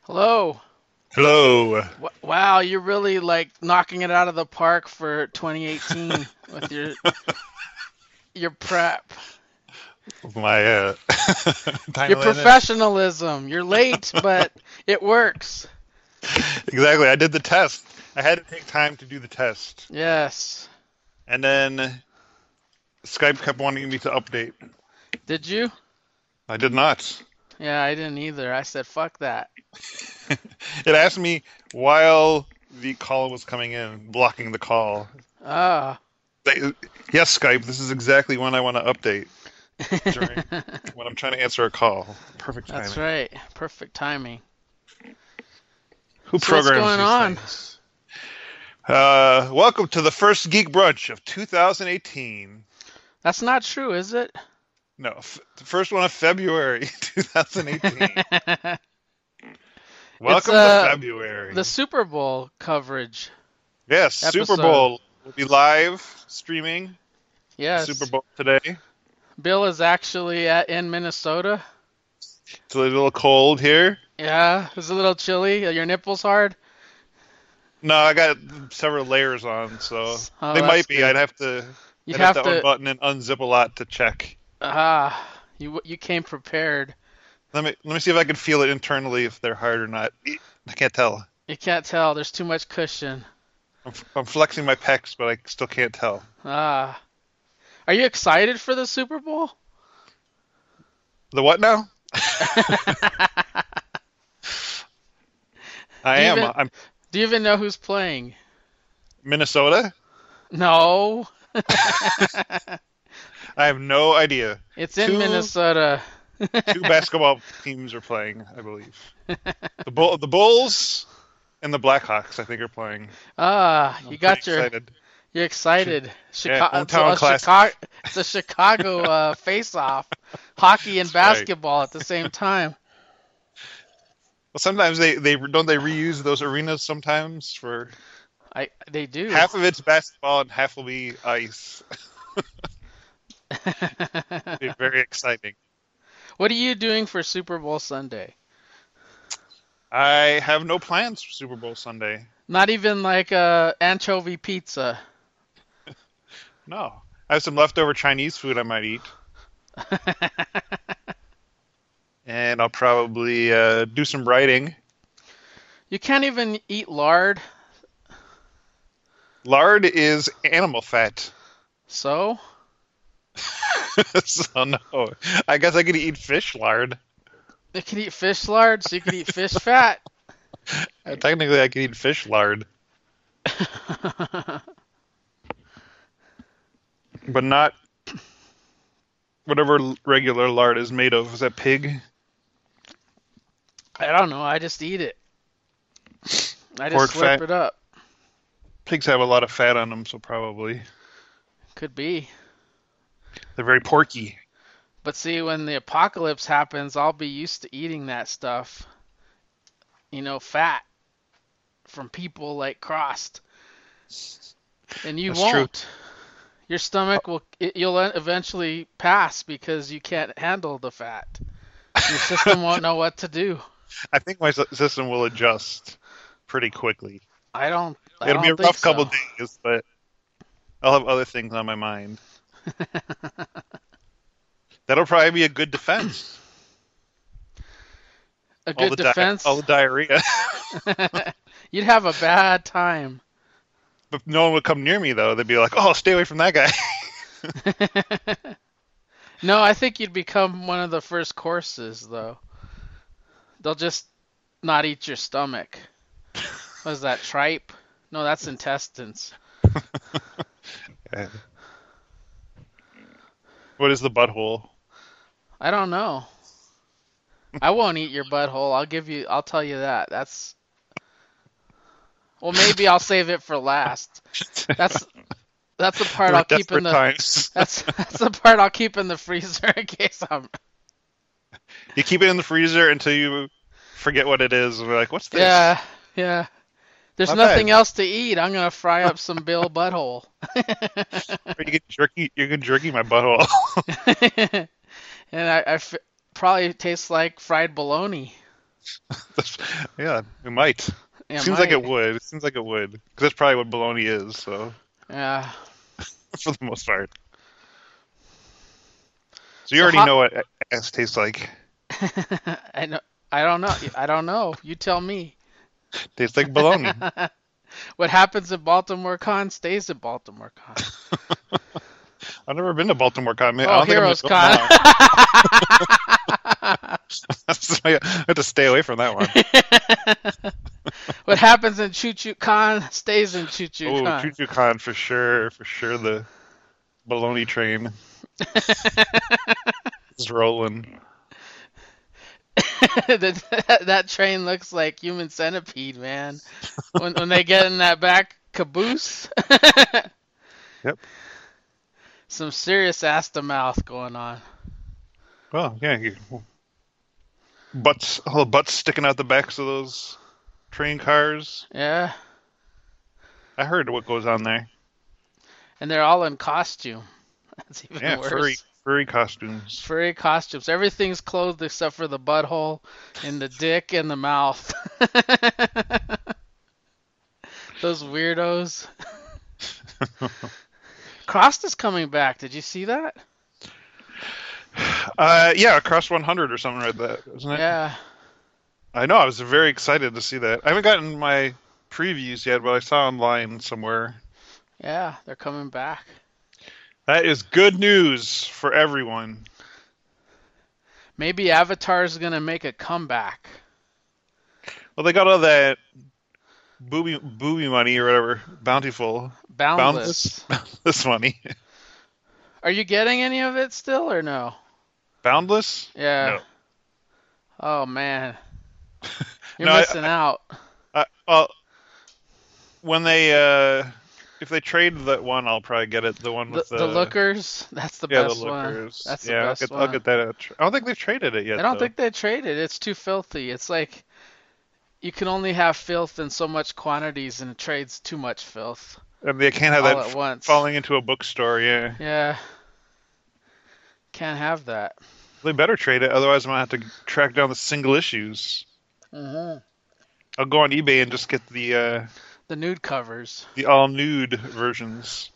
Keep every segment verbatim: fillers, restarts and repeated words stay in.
Hello. Hello. W- Wow, you're really like knocking it out of the park for twenty eighteen with your your prep, My uh, your Thailand. professionalism. You're late, but it works. Exactly. I did the test. I had to take time to do the test, Yes. and then Skype kept wanting me to update. Did you? I did not. Yeah, I didn't either. I said, fuck that. It asked me while the call was coming in, blocking the call. Ah. They, yes, Skype. This is exactly when I want to update during when I'm trying to answer a call. Perfect That's timing. right. Perfect timing. Who So what's programs going these on? things? Uh, welcome to the first Geek Brunch of two thousand eighteen. That's not true, is it? No, f the first one of February twenty eighteen. It's Welcome to uh the February. Super Bowl coverage Yes, Super episode. Bowl will be live streaming the Super Yes. Bowl today. Bill is actually at, in Minnesota. It's a little cold here. Yeah, it's a little chilly. Are your nipples hard? No, I got several layers on, so Oh, they that's might be. good. I'd have to You I'd have have to to. unbutton and unzip a lot to check. Ah, you you came prepared. Let me let me see if I can feel it internally if they're hard or not. I can't tell. You can't tell. There's too much cushion. I'm, I'm flexing my pecs, but I still can't tell. Ah, are you excited for the Super Bowl? The what now? I Do you am. even I'm do you even know who's playing? Minnesota. No, I have no idea. it's in Two Minnesota. two basketball teams are playing, I believe. The Bull, the Bulls and the Blackhawks, I think, are playing. Ah, you I'm pretty got your. excited. You're Should, excited. yeah, Chicago. It's hometown a classic. Chicago. It's a Chicago uh, face-off. Hockey and That's right. basketball at the same time. Well, sometimes they they don't they reuse those arenas sometimes for I they do. half of it's basketball and half will be ice. Be very exciting. What are you doing for Super Bowl Sunday? I have no plans for Super Bowl Sunday. Not even like a anchovy pizza. No, I have some leftover Chinese food I might eat, and I'll probably uh, do some writing. You can't even eat lard. Lard is animal fat. So, So no, I guess I could eat fish lard. you can eat fish lard, so you can eat fish fat. Uh, Technically, I could eat fish lard, but not whatever l- regular lard is made of. Is that pig? I don't know. I just eat it. I just Pork slurp fat? it up. Pigs have a lot of fat on them, so probably Could be. they're very porky. But see, when the apocalypse happens, I'll be used to eating that stuff. You know, fat from people like Crossed, and you That's true. won't. Your stomach will. It, you'll eventually pass because you can't handle the fat. Your system won't know what to do. I think my s- system will adjust pretty quickly. I don't. I It'll be a don't think rough couple so. days, but I'll have other things on my mind. That'll probably be a good defense. A All good the di- all defense. the diarrhea, You'd have a bad time. but no one would come near me though. They'd be like, "Oh, stay away from that guy." No, I think you'd become one of the first courses, though. They'll just not eat your stomach. What is that, tripe? No, that's intestines. What is the butthole? I don't know. I won't eat your butthole. I'll give you. I'll tell you that. That's. Well, maybe I'll save it for last. That's that's the part We're I'll keep in desperate the. times. That's that's the part I'll keep in the freezer in case I'm. You keep it in the freezer until you forget what it is. And we're like, "What's this?" Yeah, yeah. There's Not bad. nothing else to eat. I'm gonna fry up some Bill butthole. Or you can jerky. You can jerky my butthole. And I, I f- probably tastes like fried bologna. Yeah, it might. It Seems like it might. would. It seems like it would. Because that's probably what bologna is, so, Yeah. for the most part. So you So already hot. know what ass tastes like. I know. I don't know. I don't know. You tell me. Tastes like bologna. What happens at Baltimore Con stays at Baltimore Con. I've never been to Baltimore Con. I Oh, don't think I'm going Heroes to go Con. now. I have to stay away from that one. What happens in Choo Choo Con stays in Choo Choo Oh, Choo Con. Choo Con for sure. For sure, the bologna train is rolling. that, that train looks like Human Centipede, man. When when they get in that back caboose, Yep. some serious ass to mouth going on. Well, yeah. You, butts, all the butts sticking out the backs of those train cars. Yeah, I heard what goes on there. and they're all in costume. That's even Yeah, furry, worse. furry costumes. Furry costumes. Everything's clothed except for the butthole and the dick and the mouth. Those weirdos. Crossed is coming back. Did you see that? Uh, yeah, across one hundred or something like that, isn't it? Yeah. I know. I was very excited to see that. I haven't gotten my previews yet, but I saw online somewhere. Yeah, they're coming back. That is good news for everyone. Maybe Avatar's gonna make a comeback. Well, they got all that booby booby money or whatever, bountiful, boundless, Boundless. boundless money. Are you getting any of it still or no? Boundless? Yeah. No. Oh man, you're No, I, missing out. I, well, when they uh, if they trade that one, I'll probably get it. The one The with the the lookers, that's the yeah, the best one. lookers. That's the Yeah, I'll best get I'll one. get that. At, tra- I don't think they've traded it I yet, don't though. think they traded. It's too filthy. It's like you can only have filth in so much quantities, and it trades too much filth And they can't have all that at f- once. falling into a bookstore. Yeah, Yeah, can't have that. they better trade it. Otherwise, I'm gonna have to track down the single issues. hmm I'll go on eBay and just get the uh, The nude covers. the all nude versions.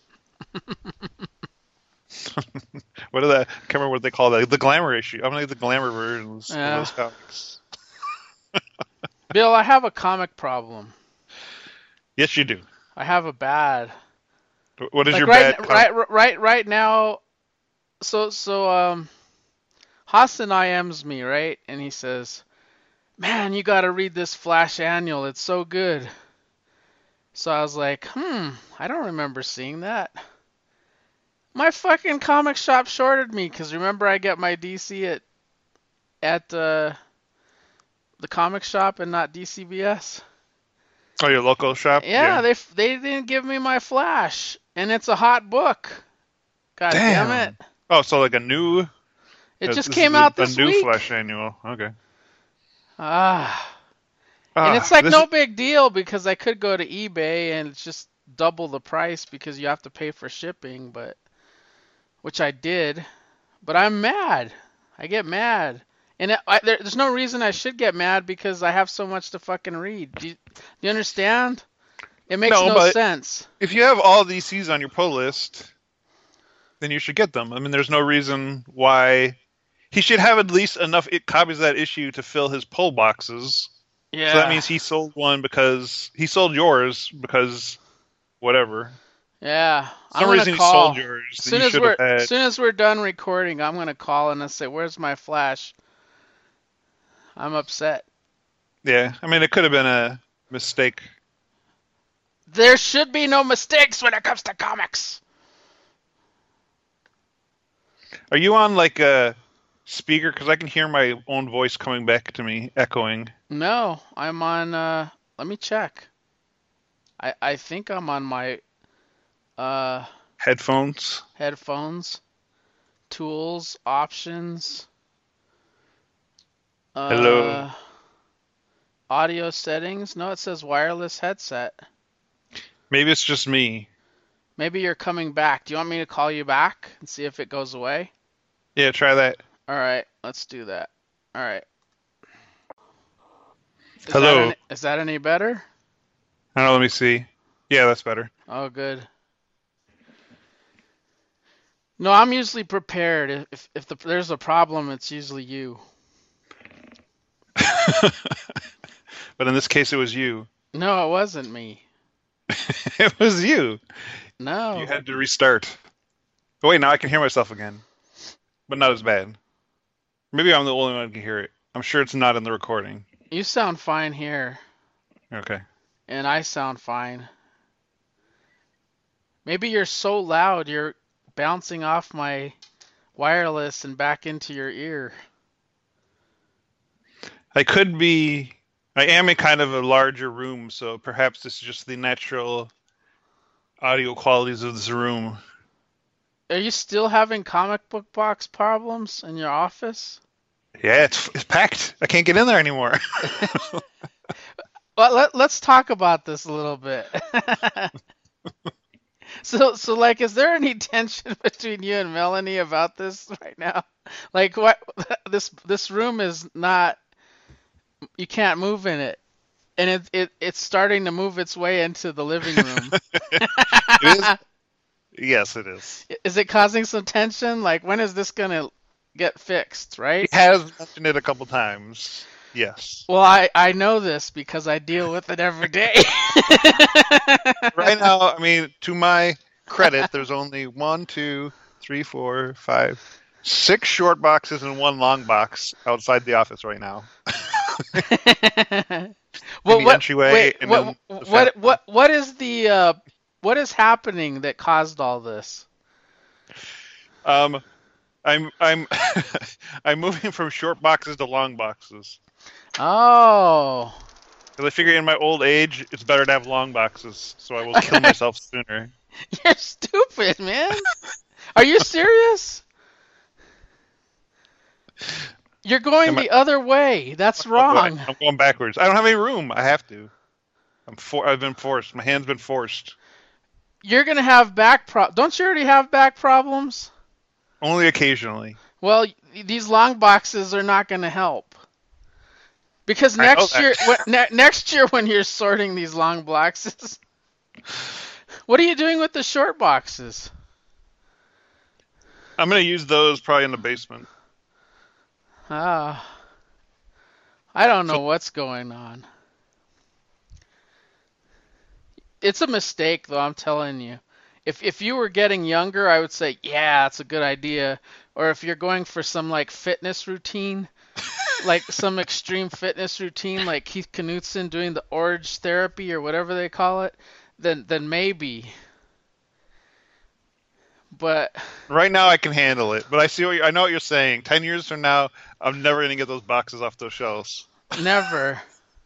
What are that? I can't remember what they call that. The glamour issue. I'm gonna get the glamour versions of Yeah. those comics. Bill, I have a comic problem. Yes, you do. I have a bad. What is Like your right, bad? Com- right, right, right now. So, so, um, Hassan I Ms me, right? And he says, "Man, you got to read this Flash Annual. It's so good." So I was like, "Hmm, I don't remember seeing that." My fucking comic shop shorted me because remember I get my D C at at uh, the comic shop and not D C B S. oh, your local shop? Yeah, they they didn't give me my Flash, and it's a hot book. God damn it! Damn. Oh, so like a new. It uh, just this came is a, out a this new week. Flash annual. Okay. Ah, and it's Ah, like this. no big deal because I could go to eBay and it's just double the price because you have to pay for shipping, but which I did. But I'm mad. I get mad. And it, I, there, there's no reason I should get mad because I have so much to fucking read. Do you, do you understand? It makes No, no but sense. if you have all D Cs on your pull list, then you should get them. I mean, there's no reason why he should have at least enough i- copies of that issue to fill his pull boxes. Yeah. So that means he sold one because he sold yours because whatever. Yeah. I'm Some gonna reason he call. sold yours As that soon you as should we're have as had. soon as we're done recording, I'm gonna call and say, "Where's my Flash?" I'm upset. Yeah, I mean, it could have been a mistake. There should be no mistakes when it comes to comics. Are you on like a speaker? Because I can hear my own voice coming back to me, echoing. No, I'm on. Uh, let me check. I I think I'm on my uh Headphones. headphones, tools, options, Hello. uh, audio settings. No, it says wireless headset. Maybe it's just me. Maybe you're coming back. Do you want me to call you back and see if it goes away? Yeah, try that. All right, let's do that. All right. Is that Hello. any, is that any better? I don't know. Let me see. Yeah, that's better. Oh, good. No, I'm usually prepared. If if, if the, there's a problem, it's usually you. But in this case, it was you. No, it wasn't me. It was you. You No. had to restart. Oh, wait, now I can hear myself again, but not as bad. Maybe I'm the only one who can hear it. I'm sure it's not in the recording. You sound fine here, Okay. and I sound fine. Maybe you're so loud you're bouncing off my wireless and back into your ear. I could be. I am in kind of a larger room, so perhaps this is just the natural audio qualities of this room. Are you still having comic book box problems in your office? Yeah, it's it's packed. I can't get in there anymore. Well, let, let's talk about this a little bit. So, so like, is there any tension between you and Melanie about this right now? Like, what this this room is not, you can't move in it, and it it it's starting to move its way into the living room. It is. Yes, it is. Is it causing some tension? Like, when is this gonna get fixed, right? He has mentioned it a couple times. Yes. Well, I I know this because I deal with it every day. Right now, I mean, to my credit, there's only one, two, three, four, five, six short boxes and one long box outside the office right now. Well, the what, entryway wait, and what, then the what, front. what, what is the, uh, what is happening that caused all this? Um, I'm I'm I'm moving from short boxes to long boxes. Oh, Because I figure in my old age, it's better to have long boxes, so I will kill myself sooner. you're stupid, man. Are you serious? You're going Am I- the other way. That's wrong. I'm going backwards. I don't have any room. I have to. I'm for. I've been forced. My hand's been forced. You're gonna have back pro. Don't you already have back problems? Only occasionally. Well, these long boxes are not gonna help. Because I know next that. year, when, ne- next year when you're sorting these long boxes, what are you doing with the short boxes? I'm gonna use those probably in the basement. Ah, I don't know So- what's going on. It's a mistake, though, I'm telling you. If if you were getting younger, I would say, yeah, it's a good idea. Or if you're going for some like fitness routine, like some extreme fitness routine, like Keith Knutson doing the Orange Therapy or whatever they call it, then then maybe. But Right now, I can handle it, but I see what you, I know what you're saying. Ten years from now, I'm never gonna get those boxes off those shelves. never.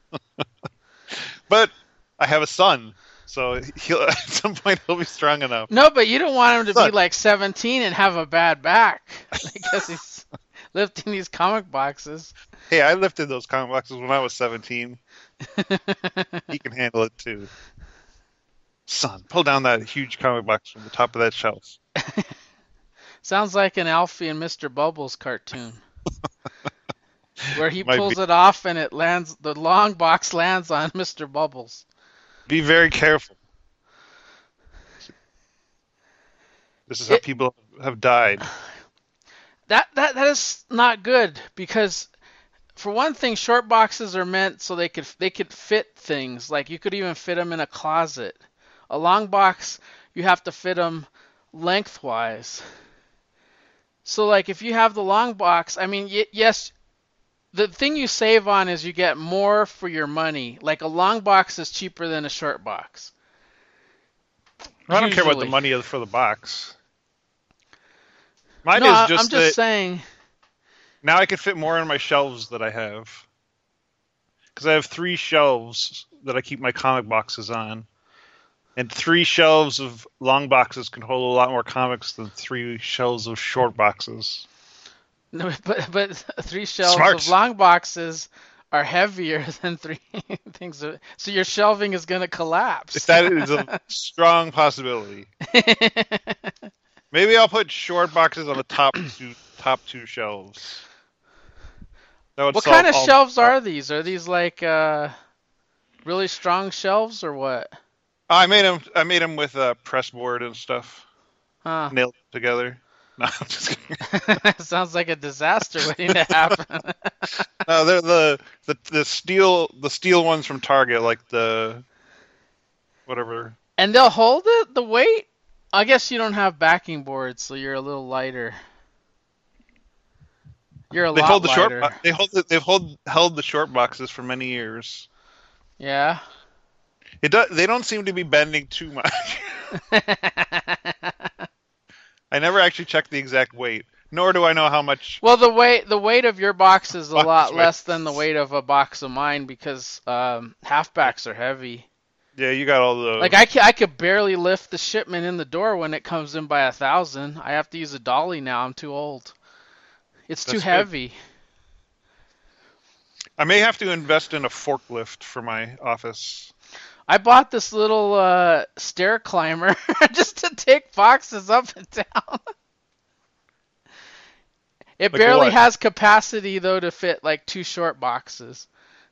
But I have a son, so he'll at some point he'll be strong enough. No, but you don't want him to be Son. like seventeen and have a bad back because he's lifting these comic boxes. Hey, I lifted those comic boxes when I was seventeen. He can handle it too. Son, pull down that huge comic box from the top of that shelf. Sounds like an Alfie and Mister Bubbles cartoon. Where he Might pulls be. it off and it lands, the long box lands on Mister Bubbles. Be very careful. This is how It- people have died. That, that that is not good because for one thing, short boxes are meant so they could they could fit things. Like you could even fit them in a closet. A long box, you have to fit them lengthwise. So like if you have the long box, I mean, y- yes, the thing you save on is you get more for your money. Like a long box is cheaper than a short box. I don't care about the Usually. money for the box. Mine No, I- is just I'm just that saying. now I can fit more on my shelves that I have. Because I have three shelves that I keep my comic boxes on. And three shelves of long boxes can hold a lot more comics than three shelves of short boxes. No, but but three shelves Smart. of long boxes are heavier than three things. Of, so your shelving is going to collapse. If that is a strong possibility. Maybe I'll put short boxes on the top two top two shelves. That would What solve kind of all. shelves all- are these? Are these like uh really strong shelves or what? I made them. I made them with uh, press board and stuff, Huh. nailed together. No, I'm just kidding. Sounds like a disaster waiting to happen. No, they're the, the the steel the steel ones from Target, like the whatever. And they'll hold it, the weight? I guess you don't have backing boards, so you're a little lighter. You're a They lot hold the short. lighter. They hold. The, they've hold held the short boxes for many years. Yeah. It does. They don't seem to be bending too much. I never actually checked the exact weight, nor do I know how much. Well, the weight the weight of your box is a Box lot weight. less than the weight of a box of mine because um, halfbacks are heavy. Yeah, you got all the. Like I, ca- I could barely lift the shipment in the door when it comes in by a thousand. I have to use a dolly now. I'm too old. It's too That's good. heavy. I may have to invest in a forklift for my office. I bought this little uh, stair climber just to take boxes up and down. It Like barely what? has capacity though to fit like two short boxes.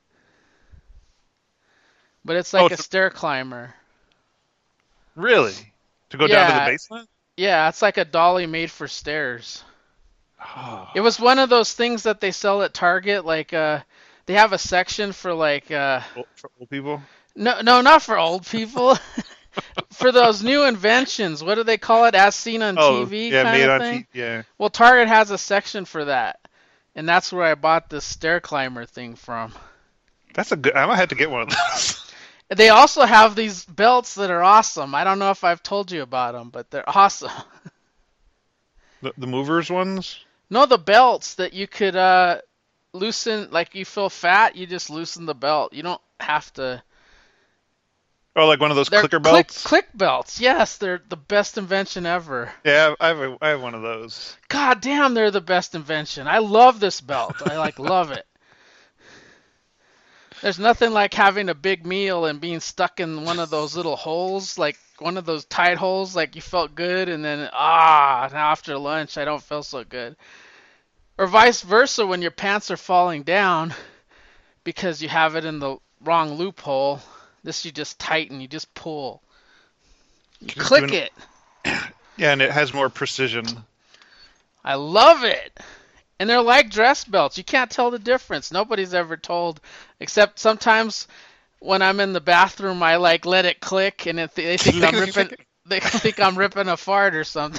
But it's like Oh, a it's- stair climber. Really? To go down to Yeah. the basement? Yeah, it's like a dolly made for stairs. Oh. It was one of those things that they sell at Target, like uh they have a section for like uh For old people? no no not for old people. For those new inventions. What do they call it? As seen on Oh, T V yeah, kind made of on thing? T V. Yeah. Well, Target has a section for that. And that's where I bought this stair climber thing from. That's a good. I might have to get one of those. They also have these belts that are awesome. I don't know if I've told you about them, but they're awesome. the, the movers ones. No, the belts that you could uh, loosen, like you feel fat, you just loosen the belt. You don't have to. Oh, like one of those They're clicker click, belts. click belts. Yes, they're the best invention ever. Yeah, I have. A, I have one of those. God damn, they're the best invention. I love this belt. I like love it. There's nothing like having a big meal and being stuck in one of those little holes, like one of those tight holes, like you felt good, and then, ah, now after lunch, I don't feel so good. Or vice versa, when your pants are falling down because you have it in the wrong loophole. This you just tighten, you just pull. You Just click doing- it. Yeah, and it has more precision. I love it. And they're like dress belts. You can't tell the difference. Nobody's ever told, except sometimes when I'm in the bathroom, I like let it click, and it, they think I'm ripping. They think I'm ripping a fart or something.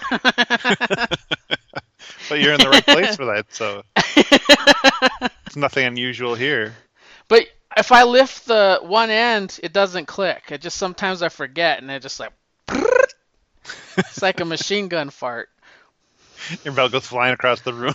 But you're in the right place for that, so it's nothing unusual here. But if I lift the one end, it doesn't click. It just sometimes I forget, and it just like. It's like a machine gun fart. Your belt goes flying across the room.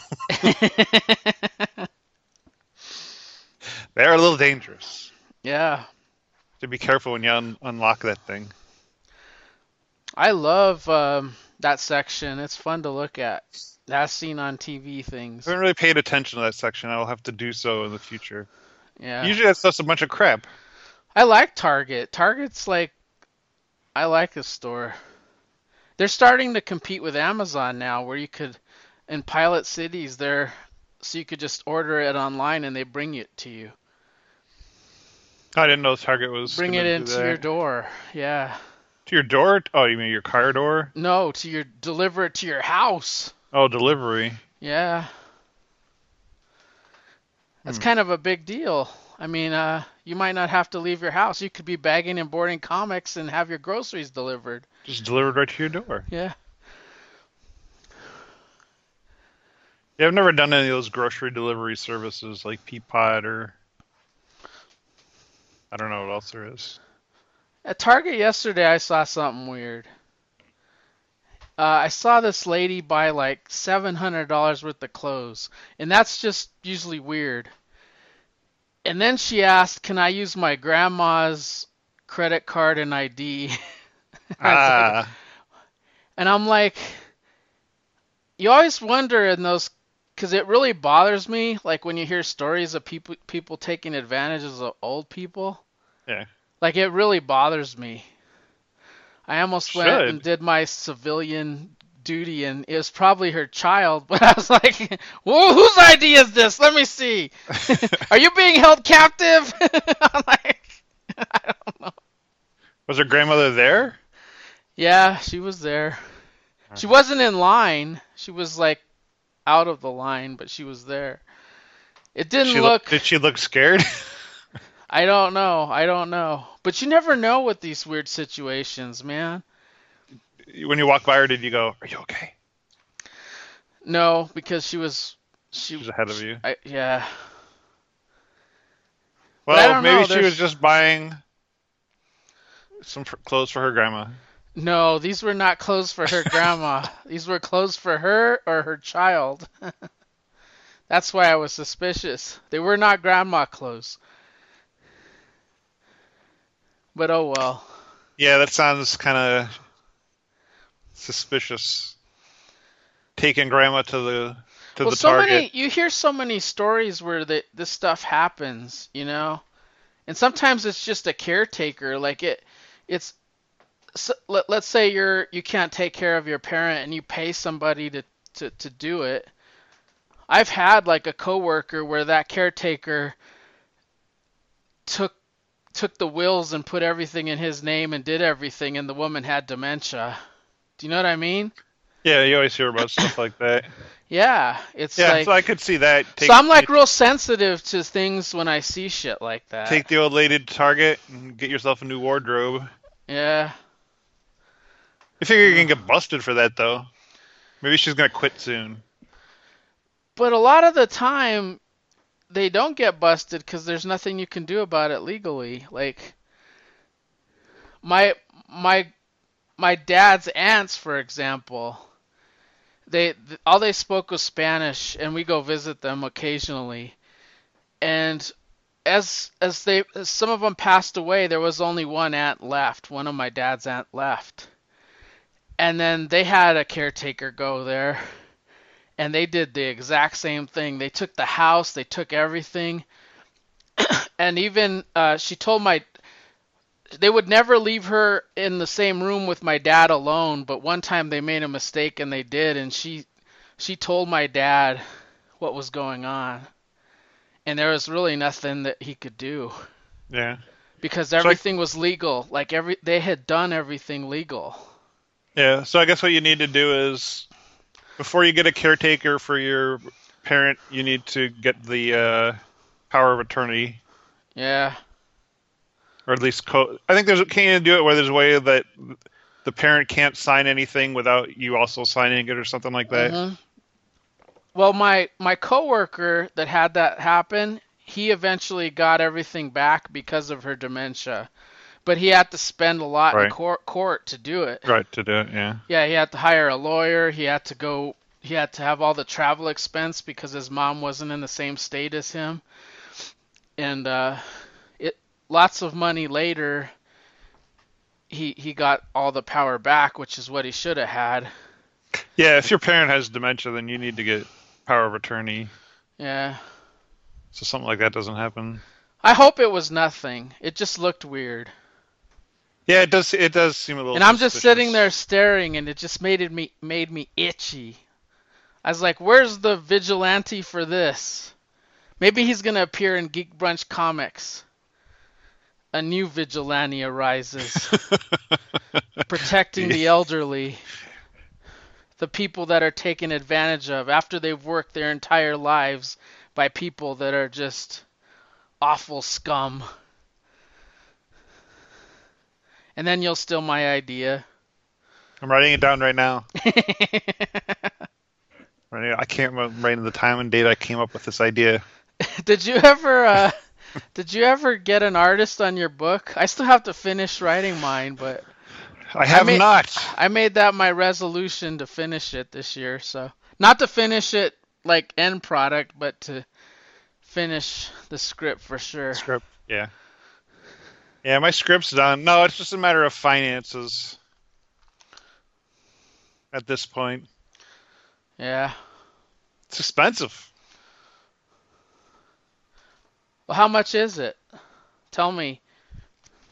They're a little dangerous. Yeah. To be careful when you un- unlock that thing. I love um, that section. It's fun to look at. As seen on T V things. I haven't really paid attention to that section. I'll have to do so in the future. Yeah. Usually that stuff's a bunch of crap. I like Target. Target's like, I like the store. They're starting to compete with Amazon now, where you could, in pilot cities, there, so you could just order it online and they bring it to you. I didn't know Target was Bring gonna it do into that. your door. Yeah. To your door? Oh, you mean your car door? No, to your deliver it to your house. Oh, delivery. Yeah. That's Hmm. kind of a big deal. I mean, uh, you might not have to leave your house. You could be bagging and boarding comics and have your groceries delivered. Just delivered right to your door. Yeah. Yeah, I've never done any of those grocery delivery services like Peapod or I don't know what else there is. At Target yesterday, I saw something weird. Uh, I saw this lady buy like seven hundred dollars worth of clothes, and that's just usually weird. And then she asked, "Can I use my grandma's credit card and I D?" I was like- Ah, and I'm like, you always wonder in those, because it really bothers me, like when you hear stories of people people taking advantages of old people. yeah. Like it really bothers me. I almost went Should. and did my civilian duty, and it was probably her child. But I was like, "Whoa, whose idea is this? Let me see. Are you being held captive?" I'm like, I don't know. Was her grandmother there? Yeah, she was there. She wasn't in line. She was like out of the line, but she was there. It didn't She look. Did she look scared? I don't know. I don't know. But you never know with these weird situations, man. When you walk by her, did you go, "Are you okay?" No, because she was. She She was ahead of you. I, yeah. But I Well, don't maybe know, she there's- was just buying some f- clothes for her grandma. No, these were not clothes for her grandma. These were clothes for her or her child. That's why I was suspicious. They were not grandma clothes. But oh well. Yeah, that sounds kind of suspicious. Taking grandma to the to Well, the so Target. many you hear so many stories where the, this stuff happens, you know, and sometimes it's just a caretaker. Like it, it's so, let, let's say you're you can't take care of your parent and you pay somebody to, to, to do it. I've had like a coworker where that caretaker took took the wills and put everything in his name and did everything, and the woman had dementia. Do you know what I mean? Yeah, you always hear about stuff like that. Yeah, it's Yeah, like so I could see that. Take, so I'm like real sensitive to things when I see shit like that. take the old lady to Target and get yourself a new wardrobe. Yeah. You figure you're gonna get busted for that though. Maybe she's gonna quit soon. But a lot of the time, they don't get busted because there's nothing you can do about it legally. Like my my my dad's aunts, for example, they all they spoke was Spanish, and we go visit them occasionally. And as as they as some of them passed away, there was only one aunt left. One of my dad's aunt left, and then they had a caretaker go there. And they did the exact same thing. They took the house, they took everything. And even uh, she told my, they would never leave her in the same room with my dad alone. But one time they made a mistake and they did. And she, she told my dad what was going on. And there was really nothing that he could do. Yeah. Because So I- everything was legal. Like every, they had done everything legal. Yeah, so I guess what you need to do is, before you get a caretaker for your parent, you need to get the uh, power of attorney, Yeah. or at least co- I think there's can you do it where there's a way that the parent can't sign anything without you also signing it or something like that. Mm-hmm. Well, my my coworker that had that happen, he eventually got everything back because of her dementia, but he had to spend a lot in Right. court court to do it. Right, to do it, yeah. Yeah, he had to hire a lawyer. He had to go. He had to have all the travel expense because his mom wasn't in the same state as him, and uh, it lots of money later. He he got all the power back, which is what he should have had. Yeah, if your parent has dementia, then you need to get power of attorney, Yeah. so something like that doesn't happen. I hope it was nothing. It just looked weird. Yeah, it does. It does seem a little. And I'm just suspicious. sitting there staring, and it just made it me made me itchy. I was like, "Where's the vigilante for this? Maybe he's gonna appear in Geek Brunch Comics. A new vigilante arises, protecting the elderly, the people that are taken advantage of after they've worked their entire lives by people that are just awful scum." And then you'll steal my idea. I'm writing it down right now. Right, I can't remember the time and date I came up with this idea. Did you ever uh, did you ever get an artist on your book? I still have to finish writing mine, but I have made- not. I made that my resolution to finish it this year. So not to finish it like end product, but to finish the script for sure. Script. Yeah. Yeah, my script's done. No, it's just a matter of finances at this point. Yeah. It's expensive. Well, how much is it? Tell me.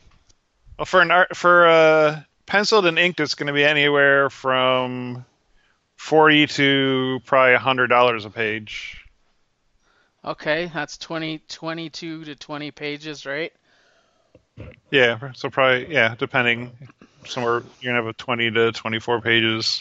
Well, for an art, for uh, penciled and inked, it's going to be anywhere from forty to probably a hundred dollars a page. Okay, that's twenty, twenty-two to twenty pages, right? Yeah, so probably yeah, depending. Somewhere you're gonna have a twenty to twenty-four pages.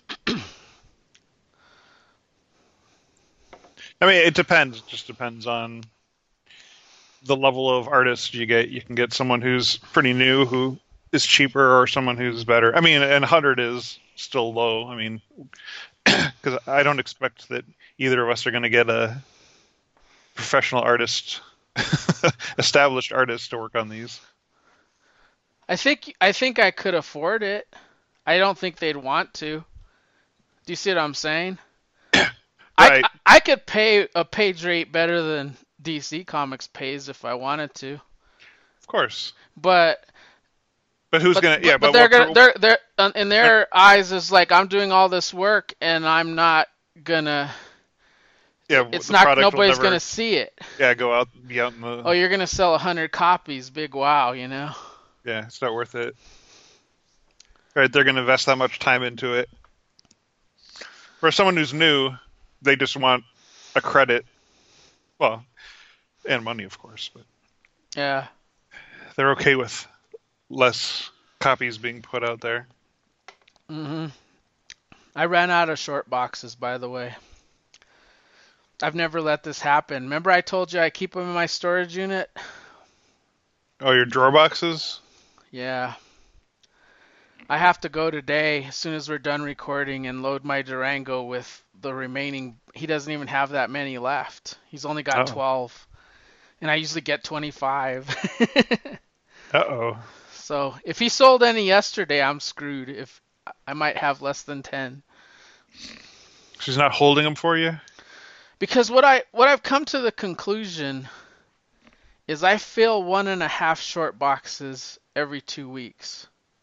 I mean, it depends. It just depends on the level of artist you get. You can get someone who's pretty new who is cheaper, or someone who's better. I mean, and one hundred is still low. I mean, because I don't expect that either of us are going to get a professional artist, established artist to work on these. I think I think I could afford it. I don't think they'd want to. Do you see what I'm saying? Right. I, I could pay a page rate better than D C Comics pays if I wanted to. Of course. But but who's but, gonna? Yeah, but, but, they're what, gonna they're they're in their eyes is like I'm doing all this work and I'm not gonna. Yeah, it's not. Nobody's never, gonna see it. Yeah, go out, be out in the. Oh, you're gonna sell a hundred copies. Big wow, you know. Yeah, it's not worth it. Right, they're gonna invest that much time into it. For someone who's new, they just want a credit. Well, and money, of course, but yeah, they're okay with less copies being put out there. Mm-hmm. I ran out of short boxes, by the way. I've never let this happen. Remember I told you I keep them in my storage unit? Oh, your drawer boxes? Yeah. I have to go today, as soon as we're done recording, and load my Durango with the remaining. He doesn't even have that many left. He's only got oh. twelve. And I usually get twenty-five. Uh-oh. So if he sold any yesterday, I'm screwed. If I might have less than ten. She's not holding them for you? Because what I what I've come to the conclusion is I fill one and a half short boxes every two weeks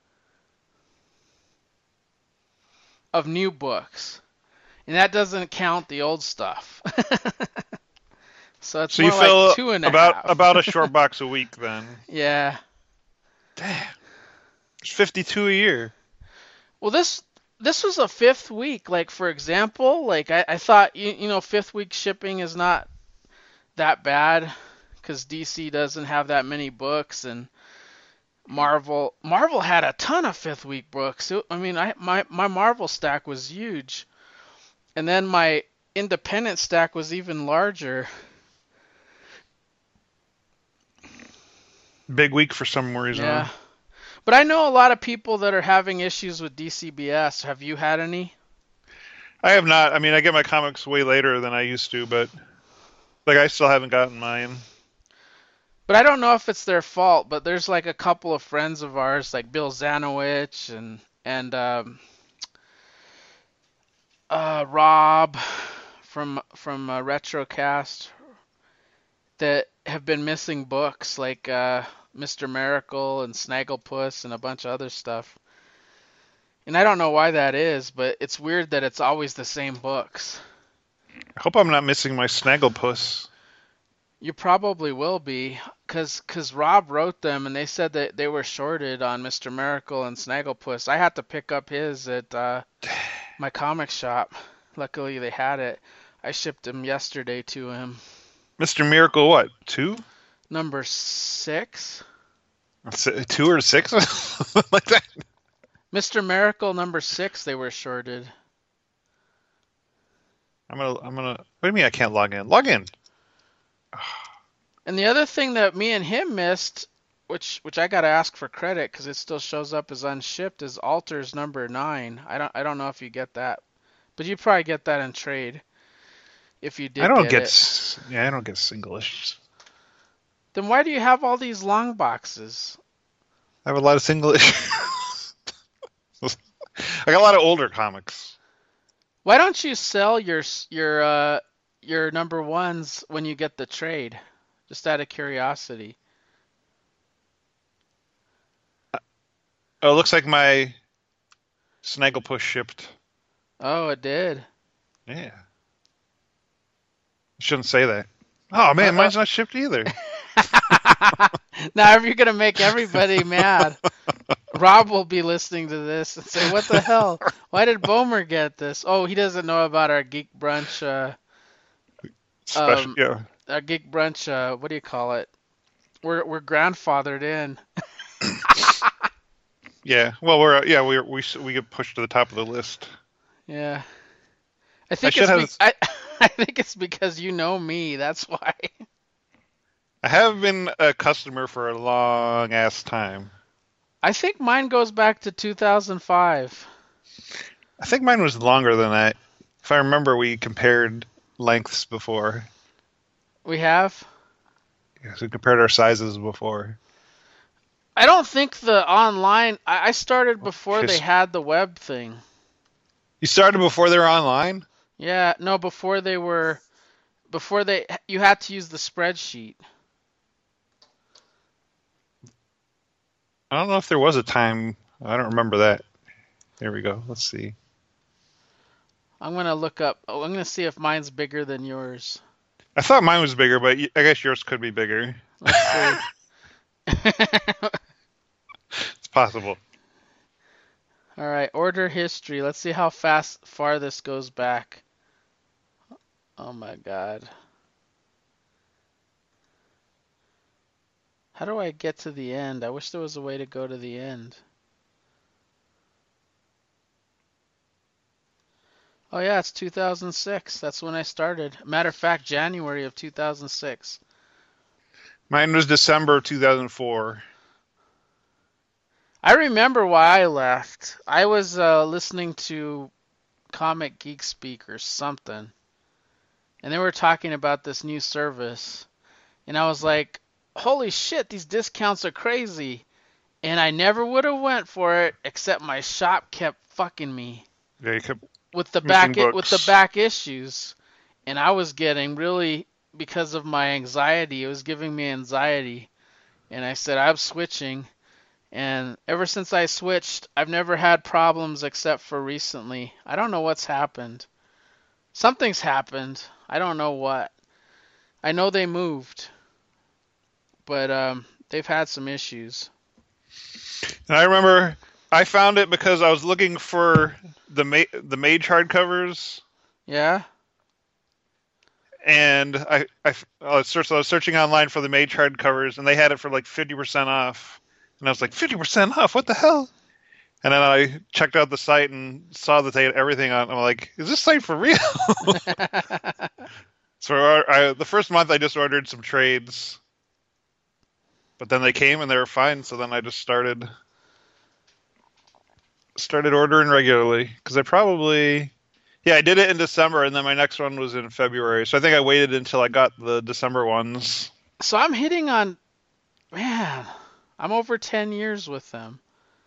of new books, and that doesn't count the old stuff. So it's so more you fill like two and a about half. about a short box a week then. Yeah. Damn. It's fifty-two a year. Well, this. This was a fifth week. Like, for example, like I, I thought, you, you know, fifth week shipping is not that bad because D C doesn't have that many books, and Marvel Marvel had a ton of fifth week books. It, I mean, I my, my Marvel stack was huge. And then my independent stack was even larger. Big week for some reason. Yeah. But I know a lot of people that are having issues with D C B S. Have you had any? I have not. I mean, I get my comics way later than I used to, but like I still haven't gotten mine. But I don't know if it's their fault, but there's like a couple of friends of ours, like Bill Zanowich and and um, uh, Rob from from uh, Retrocast, that have been missing books, like uh, Mister Miracle and Snagglepuss and a bunch of other stuff. And I don't know why that is, but it's weird that it's always the same books. I hope I'm not missing my Snagglepuss. You probably will be, cause, cause Rob wrote them, and they said that they were shorted on Mister Miracle and Snagglepuss. I had to pick up his at uh, my comic shop. Luckily, they had it. I shipped him yesterday to him. Mister Miracle, what? Two? Number six. Two or six? Like that? Mister Miracle number six, they were shorted. I'm gonna, I'm gonna. What do you mean I can't log in? Log in. And the other thing that me and him missed, which which I gotta ask for credit because it still shows up as unshipped, is Alters number nine. I don't I don't know if you get that, but you probably get that in trade. If you did, I don't get, get it. Yeah, I don't get single issues. Then why do you have all these long boxes? I have a lot of single issues. I got a lot of older comics. Why don't you sell your your uh, your number ones when you get the trade? Just out of curiosity. Oh, it looks like my Snagglepuss shipped. Oh, it did. Yeah. Shouldn't say that. Oh man, uh, mine's not shipped either. Now, if you're gonna make everybody mad, Rob will be listening to this and say, "What the hell? Why did Bomer get this?" Oh, he doesn't know about our Geek Brunch. Uh, Special, um, yeah. our Geek Brunch. Uh, what do you call it? We're we're grandfathered in. Yeah. Well, we're yeah we we we get pushed to the top of the list. Yeah, I I think should it's have. be- I I think it's because you know me. That's why. I have been a customer for a long ass time. I think mine goes back to two thousand five. I think mine was longer than that. If I remember, we compared lengths before. We have. Yes, we compared our sizes before. I don't think the online. I, I started before they Just- had the web thing. You started before they were online? Yeah, no, before they were, before they, you had to use the spreadsheet. I don't know if there was a time. I don't remember that. There we go. Let's see. I'm gonna look up. Oh, I'm gonna see if mine's bigger than yours. I thought mine was bigger, but y- I guess yours could be bigger. Let's see. It's possible. All right, order history. Let's see how fast far this goes back. Oh my God. How do I get to the end? I wish there was a way to go to the end. Oh yeah, it's two thousand six. That's when I started. Matter of fact, January of two thousand six. Mine was December of two thousand four. I remember why I left. I was uh, listening to Comic Geek Speak or something, and they were talking about this new service, and I was like, holy shit, these discounts are crazy. And I never would have went for it, except my shop kept fucking me Yeah, you kept with the missing back i- with the books. back issues, and I was getting really, because of my anxiety, it was giving me anxiety, and I said I'm switching. And ever since I switched, I've never had problems except for recently. I don't know what's happened. Something's happened. I don't know what. I know they moved, but um, they've had some issues. And I remember I found it because I was looking for the ma- the Mage hardcovers, Yeah? and I I, I, was search, I was searching online for the Mage hardcovers, and they had it for like fifty percent off. And I was like, fifty percent off? What the hell? And then I checked out the site and saw that they had everything on. I'm like, is this site for real? So I, I, the first month I just ordered some trades, but then they came and they were fine. So then I just started started ordering regularly because I probably yeah I did it in December, and then my next one was in February. So I think I waited until I got the December ones. So I'm hitting on, man, I'm over ten years with them.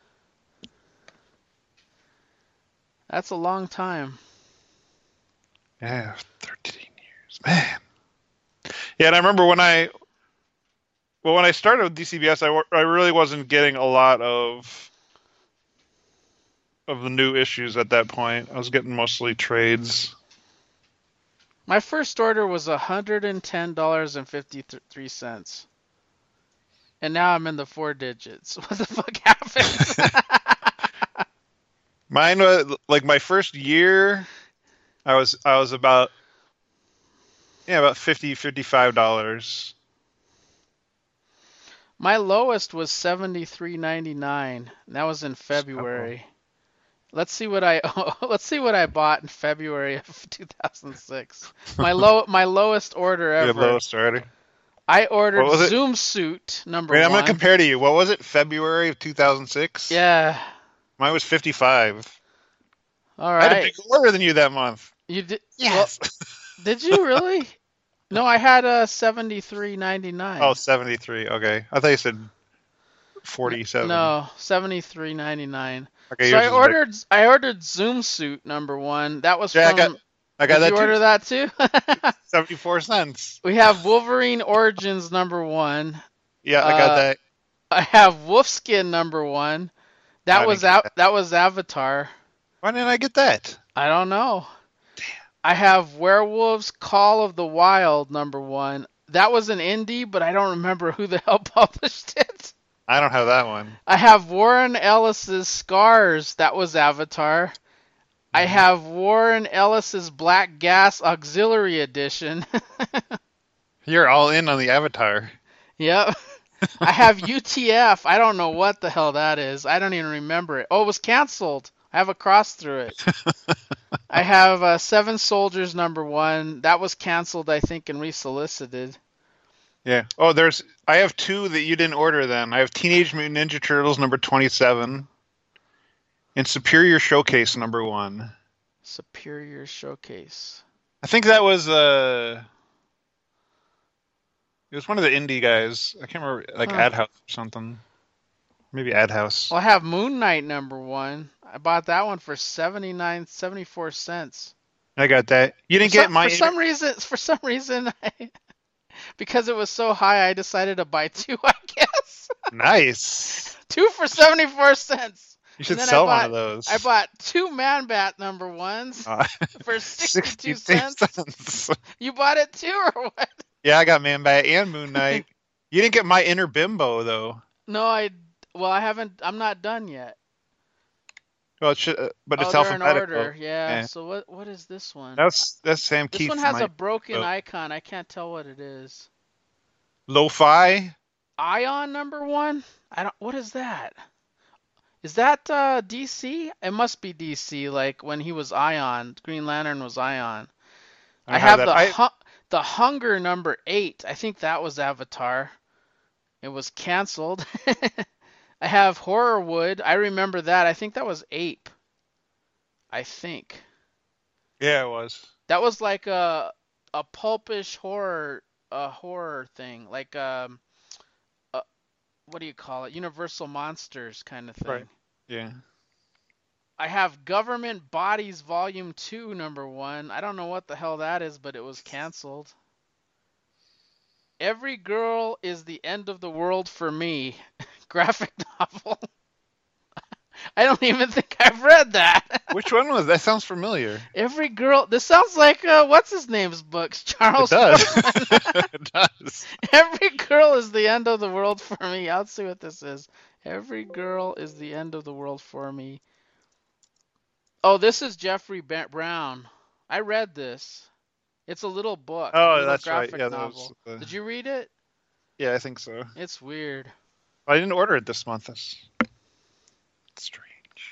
That's a long time. Yeah, thirteen years, man. Yeah, and I remember when I well when I started with D C B S, I, wa- I really wasn't getting a lot of of the new issues at that point. I was getting mostly trades. My first order was one hundred ten dollars and fifty-three cents. And now I'm in the four digits. What the fuck happened? Mine was like my first year. I was I was about yeah about fifty fifty-five dollars. My lowest was seventy-three ninety-nine. And that was in February. Let's see what I let's see what I bought in February of two thousand six. My low my lowest order Your ever. lowest already. I ordered What was it? Zoom Suit number Wait, I'm one. gonna compare to you. What was it? February of two thousand six. Yeah. Mine was fifty-five. All I had a right. bigger order than you that month. You did? Yes. Well, did you really? No, I had a seventy-three ninety-nine. Oh, seventy-three. Okay. I thought you said forty-seven. No, seventy-three ninety-nine. Okay, So yours I is ordered I ordered Zoom Suit number one. That was Yeah, I from. got- big. I got did that you too. order that too? seventy-four cents. We have Wolverine Origins number one. Yeah, I got Uh, that. I have Wolfskin number one. That I was didn't out. get That was Avatar. Why didn't I get that? I don't know. I have Werewolves Call of the Wild number one. That was an indie, but I don't remember who the hell published it. I don't have that one. I have Warren Ellis's Scars. That was Avatar. I Mhm. have Warren Ellis's Black Gas Auxiliary Edition. You're all in on the Avatar. Yep. I have U T F. I don't know what the hell that is. I don't even remember it. Oh, it was canceled. I have a cross through it. I have uh, Seven Soldiers number one. That was canceled, I think, and resolicited. Yeah. Oh, there's. I have two that you didn't order. Then I have Teenage Mutant Ninja Turtles number twenty-seven, and Superior Showcase number one. Superior Showcase. I think that was uh. It was one of the indie guys. I can't remember, like Huh. Ad House or something. Maybe Ad House. Well, I have Moon Knight number one. I bought that one for seventy-nine, seventy-four cents. I got that. You didn't For get some, my. for some reason, for some reason, I, because it was so high, I decided to buy two. I guess Nice. two for seventy-four cents. You should then I sell bought- one of those. I bought two Man Bat number ones Uh, for sixty-two sixty-two cents. cents. You bought it too, or what? Yeah, I got Man Bat and Moon Knight. You didn't get my Inner Bimbo though. No, I. Well, I haven't. I'm not done yet. Well, it should, uh, but it's oh, they're in alphabetical. order. Yeah. Yeah. So what? What is this one? That's that's Sam this Keith's. one has my, a broken oh. icon. I can't tell what it is. Lo-fi. Ion number one? I don't. What is that? Is that uh, D C? It must be D C. Like when he was Ion, Green Lantern was Ion. I, don't have that. the I, hu- the Hunger number eight. I think that was Avatar. It was canceled. I have Horrorwood. I remember that. I think that was Ape. I think yeah, it was. that was like a a pulpish horror a horror thing, like um, a, what do you call it? Universal Monsters kind of thing. Right. Yeah. I have Government Bodies Volume two, number one. I don't know what the hell that is, but it was canceled. Every Girl is the End of the World for Me. Graphic novel. I don't even think I've read that. Which one was that? Sounds familiar. Every Girl. This sounds like, uh, what's his name's books? Charles It does. Kurtzman. It does. Every Girl is the End of the World for Me. I'll see what this is. Every Girl is the End of the World for Me. Oh, this is Jeffrey Brown. I read this. It's a little book. Oh, a little that's right. graphic Yeah, that novel. was the- Did you read it? Yeah, I think so. It's weird. I didn't order it this month. That's strange.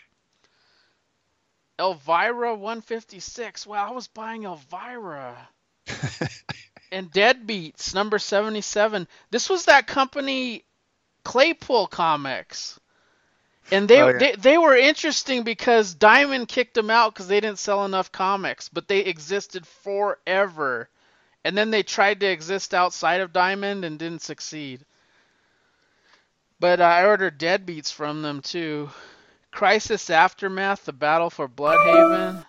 Elvira one fifty-six. Wow, I was buying Elvira. And Deadbeats, number seventy-seven. This was that company, Claypool Comics. And they, Oh, yeah. they they were interesting because Diamond kicked them out because they didn't sell enough comics, but they existed forever. And then they tried to exist outside of Diamond and didn't succeed. But uh, I ordered Deadbeats from them too. Crisis Aftermath, The Battle for Bloodhaven.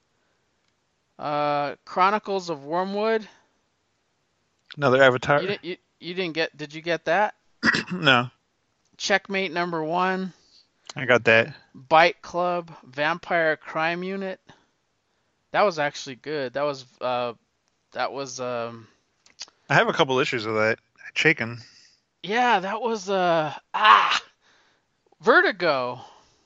Uh, Chronicles of Wormwood. Another Avatar. You didn't, you, you didn't get, did you get that? No, Checkmate number one. I got that. Bite Club, Vampire Crime Unit. That was actually good. That was, uh, that was, um, I have a couple issues of that. Shaken. yeah, that was, uh, ah, Vertigo.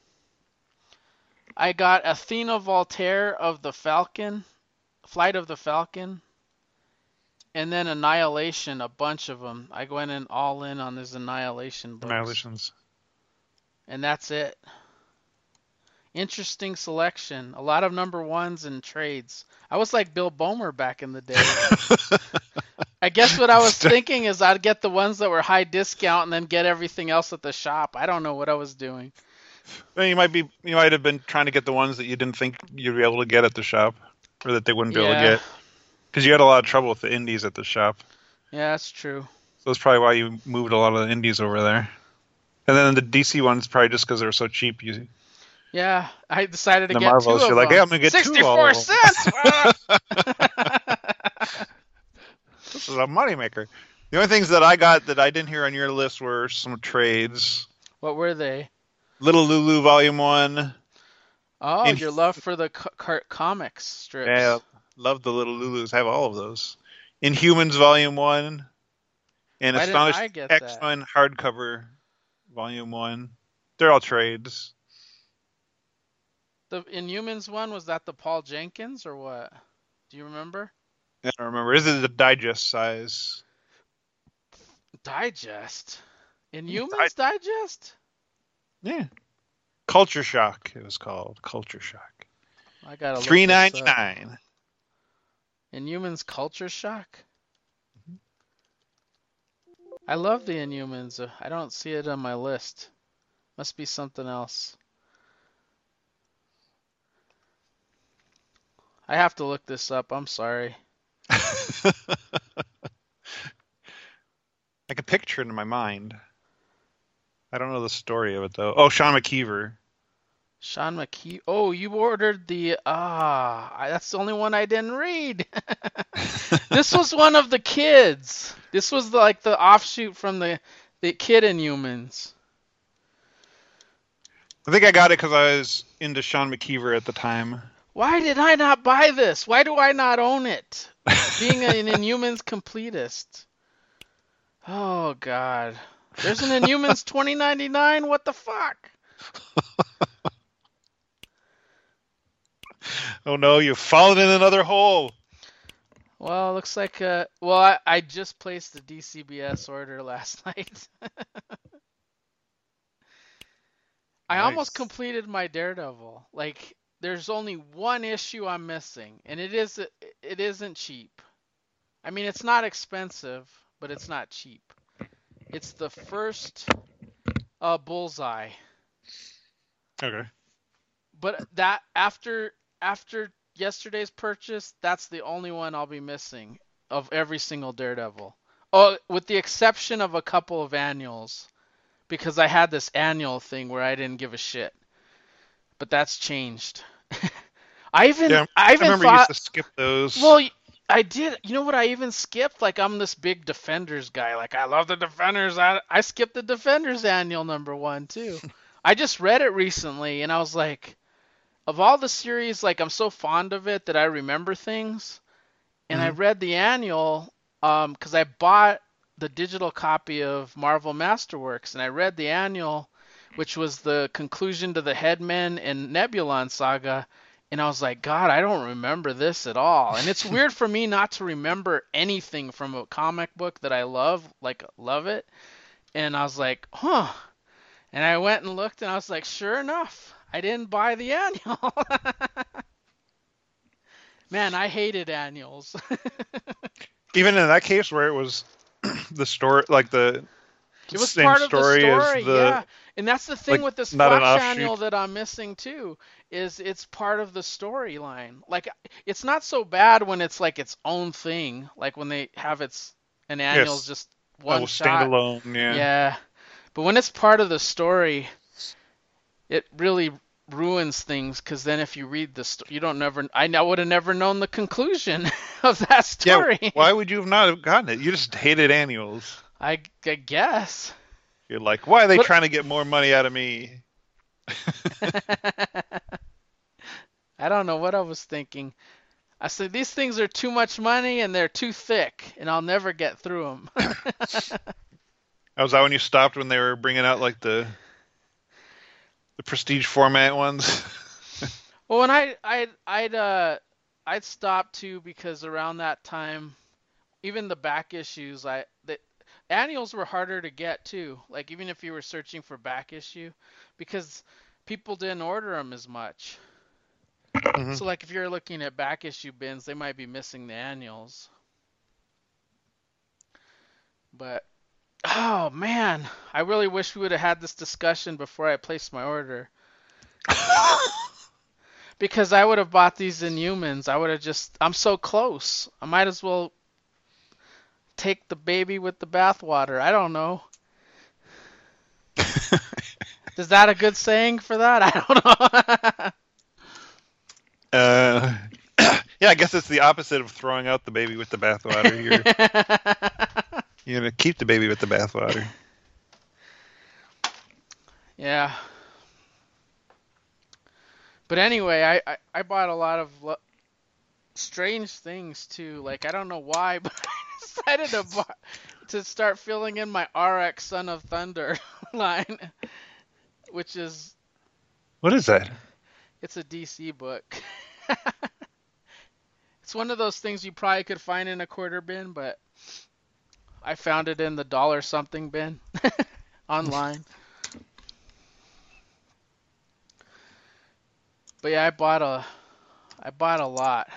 I got Athena Voltaire of the Falcon, Flight of the Falcon, and then Annihilation, a bunch of them. I went in all in on this Annihilation books. Annihilations. And that's it. Interesting selection. A lot of number ones and trades. I was like Bill Bomer back in the day. I guess what I was thinking is I'd get the ones that were high discount and then get everything else at the shop. I don't know what I was doing. Well, you might be. You might have been trying to get the ones that you didn't think you'd be able to get at the shop, or that they wouldn't be able Yeah. to get, because you had a lot of trouble with the indies at the shop. Yeah, that's true. So that's probably why you moved a lot of the indies over there. And then the D C ones, probably just because they were so cheap. You, Yeah, I decided to The get Marvels, two of you're like, them. "Hey, I'm gonna get two of sixty-four all of them." cents! Ah! this is a moneymaker. The only things that I got that I didn't hear on your list were some trades. What were they? Little Lulu Volume One. Oh, In- your love for the co- co- comics strips. Yeah, love the Little Lulus. Have all of those. Inhumans Volume One. And Why didn't Astonished I get that? X-Men hardcover Volume One. They're all trades. The Inhumans one, was that the Paul Jenkins or what? Do you remember? I don't remember. Is it the digest size? Digest. Di- Inhumans Digest? yeah. Culture Shock. It was called Culture Shock. I gotta Three look this ninety up. nine. Inhumans Culture Shock? I love the Inhumans. Uh, I don't see it on my list. Must be something else. I have to look this up. I'm sorry. I can picture it in my mind. I don't know the story of it though. Oh, Sean McKeever. Sean McKee. Oh, you ordered the ah. I- That's the only one I didn't read. This was one of the kids. This was the, like the offshoot from the the Kid Inhumans. I think I got it because I was into Sean McKeever at the time. Why did I not buy this? Why do I not own it? Being an Inhumans completist. Oh God. There's an Inhumans twenty ninety-nine. What the fuck? Oh no, you've fallen in another hole. Well, looks like uh well I, I just placed the D C B S order last night. I almost Nice. completed my Daredevil. Like there's only one issue I'm missing, and it is it isn't cheap. I mean, it's not expensive, but it's not cheap. It's the first uh Bullseye. Okay. But that after after yesterday's purchase, that's the only one I'll be missing of every single Daredevil. Oh, with the exception of a couple of annuals, because I had this annual thing where I didn't give a shit. But that's changed. I even Yeah, I I even remember you thought, used to skip those. well, I did. You know what? I even skipped. Like I'm this big Defenders guy. Like I love the Defenders. I I skipped the Defenders annual number one too. I just read it recently, and I was like, of all the series, like I'm so fond of it that I remember things. And I Mhm. read the annual um because I bought the digital copy of Marvel Masterworks, and I read the annual, which was the conclusion to the Headman and Nebulon saga. And I was like, God, I don't remember this at all. And it's weird for me not to remember anything from a comic book that I love, like love it. And I was like, huh. And I went and looked, and I was like, sure enough, I didn't buy the annual. Man, I hated annuals. Even in that case where it was the story, like the It was same part of the story as story, the, yeah. And that's the thing like, with this not an Flash annual offshoot. that I'm missing too, is it's part of the storyline. Like it's not so bad when it's like its own thing, like when they have its an annual's Yes, just I one will stand shot. alone. Yeah. Yeah. But when it's part of the story, it really ruins things because then if you read the sto- you don't never I would have never known the conclusion of that Yeah. story. Why would you have not have gotten it? You just hated annuals. I, I guess. You're like, why are they But trying to get more money out of me? I don't know what I was thinking. I said these things are too much money and they're too thick, and I'll never get through them. Oh, was that when you stopped when they were bringing out like the the prestige format ones? Well, when I I I'd uh I'd stop too because around that time, even the back issues, I the annuals were harder to get too. Like even if you were searching for back issue, because people didn't order them as much. hmm So like if you're looking at back issue bins, they might be missing the annuals. But oh man, I really wish we would have had this discussion before I placed my order. Because I would have bought these Inhumans. I would have just I'm so close. I might as well take the baby with the bathwater. I don't know. Is that a good saying for that? I don't know. uh, yeah, I guess it's the opposite of throwing out the baby with the bathwater. You're you're gonna keep the baby with the bathwater. Yeah. But anyway, I, I, I bought a lot of lo- strange things too. Like I don't know why, but I decided to buy, to start filling in my R X Son of Thunder. line, which is What is that? it's a D C book. It's one of those things you probably could find in a quarter bin, but I found it in the dollar something bin online. But yeah, I bought a I bought a lot.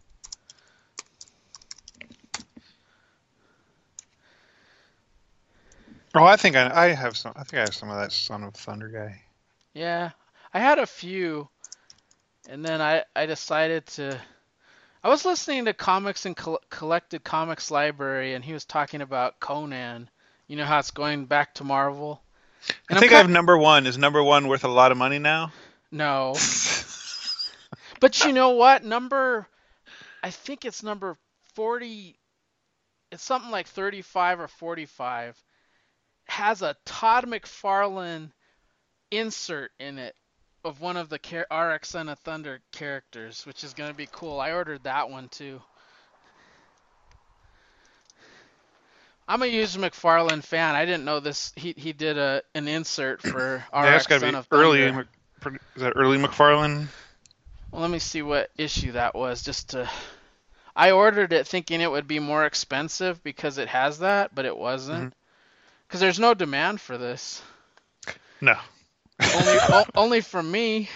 Oh, I think I, I have some. I think I have some of that Son of Thunder guy. Yeah, I had a few, and then I I decided to. I was listening to Comics and Col- Collected Comics Library, and he was talking about Conan. You know how it's going back to Marvel. And I I'm think I kind have number one. Is number one worth a lot of money now? no, but you know what? Number I think it's number forty. It's something like thirty-five or forty-five. Has a Todd McFarlane insert in it of one of the R X Son of Thunder characters, which is going to be cool. I ordered that one too. I'm a huge McFarlane fan. I didn't know this. He he did a an insert for Yeah, it's R X got to Son be of early. Thunder. Mc- Is that early McFarlane? Well, let me see what issue that was. Just to, I ordered it thinking it would be more expensive because it has that, but it wasn't. Because there's no demand for this. No. Only o- only from me.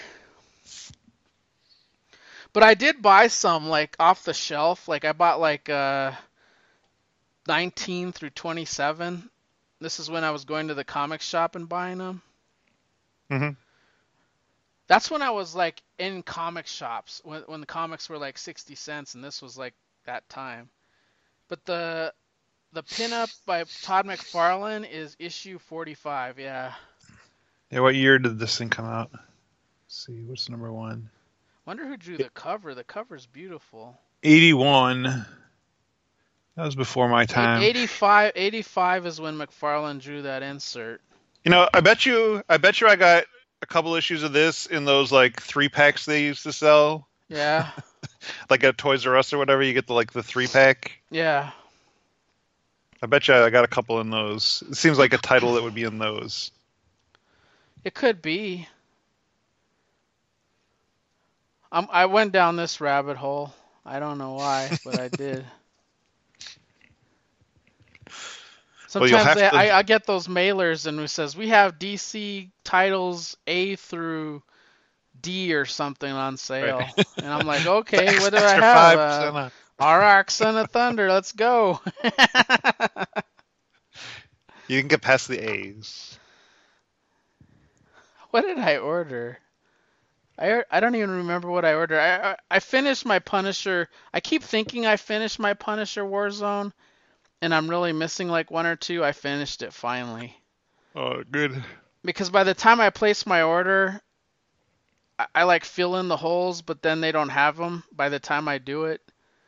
But I did buy some like off the shelf. Like I bought like uh nineteen through twenty-seven. This is when I was going to the comic shop and buying them. Mm-hmm. That's when I was like in comic shops when when the comics were like sixty cents, and this was like that time. But the the pinup by Todd McFarlane is issue forty-five. Yeah. Yeah. What year did this thing come out? Let's see. What's number one? Wonder who drew the cover. The cover's beautiful. eighty-one. That was before my time. eighty-five, eighty-five is when McFarlane drew that insert. You know, I bet you, I bet you, I got a couple issues of this in those like three packs they used to sell. Yeah. Like at Toys R Us or whatever, you get the like the three pack. Yeah. I bet you I got a couple in those. It seems like a title that would be in those. It could be. Um, I went down this rabbit hole. I don't know why, but I did. Sometimes well, they, to... I, I get those mailers and it says we have D C titles A through D or something on sale, right. And I'm like, okay, what do I have? Uh, R X Son of Thunder, let's go. You can get past the A's. What did I order? I I don't even remember what I ordered. I, I I finished my Punisher. I keep thinking I finished my Punisher Warzone, and I'm really missing like one or two. I finished it finally. Oh, good. Because by the time I place my order, I, I like fill in the holes, but then they don't have them by the time I do it.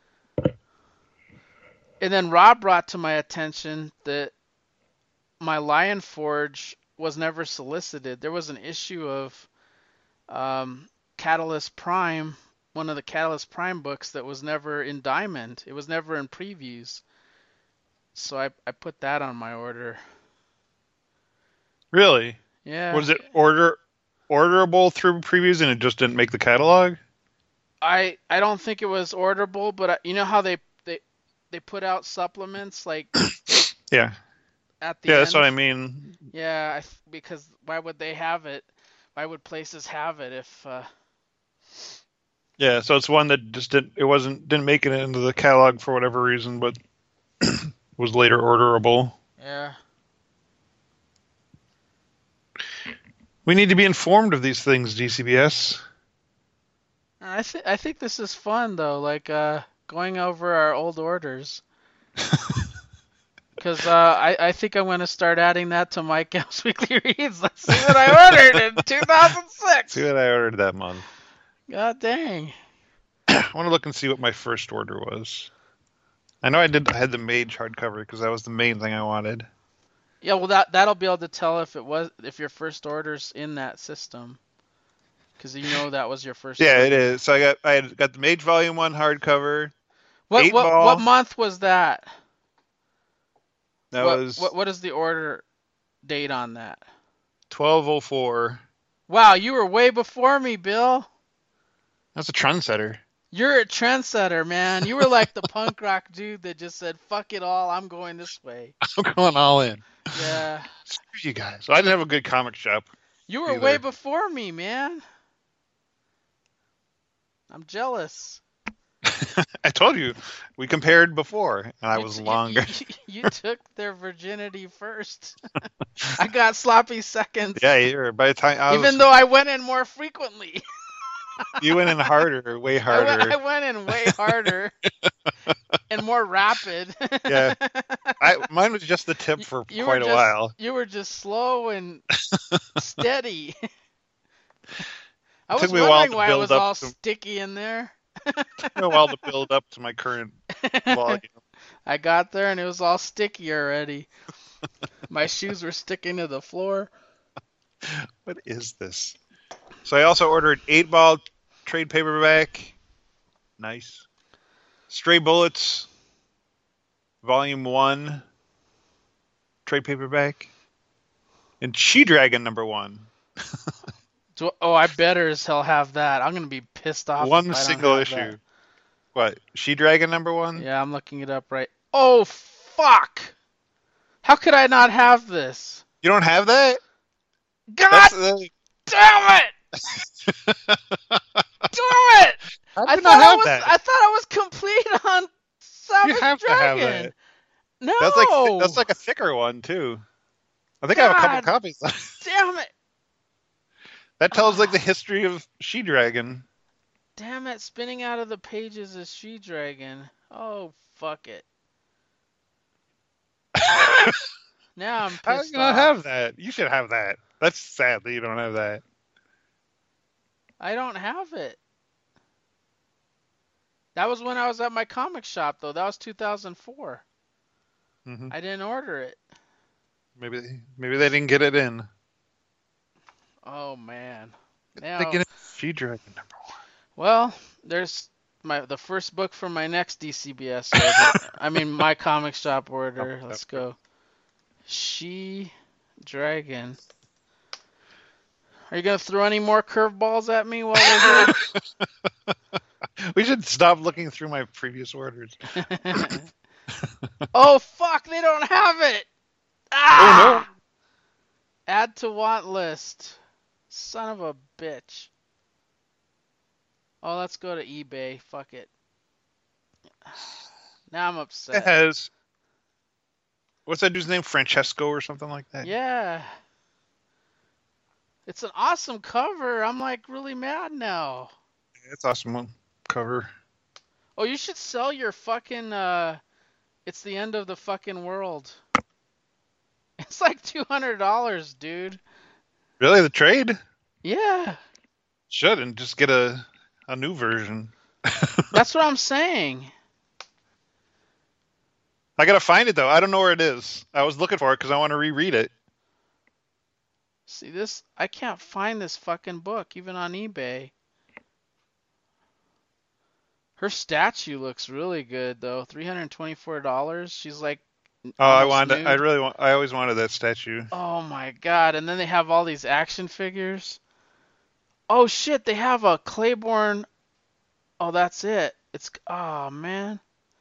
And then Rob brought to my attention that my Lion Forge was never solicited. There was an issue of um, Catalyst Prime, one of the Catalyst Prime books that was never in Diamond. It was never in previews. So I, I put that on my order. Really? Yeah. Was it order orderable through previews and it just didn't make the catalog? I I don't think it was orderable, but you know how they they, they put out supplements like yeah. At the yeah, end? That's what I mean. Yeah, I, because why would they have it? Why would places have it if? Uh... Yeah, so it's one that just didn't. It wasn't didn't make it into the catalog for whatever reason, but was later orderable. Yeah. We need to be informed of these things, D C B S. I think I think this is fun though, like uh, going over our old orders. Because uh, I, I think I'm going to start adding that to my Gals Weekly Reads. Let's see what I ordered in two thousand six. See what I ordered that month. God dang. I want to look and see what my first order was. I know I did. I had the Mage hardcover because that was the main thing I wanted. Yeah, well, that that'll be able to tell if it was if your first order's in that system, because you know that was your first. Yeah, order. It is. So I got I had got the Mage Volume One hardcover. What eight what ball. what month was that? That what, was what what is the order? date on that? twelve oh four. Wow, you were way before me, Bill. That's a trendsetter. You're a trendsetter, man. You were like the punk rock dude that just said, fuck it all, I'm going this way. I'm going all in. Yeah. Screw you guys. I didn't have a good comic shop. You were either. way before me, man. I'm jealous. I told you. We compared before, and I You was t- longer. You, you, you took their virginity first. I got sloppy seconds. Yeah, you're, by the time I Even was, though I went in more frequently. you went in harder, way I harder. went, I went in way harder and more rapid. Yeah. I, mine was just the tip for You quite were a just, while. You were just slow and steady. I It was took me a while wondering to why it build was up all to- sticky in there. It took me a while to build up to my current volume. I got there and it was all sticky already. My shoes were sticking to the floor. What is this? So I also ordered eight ball trade paperback. Nice. Stray Bullets, Volume One, trade paperback, and She Dragon number one. So, oh, I better as hell have that. I'm gonna be pissed off. One if I don't single have issue. that. What? She Dragon number one? Yeah, I'm looking it up right. Oh fuck! How could I not have this? You don't have that? God That's, uh, damn it! Damn it! How do I you thought not I have was that? I thought I was complete on Savage You have to Dragon. have that. No. That's like that's like a thicker one too. I think I have a couple God. copies. Damn it! That tells like the history of She Dragon. Damn it! Spinning out of the pages is She Dragon. Oh fuck it! Now I'm pissed How do you not off. have that? You should have that. That's sad that you don't have that. I don't have it. That was when I was at my comic shop, though. That was two thousand four. hmm I didn't order it. Maybe maybe they didn't get it in. Oh man. They Now, get it. She Dragon number one. well, there's my the first book for my next D C B S order. I mean, my comic shop order. Oh, Let's go. She Dragon. Are you gonna throw any more curveballs at me while we're here? We should stop looking through my previous orders. Oh fuck! They don't have it. Ah! Oh Add to want list. Son of a bitch. Oh, let's go to eBay. Fuck it. Now I'm no! It upset. has. What's that dude's name? Francesco or something like that? Yeah. It's an awesome cover. I'm like really mad now. It's awesome one cover. Oh, you should sell your fucking uh It's the End of the Fucking World. It's like two hundred dollars, dude. Really, the trade? Yeah. Should and just get a a new version. That's what I'm saying. I gotta find it though. I don't know where it is. I was looking for it because I want to reread it. See this? I can't find this fucking book even on eBay. Her statue looks really good though. three hundred twenty-four dollars. She's like Oh, I almost wanted. nude. I really want. I always wanted that statue. Oh my god. And then they have all these action figures. Oh shit, they have a Claiborne. Oh, that's it. It's oh man.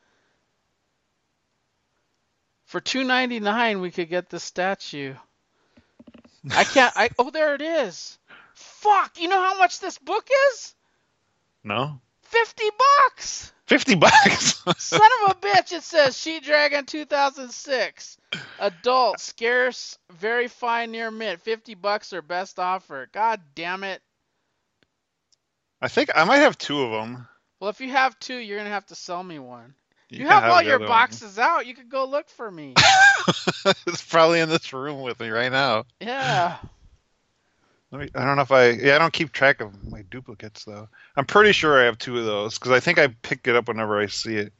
For two ninety-nine we could get this statue. I can't I oh there it is. Fuck, you know how much this book is? No, fifty bucks. fifty bucks. Son of a bitch, it says She Dragon two thousand six. Adult, scarce, very fine, near mint. fifty bucks or best offer. God damn it. I think I might have two of them. Well, if you have two, you're going to have to sell me one. You, can have, all the your other one. boxes out. You could go look for me. It's probably in this room with me right now. Yeah. Let me, I don't know if I. Yeah, I don't keep track of my duplicates though. I'm pretty sure I have two of those because I think I pick it up whenever I see it.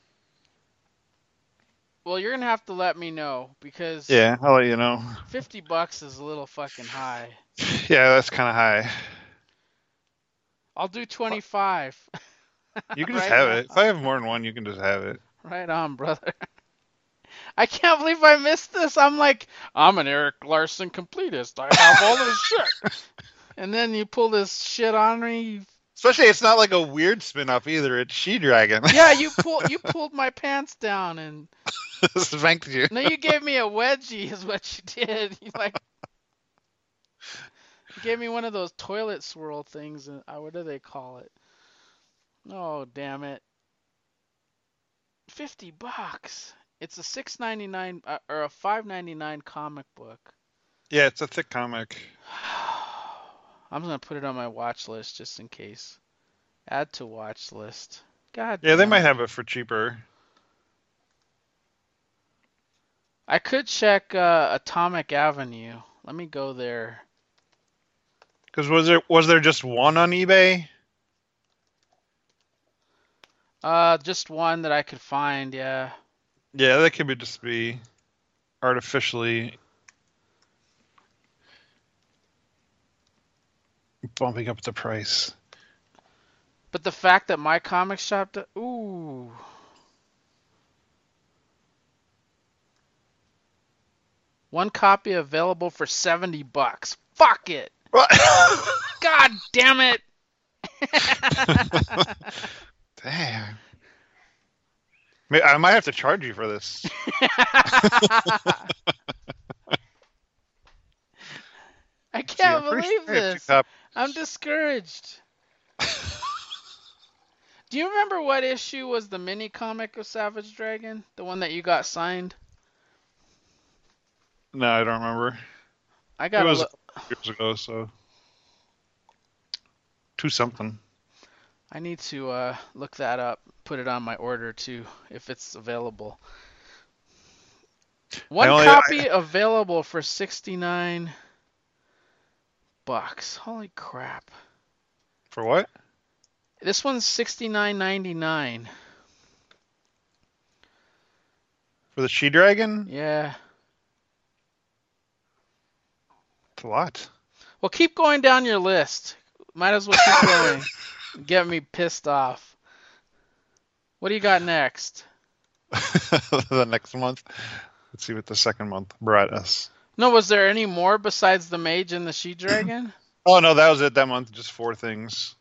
Well, you're going to have to let me know because Yeah, I'll let you know. fifty bucks is a little fucking high. Yeah, that's kind of high. I'll do twenty-five. You can just Right have on. it. If I have more than one, you can just have it. Right on, brother. I can't believe I missed this. I'm like, I'm an Eric Larson completist. I have all this shit. And then you pull this shit on me. Especially, it's not like a weird spin-off either. It's She-Dragon. Yeah, you pull you pulled my pants down and Spanked you. no, you gave me a wedgie is what you did. You like you gave me one of those toilet swirl things. And uh, what do they call it? Oh, damn it. fifty bucks. It's a six ninety-nine uh, or a five ninety-nine comic book. Yeah, it's a thick comic. I'm going to put it on my watch list just in case. Add to watch list. God Yeah, they damn might it. have it for cheaper. I could check uh, Atomic Avenue. Let me go there. Because was there was there just one on eBay? Uh, just one that I could find, yeah. Yeah, that could be just be artificially bumping up the price. But the fact that my comic shop, do- ooh. One copy available for seventy bucks. Fuck it. God damn it. Damn. I might have to charge you for this. I can't See, I'm pretty believe sure I have two this. copies. I'm discouraged. Do you remember what issue was the mini comic of Savage Dragon? The one that you got signed? No, I don't remember. I It got was a a couple years ago, so two something. I need to uh, look that up, put it on my order too, if it's available. One only- copy available for sixty-nine bucks. Holy crap. For what? This one's sixty-nine ninety-nine. For the She-Dragon? Yeah. It's a lot. Well, keep going down your list. Might as well keep going. Get me pissed off. What do you got next? The next month. Let's see what the second month brought us. No, was there any more besides the mage and the she-dragon? Oh, no, that was it that month. Just four things.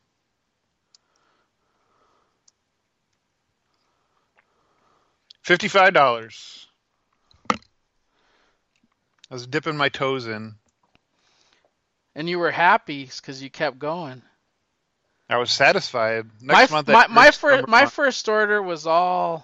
fifty-five dollars. I was dipping my toes in. And you were happy because you kept going. I was satisfied. Next my month, my I my, first fir- my first order was all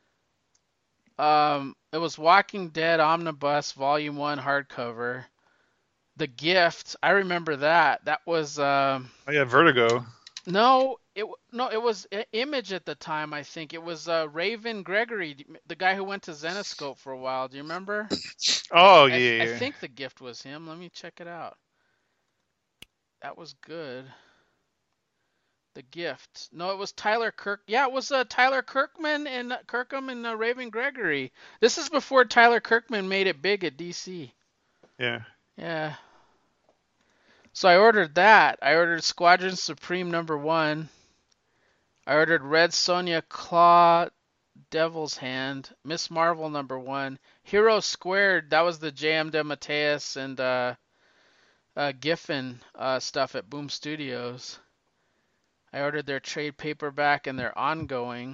um it was Walking Dead Omnibus Volume one hardcover. The Gift, I remember that. That was um Oh, yeah, Vertigo. no, it w- no, it was I- Image at the time, I think. It was uh Raven Gregory, the guy who went to Zenoscope for a while. Do you remember? Oh, I, yeah. I think The Gift was him. Let me check it out. That was good. The Gift. No, it was Tyler Kirk. Yeah, it was uh, Tyler Kirkman and uh, Kirkham and uh, Raven Gregory. This is before Tyler Kirkman made it big at D C. Yeah. Yeah. So I ordered that. I ordered Squadron Supreme number one. I ordered Red Sonja Claw Devil's Hand. Miss Marvel number one. Hero Squared. That was the J M DeMatteis and uh, uh, Giffen uh, stuff at Boom Studios. I ordered their trade paperback and their ongoing.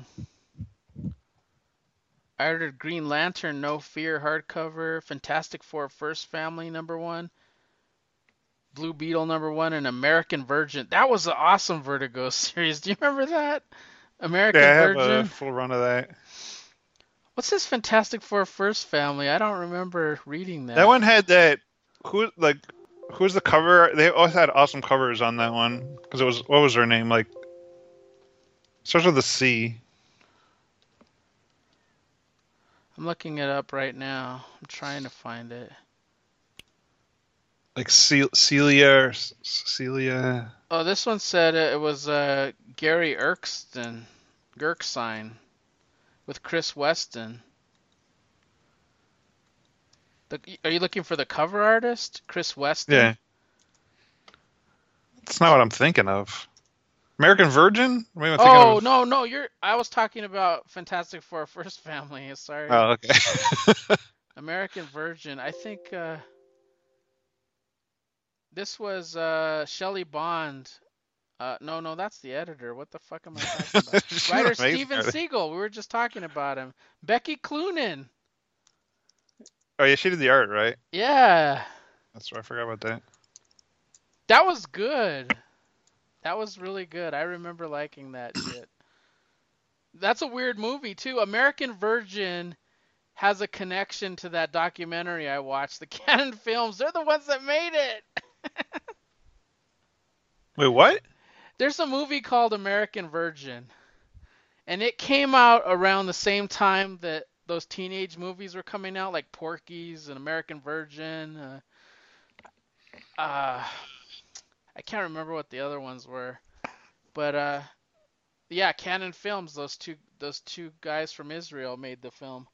I ordered Green Lantern No Fear hardcover, Fantastic Four First Family number one, Blue Beetle number one, and American Virgin. That was an awesome Vertigo series. Do you remember that? American Yeah, I have Virgin. a full run of that. What's this Fantastic Four First Family? I don't remember reading that. That one had that. Who like? Who's the cover? They always had awesome covers on that one because it was what was her name? Like starts with a C. I'm looking it up right now. I'm trying to find it. Like Ce- Celia, or S- Celia. Oh, this one said it was uh, Gary Erkston, Gerksign, with Chris Weston. The, are you looking for the cover artist, Chris Weston? Yeah. That's not what I'm thinking of. American Virgin? What am I thinking Oh of? no, no, you're. I was talking about Fantastic Four: First Family. Sorry, Oh, okay. American Virgin. I think uh, this was uh, Shelley Bond. Uh, no, no, that's the editor. What the fuck am I talking about? She's Writer amazing Steven at it. Seagal. We were just talking about him. Becky Cloonan. Oh yeah, she did the art, right? Yeah, That's right. I forgot about that. that was good. That was really good. I remember liking that shit. That's a weird movie too. American Virgin has a connection to that documentary I watched. The Canon Films. They're the ones that made it. Wait, what? There's a movie called American Virgin, and it came out around the same time that those teenage movies were coming out, like Porky's and American Virgin. Uh, uh, I can't remember what the other ones were, but uh, yeah, Canon Films. Those two, those two guys from Israel made the film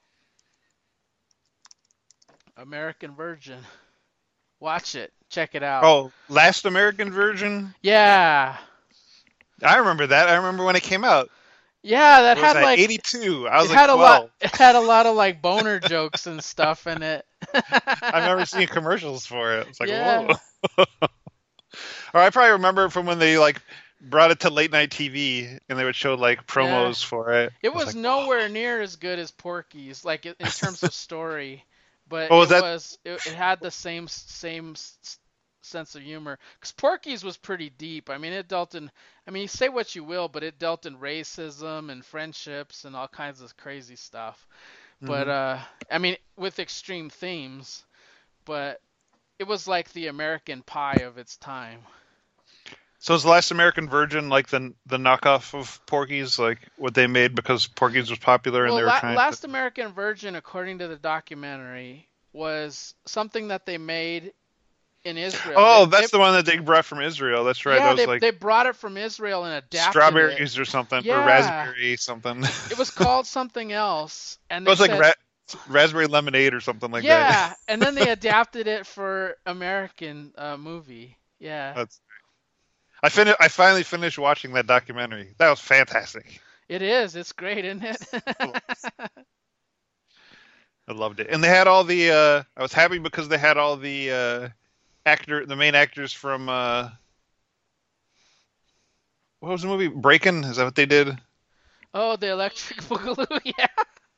American Virgin. Watch it. Check it out. Oh, Last American Virgin? Yeah. I remember that. I remember when it came out. Yeah, that What was had that, like eighty-two? I was it like had a lot twelve. it had a lot of like boner jokes and stuff in it. I remember seeing commercials for it. It's like, Yeah. whoa. Or I probably remember from when they like brought it to late night T V and they would show like promos Yeah. for it. It I was like, nowhere near as good as Porky's, like in in terms of story, but oh, it was that was it, it had the same same s- sense of humor. Because Porky's was pretty deep. I mean, it dealt in. I mean, say what you will, but it dealt in racism and friendships and all kinds of crazy stuff. But Mhm. uh, I mean, with extreme themes. But it was like the American Pie of its time. So is the Last American Virgin like the the knockoff of Porky's, like what they made because Porky's was popular and Well, they were La- trying to. Last American Virgin, according to the documentary, was something that they made in Israel. They, Oh, they that's the one that they brought from Israel. That's right. That yeah, was they like they brought it from Israel and adapted it. strawberries or something, or Yeah, raspberry something. it was called something else, and It they was like said ra- raspberry lemonade or something like that. yeah, and then they adapted it for American uh, movie. Yeah, That's. I fin- I finally finished watching that documentary. That was fantastic. it is. It's great, isn't it? I loved it, and they had all the. Uh, I was happy because they had all the uh, actor, the main actors from. Uh, what was the movie? Breakin'? Is that what they did? Oh, the Electric Boogaloo. Yeah.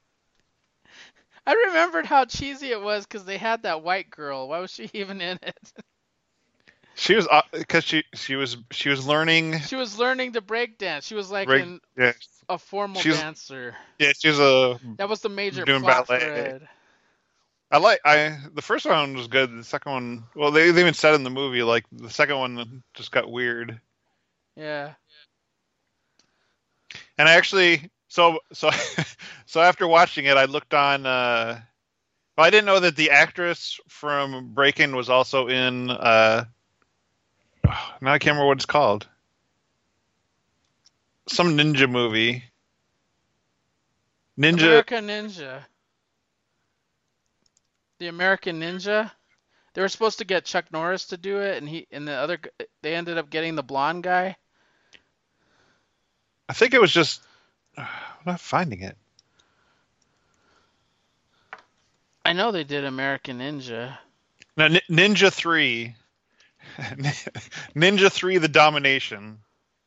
I remembered how cheesy it was because they had that white girl. Why was she even in it? She was because she she was she was learning. She was learning to break dance. She was like Break, in yeah, a formal she's dancer. yeah she's a That was the major doing plot ballet. thread. I like I the first one was good. The second one, well, they, they even said in the movie like the second one just got weird. Yeah. And I actually so so so after watching it, I looked on. Uh, well, I didn't know that the actress from Breakin' was also in. Uh, now I can't remember what it's called. Some ninja movie. Ninja. American Ninja. The American Ninja. They were supposed to get Chuck Norris to do it, and he and the other g- they ended up getting the blonde guy. I think it was just. I'm not finding it. I know they did American Ninja. No, Ni- Ninja three. Ninja three: The Domination.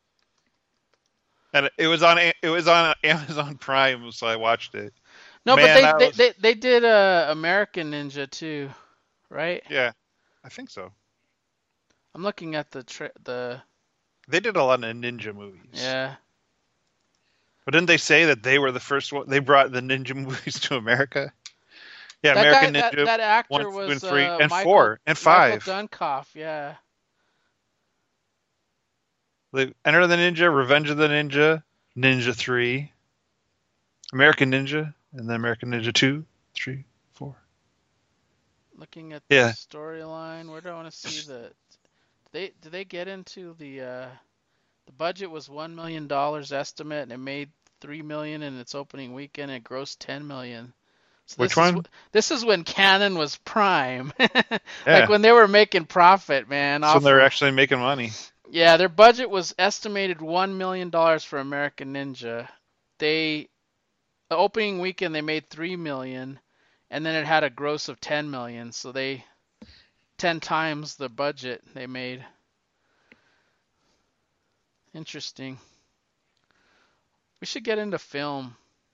And it was on A- it was on Amazon Prime, so I watched it. No, Man, but they that they, was they they did uh, American Ninja too, right? yeah, I think so. I'm looking at the tra- the They did a lot of ninja movies. yeah. But didn't they say that they were the first one? They brought the ninja movies to America. Yeah, That American guy, that, Ninja that actor one, two, was and three, uh, and Michael, four, and five. Michael Dunkoff, yeah. The Enter the Ninja, Revenge of the Ninja, Ninja three, American Ninja, and then American Ninja two, three, four. Looking at Yeah. the storyline, where do I want to see the? Do they do they get into the? Uh, the budget was one million dollars estimate, and it made three million in its opening weekend. And it grossed ten million. So Which this one? Is, this is when Canon was prime, Yeah. like when they were making profit, man. So Off they're of, actually making money. Yeah, their budget was estimated one million dollars for American Ninja. They the opening weekend they made three million, and then it had a gross of ten million. So they ten times the budget they made. Interesting. We should get into film.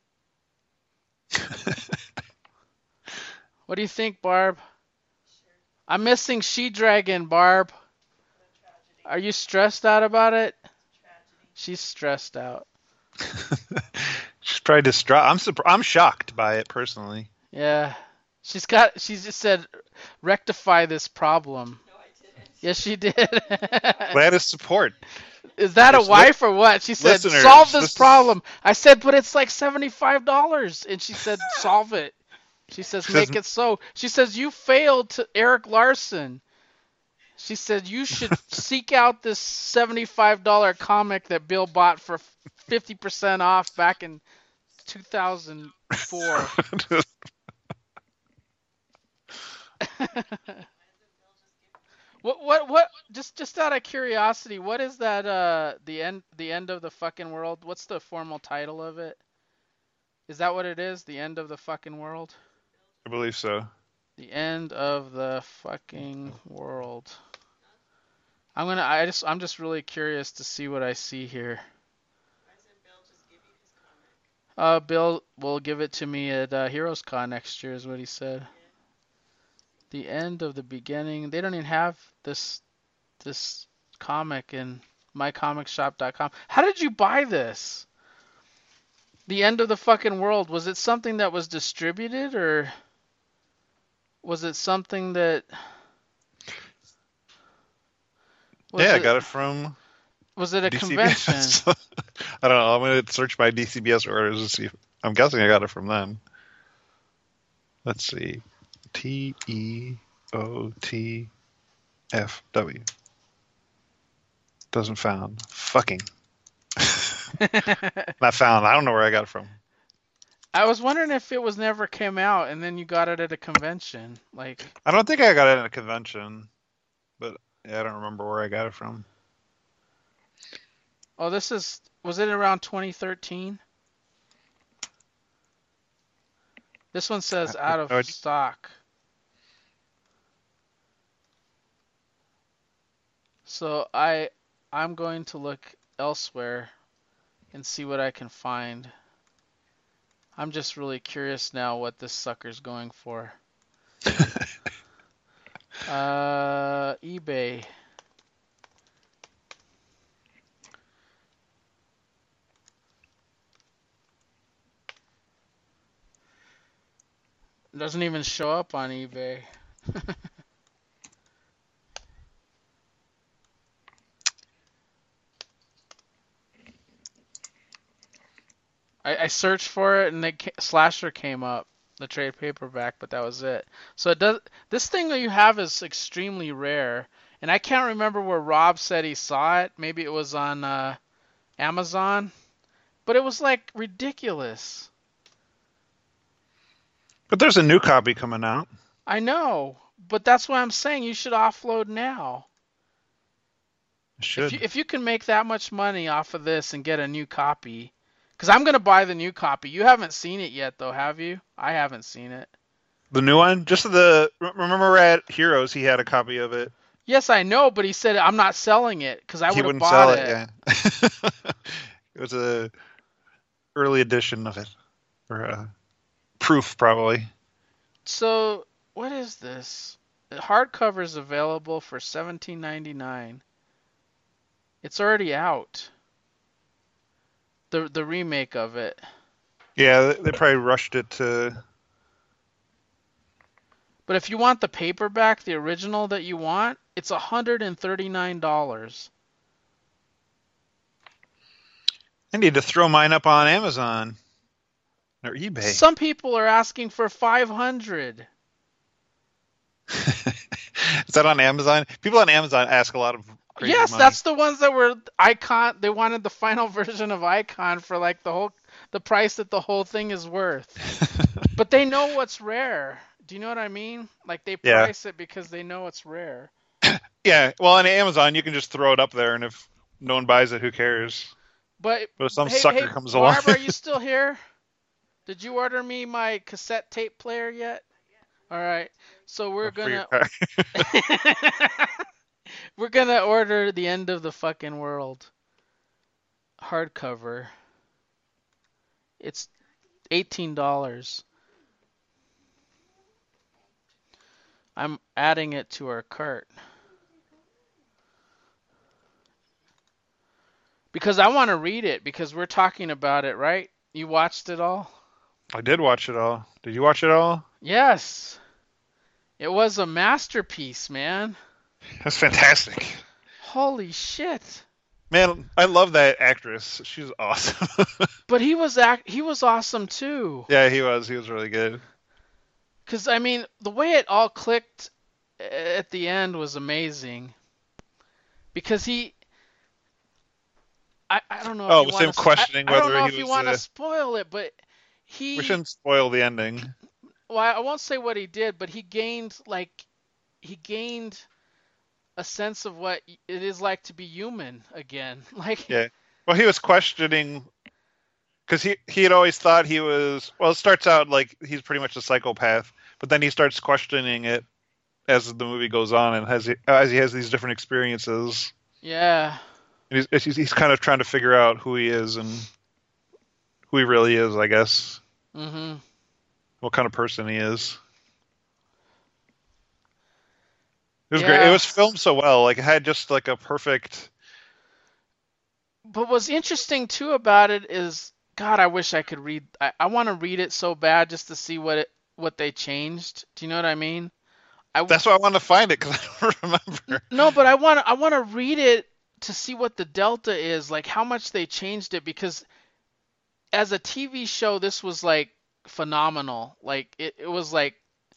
What do you think, Barb? I'm missing She-Dragon, Barb. Are you stressed out about it? She's stressed out. She's probably distraught. I'm surprised. I'm shocked by it personally. Yeah. She's got. She's just said, rectify this problem. No, I didn't. Yes, she did. Glad to support. Is that a There's wife or what? She said, listeners, solve this this is- problem. I said, but it's like seventy-five dollars. And she said, solve it. She says, She make says- it so. She says, you failed to Eric Larson. She said, you should seek out this seventy-five dollars comic that Bill bought for fifty percent off back in two thousand four. What what what just just out of curiosity, what is that uh the end the end of the fucking world? What's the formal title of it? Is that what it is? The end of the fucking world? I believe so. The end of the fucking world. I'm gonna I just I'm just really curious to see what I see here. Why doesn't Bill just give you his comic? Uh Bill will give it to me at uh, Heroes Con next year is what he said. The end of the beginning. They don't even have this this comic in my comic shop dot com. How did you buy this? The end of the fucking world. Was it something that was distributed or was it something that was yeah, I it, got it from Was it a D C B convention? S. I don't know. I'm going to search my D C B S orders and see. If, I'm guessing I got it from them. Let's see. T E O T F W. Doesn't found. Fucking. Not found. I don't know where I got it from. I was wondering if it was never came out and then you got it at a convention. Like, I don't think I got it at a convention, but yeah, I don't remember where I got it from. oh, this is, was it around twenty thirteen? This one says I- out of I- stock. So I, I'm going to look elsewhere and see what I can find. I'm just really curious now what this sucker's going for. Uh, eBay. It doesn't even show up on eBay. I, I searched for it and the ca- slasher came up, the trade paperback, but that was it. So it does. This thing that you have is extremely rare, and I can't remember where Rob said he saw it. Maybe it was on uh, Amazon, but it was like ridiculous. But there's a new copy coming out. I know, but that's why I'm saying you should offload now. I should. If you, if you can make that much money off of this and get a new copy, because I'm gonna buy the new copy. You haven't seen it yet, though, have you? I haven't seen it. The new one? Just the. Remember at Heroes, he had a copy of it. Yes, I know, but he said I'm not selling it because I he would have wouldn't bought sell it. it. Yeah. It was a early edition of it, or a proof probably. So what is this? The hardcover is available for seventeen ninety-nine. It's already out. The the remake of it. Yeah, they probably rushed it to. But if you want the paperback, the original that you want, it's one hundred thirty-nine dollars. I need to throw mine up on Amazon or eBay. Some people are asking for five hundred. Is that on Amazon? People on Amazon ask a lot of crazy Yes, money. that's the ones that were Icon. They wanted the final version of Icon for like the whole the price that the whole thing is worth. But they know what's rare. Do you know what I mean? Like they Yeah. price it because they know it's rare. Yeah, well, on Amazon you can just throw it up there, and if no one buys it, who cares? But But if some hey, sucker hey, comes along, Barb, are you still here? Did you order me my cassette tape player yet? All right. So we're for your gonna car. we're gonna order The End of the Fucking World hardcover. It's eighteen dollars. I'm adding it to our cart because I want to read it because we're talking about it, right? You watched it all? I did watch it all. Did you watch it all? Yes. It was a masterpiece, man. That's fantastic. Holy shit. Man, I love that actress. She's awesome. But he was act he was awesome too. Yeah, he was. He was really good. Cuz I mean, the way it all clicked at the end was amazing. Because he I, I don't know Oh, if you with him want to questioning I, I don't whether know he if you was want to the... spoil it, but he We shouldn't spoil the ending. well, I won't say what he did, but he gained like he gained a sense of what it is like to be human again. Like Yeah. Well, he was questioning because he he had always thought he was. Well, it starts out like he's pretty much a psychopath, but then he starts questioning it as the movie goes on, and as he, as he has these different experiences, yeah. and he's, he's he's kind of trying to figure out who he is and who he really is, I guess. Mhm. What kind of person he is. It was Yeah. great. It was filmed so well. Like it had just like a perfect. But what's interesting too about it is, God, I wish I could read. I, I want to read it so bad just to see what it what they changed. Do you know what I mean? I That's why I wanted to find it because I don't remember. no, but I want I want to read it to see what the delta is, like how much they changed it. Because as a T V show, this was like phenomenal. Like it, it was like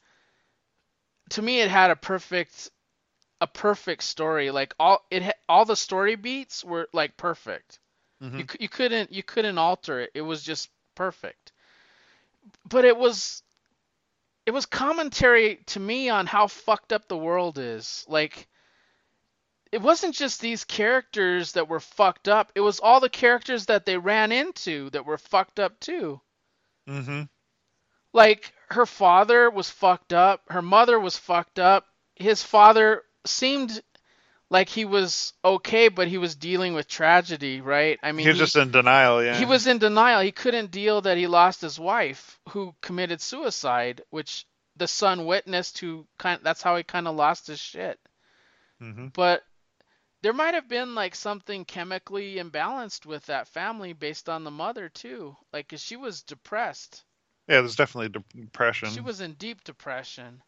to me, it had a perfect a perfect story. Like all it ha- all the story beats were like perfect. Mm-hmm. You c- you couldn't you couldn't alter it. It was just perfect. But it was it was commentary to me on how fucked up the world is. Like it wasn't just these characters that were fucked up. It was all the characters that they ran into that were fucked up too. Mm-hmm. Like her father was fucked up, her mother was fucked up. His father seemed like he was okay, but he was dealing with tragedy, right? I mean, He was he, just in denial. Yeah. he was in denial. He couldn't deal that he lost his wife, who committed suicide, which the son witnessed. Who kind that's how he kind of lost his shit. Mm-hmm. But there might have been like something chemically imbalanced with that family based on the mother too. Like 'cause she was depressed. Yeah, there's definitely depression. She was in deep depression.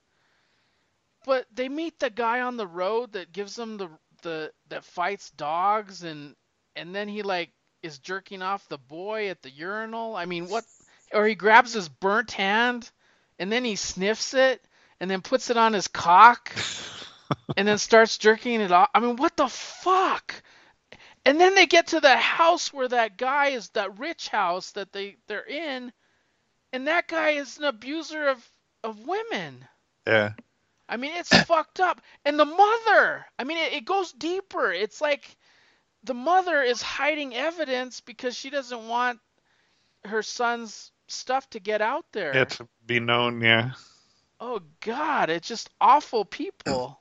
But they meet the guy on the road that gives them the the that fights dogs, and and then he like is jerking off the boy at the urinal. I mean, what? Or he grabs his burnt hand and then he sniffs it and then puts it on his cock and then starts jerking it off. I mean, what the fuck? And then they get to the house where that guy is, that rich house that they they're in, and that guy is an abuser of of women. Yeah. I mean, it's fucked up. And the mother, I mean, it, it goes deeper. It's like the mother is hiding evidence because she doesn't want her son's stuff to get out there. Yeah, to be known. Yeah. Oh, God, it's just awful people.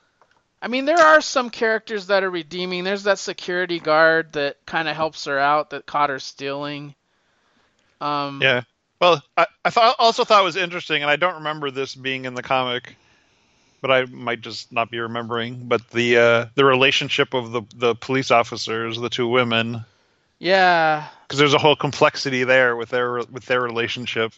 I mean, there are some characters that are redeeming. There's that security guard that kind of helps her out that caught her stealing. Um, Yeah. Well, I, I thought, also thought it was interesting, and I don't remember this being in the comic, but I might just not be remembering. But the uh, the relationship of the the police officers, the two women, Yeah. because there's a whole complexity there with their with their relationship.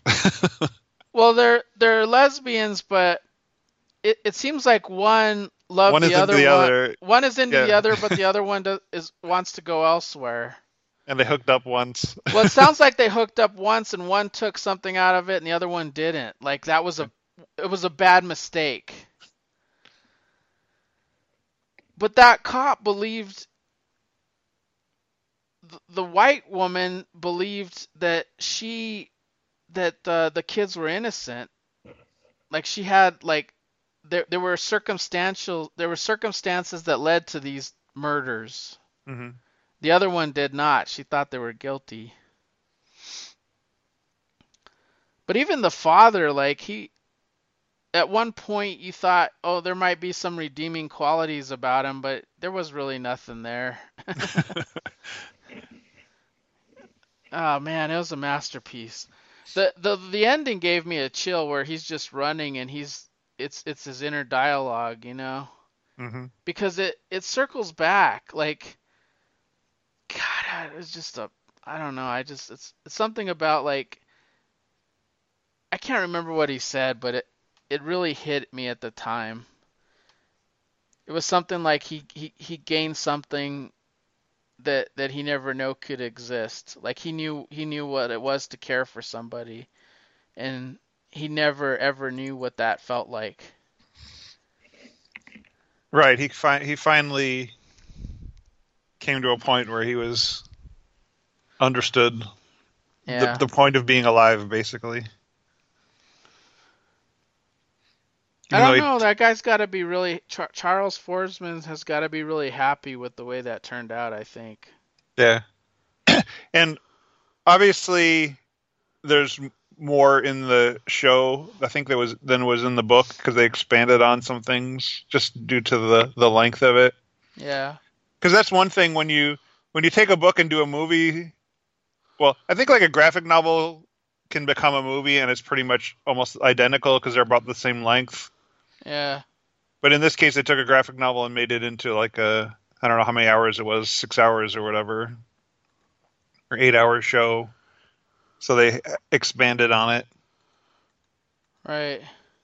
Well, they're they're lesbians, but it, it seems like one loved One the is into other the one. other. One is into the Yeah. other, but the other one does, is wants to go elsewhere. And they hooked up once. Well, it sounds like they hooked up once, and one took something out of it, and the other one didn't. Like that was a it was a bad mistake. But that cop believed th- the white woman believed that she that uh, the kids were innocent. Like she had like there there were circumstantial there were circumstances that led to these murders. hmm The other one did not. She thought they were guilty. But even the father, like he, at one point you thought, oh, there might be some redeeming qualities about him, but there was really nothing there. Oh man, it was a masterpiece. The the the ending gave me a chill where he's just running and he's it's it's his inner dialogue, you know? hmm Because it it circles back. Like God, it's just a I don't know. I just it's it's something about like I can't remember what he said, but it it really hit me at the time. It was something like he he, he gained something that that he never knew could exist. Like he knew he knew what it was to care for somebody, and he never ever knew what that felt like. Right. He fi- he finally came to a point where he was understood Yeah. the the point of being alive, basically. I Even though don't he- know. That guy's got to be really Char- Charles Forsman has got to be really happy with the way that turned out, I think. Yeah. And obviously, there's m- more in the show. I think there was than was in the book because they expanded on some things just due to the, the length of it. Yeah. Because that's one thing when you when you take a book and do a movie. Well, I think like a graphic novel can become a movie and it's pretty much almost identical because they're about the same length. Yeah. But in this case, they took a graphic novel and made it into like a I don't know how many hours it was, six hours or whatever, or eight hour show. So they expanded on it. Right.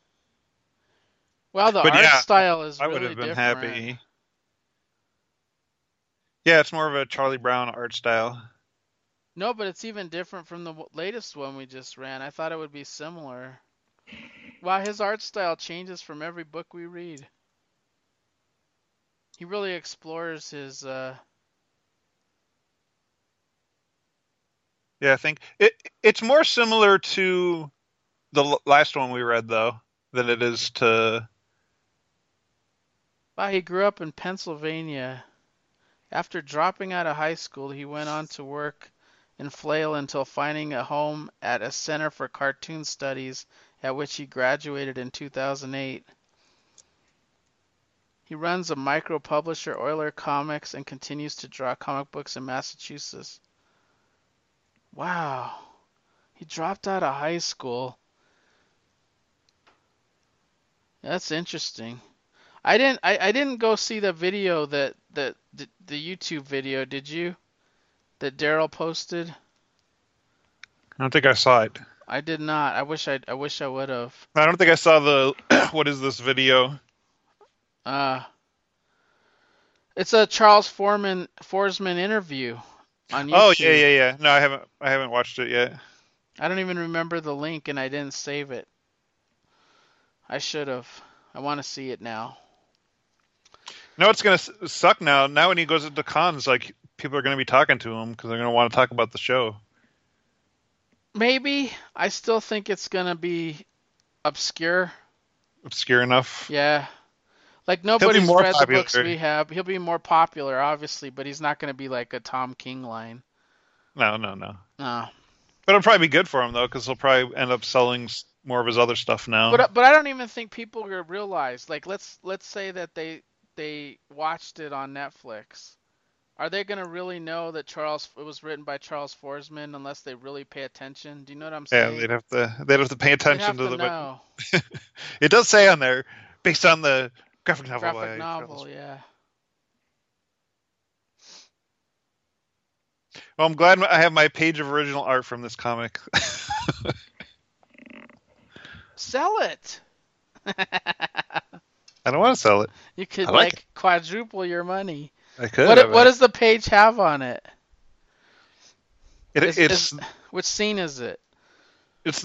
Well, the But art yeah, style is I really would have been different. happy. Yeah, it's more of a Charlie Brown art style. No, but it's even different from the w- latest one we just ran. I thought it would be similar. Wow, his art style changes from every book we read. He really explores his uh Yeah, I think it it's more similar to the l- last one we read though than it is to. wow, he grew up in Pennsylvania. After dropping out of high school, he went on to work in Flail until finding a home at a Center for Cartoon Studies, at which he graduated in two thousand eight. He runs a micro publisher, Euler Comics, and continues to draw comic books in Massachusetts. Wow. He dropped out of high school. That's interesting. I didn't I, I didn't go see the video that, that the, the YouTube video, did you? That Daryl posted? I don't think I saw it. I did not. I wish I I wish I would have. I don't think I saw the what is this video? Uh It's a Charles Foreman Forsman interview on YouTube. Oh yeah, yeah, yeah. No, I haven't. I haven't watched it yet. I don't even remember the link and I didn't save it. I should have. I want to see it now. You know what's gonna s- suck now? Now when he goes into cons, like people are gonna be talking to him because they're gonna want to talk about the show. Maybe. I still think it's going to be obscure. Obscure enough. Yeah. Like nobody's more read the popular. books we have. He'll be more popular, obviously, but he's not going to be like a Tom King line. No, no, no. No. But it'll probably be good for him though, because he'll probably end up selling s- more of his other stuff now. But but I don't even think people are realize. Like let's let's say that they they watched it on Netflix. Are they gonna really know that Charles it was written by Charles Forsman unless they really pay attention? Do you know what I'm yeah, saying? they'd have to. They'd have to pay They attention have to to the. know. It does say on there, based on the graphic novel. by Graphic Charles. novel, yeah. Well, I'm glad I have my page of original art from this comic. Sell it. I don't want to sell it. You could I like like quadruple your money. I could. What have what it. does the page have on it? It, Is- it's is- which scene is it? it's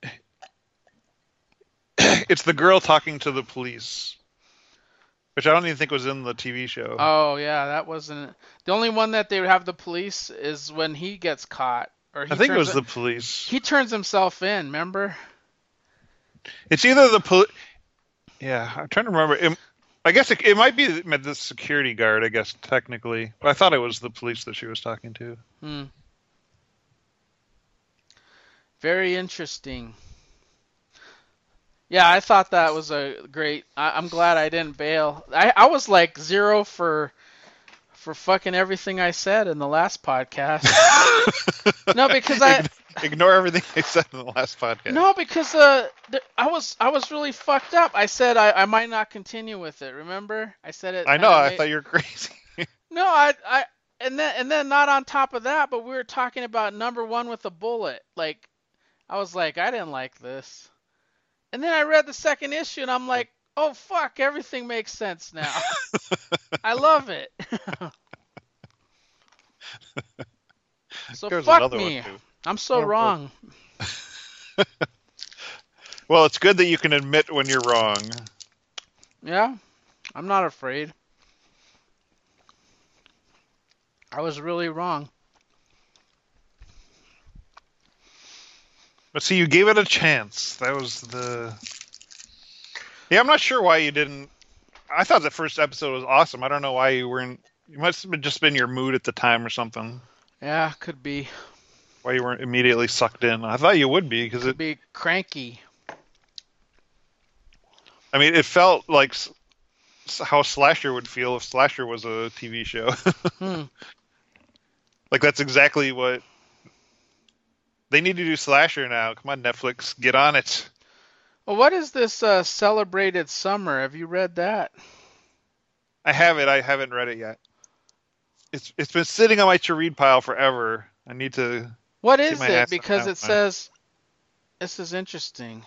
it's the girl talking to the police, which I don't even think was in the T V show. Oh yeah, that wasn't the only one that they would have the police is when he gets caught or he I think it turns was the police. he turns himself in. Remember? It's either the pol- Yeah, I'm trying to remember. It, I guess it, it might be the the security guard. I guess technically, but I thought it was the police that she was talking to. Hmm. Very interesting. Yeah, I thought that was a great. I, I'm glad I didn't bail. I, I was like zero for for fucking everything I said in the last podcast. No, because I Ignore everything I said in the last podcast. no because uh th- I was I was really fucked up. I said I, I might not continue with it. Remember? I said it. I and know. I made- thought you were crazy. No, I I and then and then not on top of that, but we were talking about number one with a bullet. Like I was like I didn't like this. And then I read the second issue and I'm like, oh fuck, everything makes sense now. I love it. So There's fuck another me. one, too. I'm so Yeah, wrong. Well, it's good that you can admit when you're wrong. Yeah, I'm not afraid. I was really wrong. But see, you gave it a chance. That was the. Yeah, I'm not sure why you didn't. I thought the first episode was awesome. I don't know why you weren't. You must have just been your mood at the time or something. Yeah, could be. Why you weren't immediately sucked in. I thought you would be because Could it. be cranky. I mean, it felt like s- s- how Slasher would feel if Slasher was a T V show. Hmm. Like that's exactly what they need to do. Slasher now. Come on, Netflix, get on it. Well, what is this uh, celebrated summer? Have you read that? I have it. I haven't read it yet. It's it's been sitting on my to read pile forever. I need to. What See is my it? ass Because down. it says this is interesting.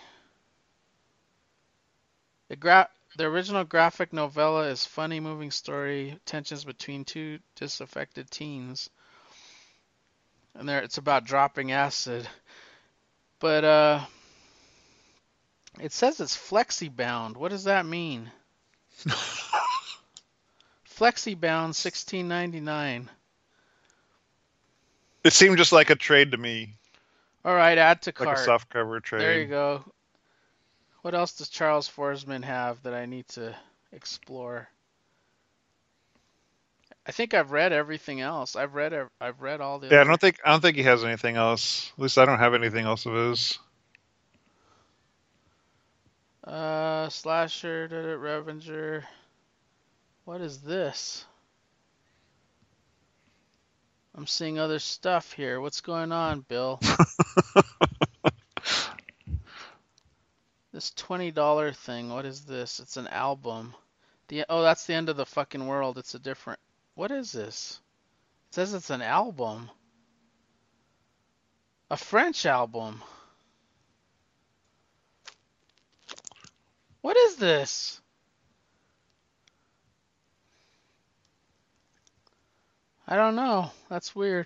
The gra- the original graphic novella is funny, moving story, tensions between two disaffected teens, and there it's about dropping acid. But uh, it says it's flexi-bound. What does that mean? Flexi-bound, sixteen ninety-nine. It seemed just like a trade to me, All right, add to like cart. a soft cover trade. There you go. What else does Charles Forsman have that I need to explore? I think I've read everything else. I've read ev- I've read all the Yeah, I other- don't think I don't think he has anything else. At least I don't have anything else of his. Uh, Slasher, did it, Revenger. What is this? I'm seeing other stuff here. What's going on, Bill? This twenty dollar thing, what is this? It's an album. The Oh, that's the end of the fucking world. It's a different. What is this? It says it's an album. A French album. What is this? I don't know. That's weird.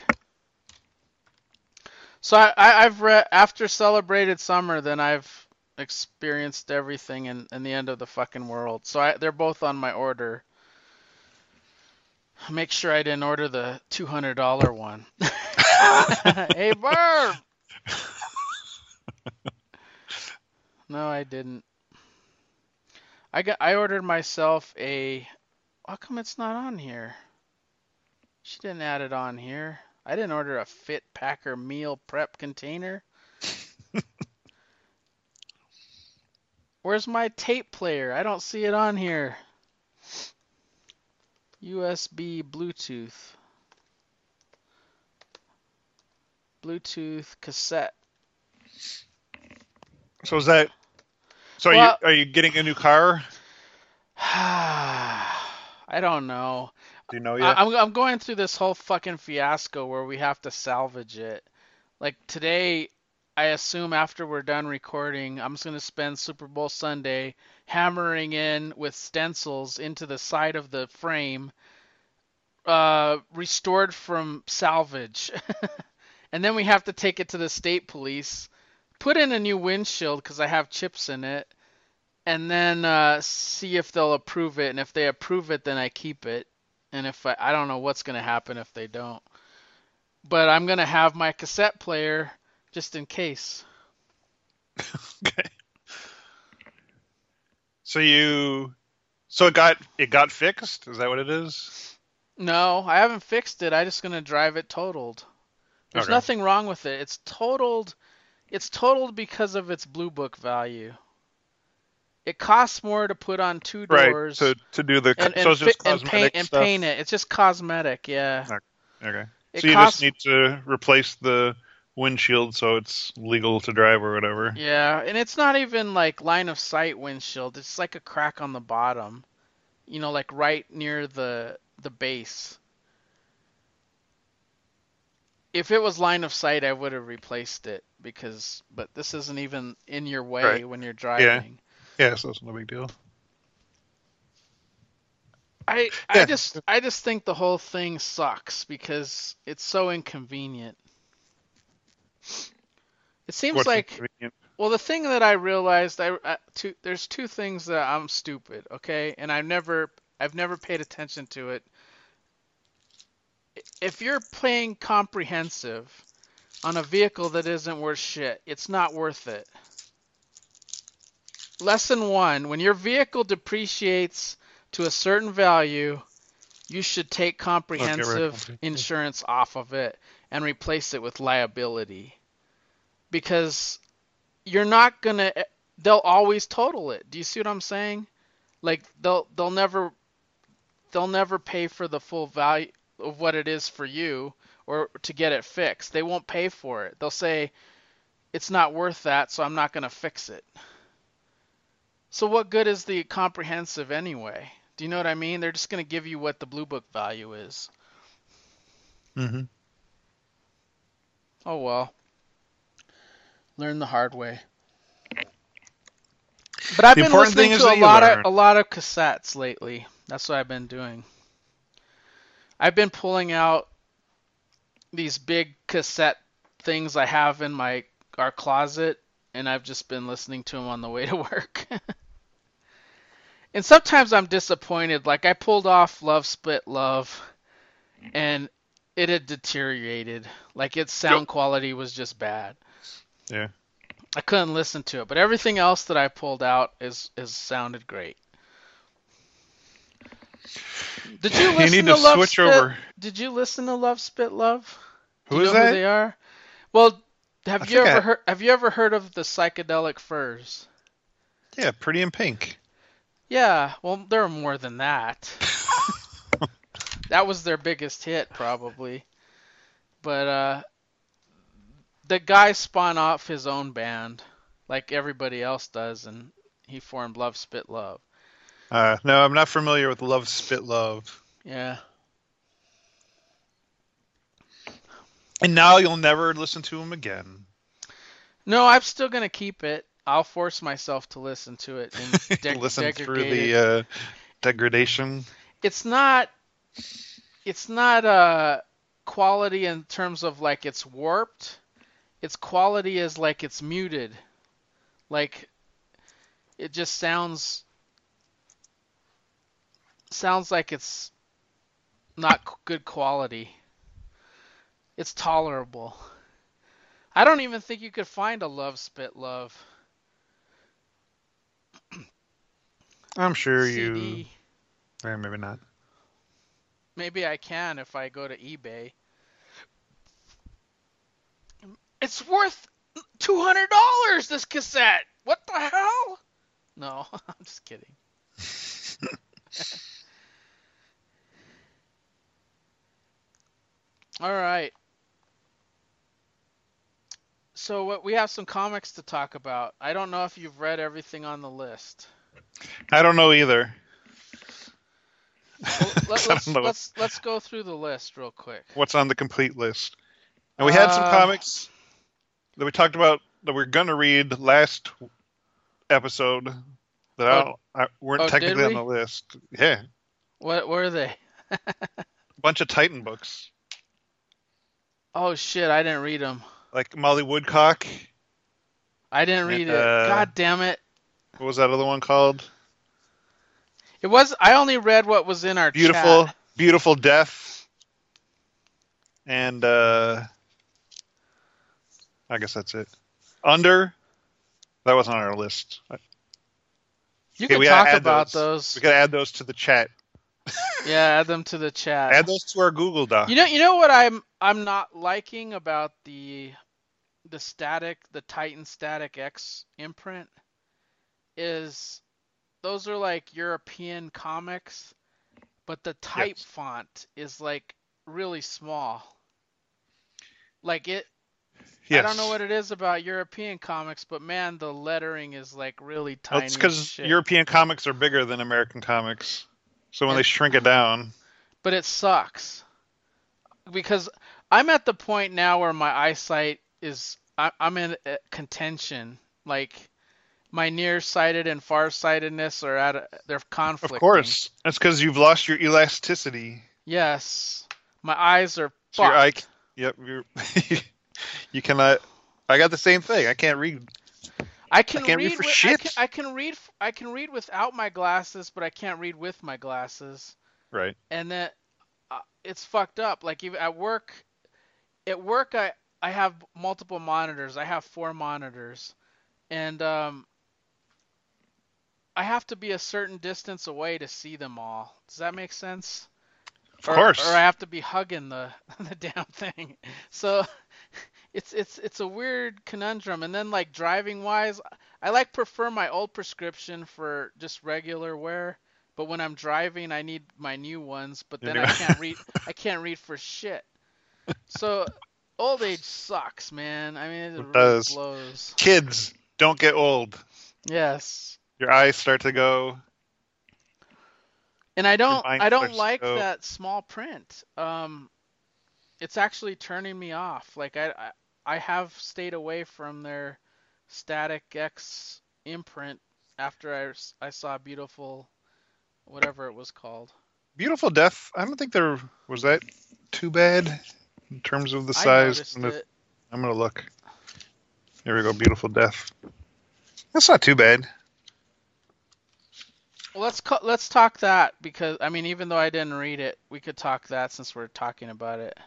So I, I I've read after Celebrated Summer, then I've experienced everything and, and the end of the fucking world. So I, they're both on my order. Make sure I didn't order the two hundred dollar one. Hey, Barb! No, I didn't. I got. I ordered myself a. How come it's not on here? She didn't add it on here. I didn't order a Fit Packer meal prep container. Where's my tape player? I don't see it on here. U S B Bluetooth. Bluetooth cassette. So is that? So are Well- you are you getting a new car? I don't know. Do you know I, yet? I'm I'm going through this whole fucking fiasco where we have to salvage it. Like today, I assume after we're done recording, I'm just gonna spend Super Bowl Sunday hammering in with stencils into the side of the frame, uh, restored from salvage, and then we have to take it to the state police, put in a new windshield because I have chips in it, and then uh, see if they'll approve it. And if they approve it, then I keep it. And if I, I don't know what's going to happen if they don't. But I'm going to have my cassette player just in case. Okay. So you, so it got it got fixed. Is that what it is? No, I haven't fixed it. I'm just gonna drive it totaled. There's Okay. nothing wrong with it. It's totaled. It's totaled because of its Blue Book value. It costs more to put on two Right. doors To to do the and so and, it's just fi- and paint cosmetic and stuff. paint it. It's just cosmetic, yeah. Okay. It So you costs just need to replace the windshield so it's legal to drive or whatever. yeah, and it's not even like line of sight windshield. It's like a crack on the bottom. You know, like right near the the base. If it was line of sight, I would have replaced it because but this isn't even in your way Right. when you're Yeah. driving. Yeah. So it's no big deal. I I Yeah. just I just think the whole thing sucks because it's so inconvenient. It seems What's like inconvenient? well the thing that I realized I, I two, there's two things that I'm stupid, okay? And I've never I've never paid attention to it. If you're paying comprehensive on a vehicle that isn't worth shit, it's not worth it. Lesson one, when your vehicle depreciates to a certain value, you should take comprehensive comprehensive. insurance off of it and replace it with liability. Because you're not gonna, they'll always total it. Do you see what I'm saying? Like they'll they'll never they'll never pay for the full value of what it is for you or to get it fixed. They won't pay for it. They'll say it's not worth that, so I'm not gonna fix it. So what good is the comprehensive anyway? Do you know what I mean? They're just going to give you what the Blue Book value is. Mm-hmm. Oh well. Learn the hard way. But I've The been important listening thing is to a that you lot learn. of a lot of cassettes lately. That's what I've been doing. I've been pulling out these big cassette things I have in my our closet, and I've just been listening to them on the way to work. And sometimes I'm disappointed. Like I pulled off Love Split Love, and it had deteriorated. Like its sound Yep. quality was just bad. Yeah. I couldn't listen to it, but everything else that I pulled out is is sounded great. Did you listen You need to, to Love switch Spit? over. Did you listen to Love Spit Love? Do Who you is know that? who they are? Well, have I you think ever I- heard have you ever heard of the Psychedelic Furs? Yeah, Pretty in Pink. Yeah, well, they're more than that. That was their biggest hit, probably. But uh, the guy spun off his own band, like everybody else does, and he formed Love Spit Love. Uh, no, I'm not familiar with Love Spit Love. Yeah. And now you'll never listen to him again. No, I'm still gonna keep it. I'll force myself to listen to it and de- listen through degradate the it. uh, degradation. It's not. It's not uh quality in terms of like it's warped. Its quality is like it's muted. Like it just sounds sounds like it's not c- good quality. It's tolerable. I don't even think you could find a Love Spit Love I'm sure C you. D. Or maybe not. Maybe I can if I go to eBay. It's worth two hundred dollars this cassette. What the hell? No, I'm just kidding. All right. So what we have some comics to talk about. I don't know if you've read everything on the list. I don't know either. Well, let, I let's don't know let's let's go through the list real quick. what's on the complete list. And we had some Uh, comics that we talked about that we are going to read last episode that I Oh, don't, I, weren't oh, did technically on we? the list. Yeah. What were they? A bunch of Titan books. Oh shit! I didn't read them. Like Molly Woodcock. I didn't read it. Uh, God damn it! What was that other one called? It was. I only read what was in our Beautiful, chat. Beautiful Death. And uh, I guess that's it. Under. That wasn't on our list. You Okay, can we gotta talk add about those. those. We gotta add those to the chat. Yeah, add them to the chat. Add those to our Google Doc. You know, you know what I'm I'm not liking about the the static, the Titan Static X imprint is those are like European comics, but the type Yes. font is like really small. Like it, Yes. I don't know what it is about European comics, but man, the lettering is like really Well, tiny it's as because shit. European comics are bigger than American comics, so when And- they shrink it down, But it sucks because I'm at the point now where my eyesight is I- I'm in uh, contention. Like my nearsighted and farsightedness are at a, they're of conflicting. course, that's because you've lost your elasticity. Yes, my eyes are So your eye, fucked. yep, you're, you cannot. I got the same thing. I can't read. I can can't read read for with, I shit. can I can read f- I can read without my glasses, but I can't read with my glasses. Right. And then uh, it's fucked up. Like even at work, at work I I have multiple monitors. I have four monitors, and um, I have to be a certain distance away to see them all. Does that make sense? Of Or, course. or I have to be hugging the the damn thing. So it's it's it's a weird conundrum. And then like driving wise, I like prefer my old prescription for just regular wear. But when I'm driving, I need my new ones. But Your then new- I can't read. I can't read for shit. So old age sucks, man. I mean, it, It really does. blows. Kids, don't get old. Yes. Your eyes start to go. And I don't mind I don't starts to like go. that small print. Um, it's actually turning me off. Like I, I I have stayed away from their Static X imprint after I, s- I saw Beautiful, whatever it was called. Beautiful Death. I don't think there was that too bad in terms of the I size. noticed I'm gonna, it. I'm gonna look. Here we go. Beautiful Death. That's not too bad. Well, let's co- let's talk that because I mean, even though I didn't read it, we could talk that since we're talking about it.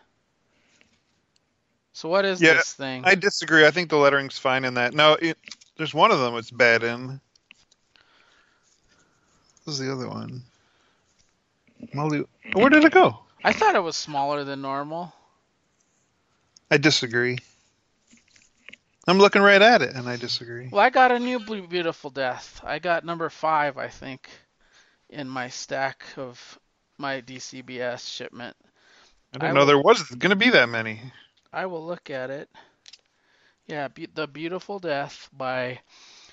So what is Yeah, this thing? I disagree. I think the lettering's fine in that. No, it, there's one of them it's bad in. What was the other one? Molly, where did it go? I thought it was smaller than normal. I disagree. I'm looking right at it, and I disagree. Well, I got a new Blue Beautiful Death. I got number five, I think, in my stack of my D C B S shipment. I didn't I know will- there was going to be that many. I will look at it. Yeah, Be- The Beautiful Death by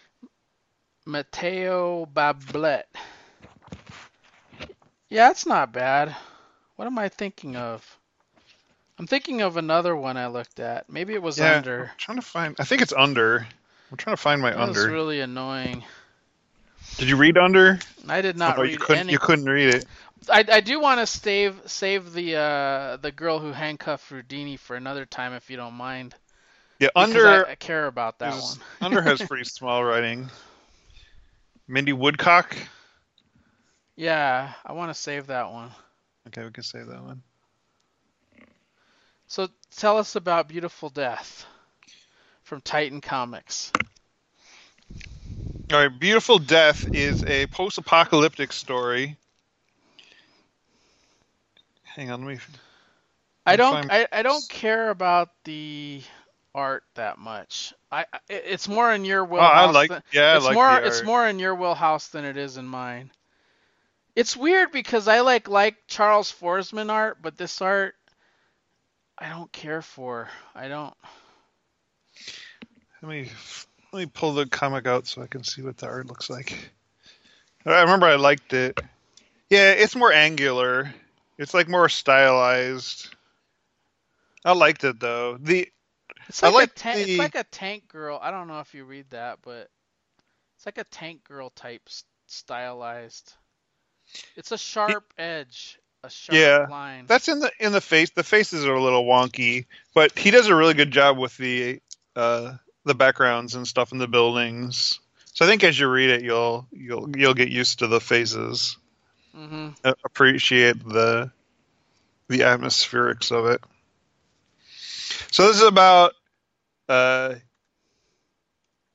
Matteo Bablet. Yeah, it's not bad. What am I thinking of? I'm thinking of another one I looked at. Maybe it was Yeah, Under. I'm trying to find. I think it's Under. I'm trying to find my That was Under. really annoying. Did you read Under? I did Oh, not no, read you couldn't. any. You couldn't read it. I, I do want to save save the uh, the girl who handcuffed Rudini for another time if you don't mind. Yeah, Because Under. I, I care about that is- one. Under has pretty small writing. Mindy Woodcock. Yeah, I want to save that one. Okay, we can say that one. So tell us about Beautiful Death from Titan Comics. All right, Beautiful Death is a post-apocalyptic story. Hang on, let me. I Let me don't find- I, I don't care about the art that much. I I- it's more in your Oh, wheelhouse. I like. than, Yeah, I it's like more the it's art. more in your wheelhouse than it is in mine. It's weird because I like like Charles Forsman art, but this art I don't care for. I don't. Let me let me pull the comic out so I can see what the art looks like. I remember I liked it. Yeah, it's more angular. It's like more stylized. I liked it though. The It's I like, like a ta- it's the- like a tank girl. I don't know if you read that, but it's like a tank girl type s- stylized. It's a sharp edge, a sharp Yeah, line. that's in the in the face. The faces are a little wonky, but he does a really good job with the uh, the backgrounds and stuff in the buildings. So I think as you read it, you'll you'll you'll get used to the faces, hmm uh, appreciate the the atmospherics of it. So this is about uh,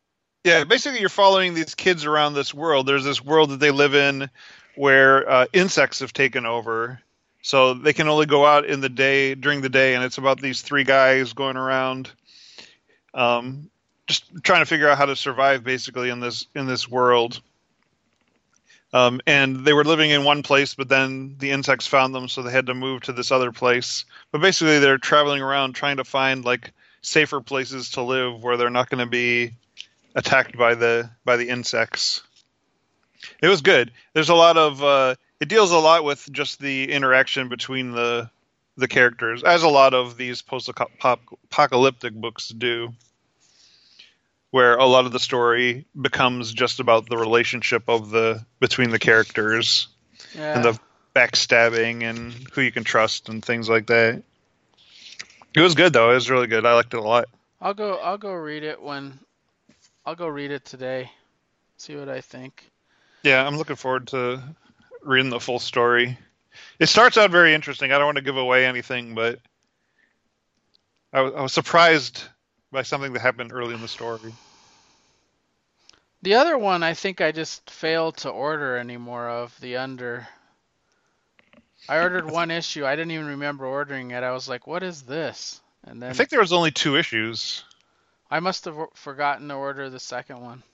Yeah, basically you're following these kids around this world. There's this world that they live in where uh, insects have taken over. So they can only go out in the day, during the day, and it's about these three guys going around um, just trying to figure out how to survive basically in this in this world. Um, and they were living in one place, but then the insects found them, so they had to move to this other place. But basically, they're traveling around trying to find like safer places to live where they're not going to be attacked by the by the insects. It was good. There's a lot of uh, it deals a lot with just the interaction between the the characters, as a lot of these post-apocalyptic books do, where a lot of the story becomes just about the relationship of the between the characters Yeah. and the backstabbing and who you can trust and things like that. It was good though. It was really good. I liked it a lot. I'll go. I'll go read it when. I'll go read it today. See what I think. Yeah, I'm looking forward to reading the full story. It starts out very interesting. I don't want to give away anything, but I was, I was surprised by something that happened early in the story. The other one, I think I just failed to order any more of. The Under. I ordered one issue. I didn't even remember ordering it. I was like, "What is this?" And then I think there was only two issues. I must have forgotten to order the second one.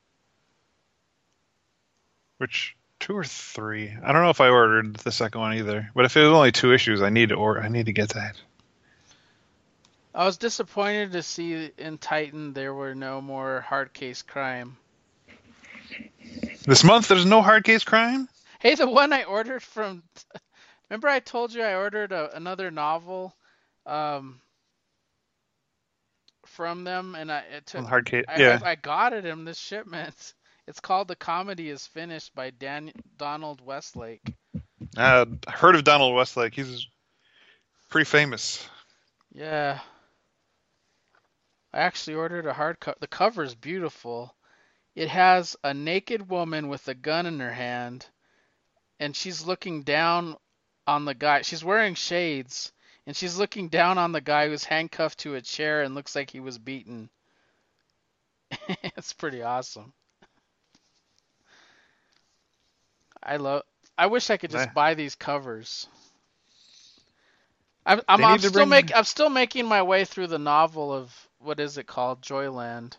Which two or three? I don't know if I ordered the second one either. But if it was only two issues, I need to order. I need to get that. I was disappointed to see in Titan there were no more hard case crime. This month, there's no hard case crime? Hey, the one I ordered from... Remember I told you I ordered a, another novel um, from them, and I it took... Hard case, I, yeah. I, I got it in this shipment. It's called The Comedy is Finished by Dan, Donald Westlake. Uh, I heard of Donald Westlake. He's pretty famous. Yeah. I actually ordered a hardcover. The cover is beautiful. It has a naked woman with a gun in her hand, and she's looking down on the guy. She's wearing shades, and she's looking down on the guy who's handcuffed to a chair and looks like he was beaten. It's pretty awesome. I love. I wish I could just Yeah. buy these covers. I'm I'm, They need I'm to still bring- make I'm still making my way through the novel of what is it called, Joyland.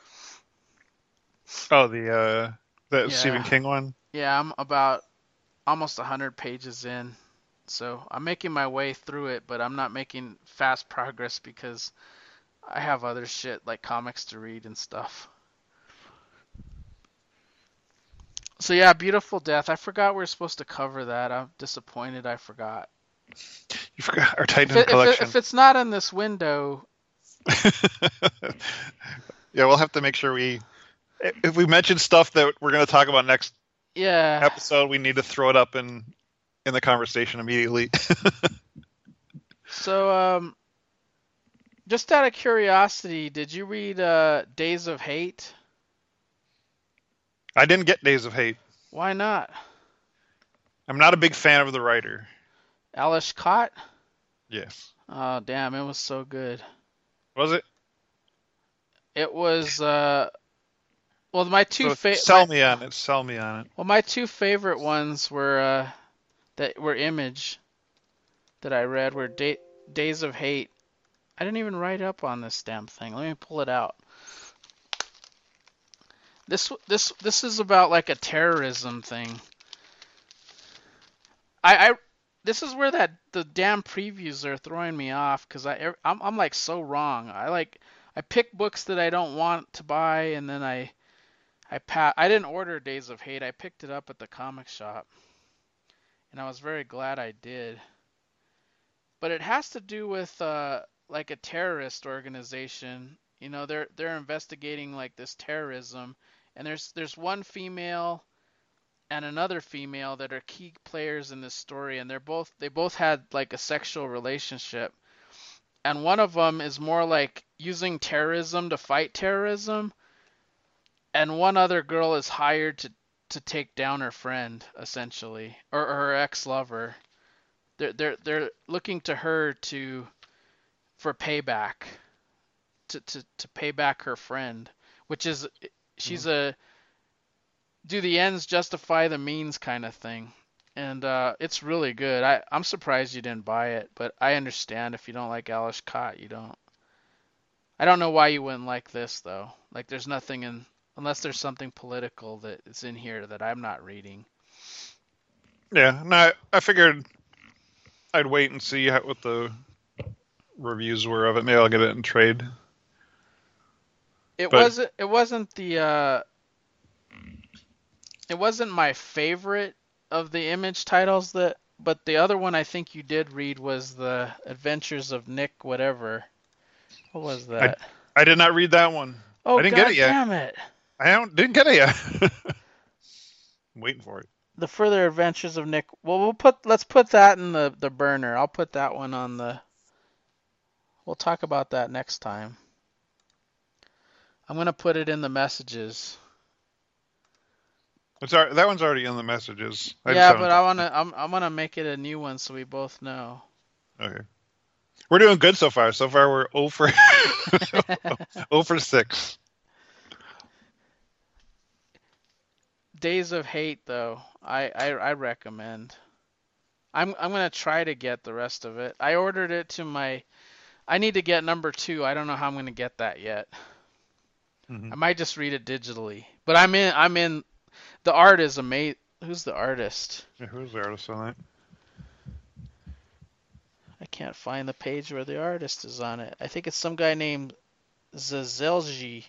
Oh, the uh, the Yeah. Stephen King one? Yeah, I'm about almost one hundred pages in. So I'm making my way through it, but I'm not making fast progress because I have other shit like comics to read and stuff. So yeah, Beautiful Death. I forgot we were supposed to cover that. I'm disappointed I forgot. You forgot our Titan If, it, if, it, collection. if it's not in this window, Yeah, we'll have to make sure we... If we mention stuff that we're going to talk about next yeah. episode, we need to throw it up in in the conversation immediately. So, um, just out of curiosity, did you read uh, Days of Hate? I didn't get Days of Hate. Why not? I'm not a big fan of the writer. Alice Cott? Yes. Oh, damn, it was so good. Was it? It was, uh, well, my two So fa- sell my- me on it. Sell me on it. well, my two favorite ones were uh, that were Image that I read were da- Days of Hate. I didn't even write up on this damn thing. Let me pull it out. This this this is about like a terrorism thing. I, I this is where that the damn previews are throwing me off because I I'm I'm like so wrong. I like I pick books that I don't want to buy and then I I pa- I didn't order Days of Hate. I picked it up at the comic shop. And I was very glad I did. But it has to do with uh like a terrorist organization. You know, they're they're investigating like this terrorism and there's there's one female and another female that are key players in this story and they're both they both had like a sexual relationship. And one of them is more like using terrorism to fight terrorism. And one other girl is hired to, to take down her friend, essentially, or, or her ex-lover. They're they're they're looking to her to for payback, to, to to pay back her friend, which is she's a do the ends justify the means kind of thing. And uh, it's really good. I, I'm surprised you didn't buy it, but I understand if you don't like Alice Cott, you don't. I don't know why you wouldn't like this, though. Like, there's nothing in, unless there's something political that is in here that I'm not reading. Yeah, no, I, I figured I'd wait and see how, what the reviews were of it. Maybe I'll get it in trade. It But- wasn't. It wasn't the. Uh, it wasn't my favorite of the Image titles that, but the other one I think you did read was the Adventures of Nick whatever. What was that? I did not read that one. oh I didn't God get it yet. damn it! I don't, didn't get it yet. I'm waiting for it. The Further Adventures of Nick. Well, we'll put. Let's put that in the the burner. I'll put that one on the. We'll talk about that next time. I'm gonna put it in the messages. It's al- that one's already in the messages. I just yeah, haven't- but I wanna. I'm. I'm gonna make it a new one so we both know. Okay. We're doing good so far. So far, we're zero for zero for six. Days of Hate, though, I, I I recommend. I'm I'm gonna try to get the rest of it. I ordered it to my. I need to get number two. I don't know how I'm gonna get that yet. Mhm. I might just read it digitally. But I'm in. I'm in. The art is amazing. Who's the artist? Yeah, who's the artist on that? I can't find the page where the artist is on it. I think it's some guy named Zazelji.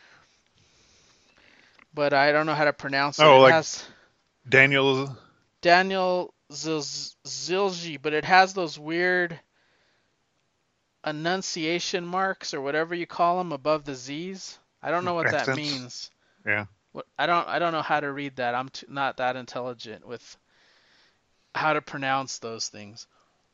But I don't know how to pronounce it. Oh, it like- has Daniel. Daniel Zil- Zilji, but it has those weird enunciation marks or whatever you call them above the Z's. I don't know what that Accents? means. Yeah. What I don't I don't know how to read that. I'm t- not that intelligent with how to pronounce those things.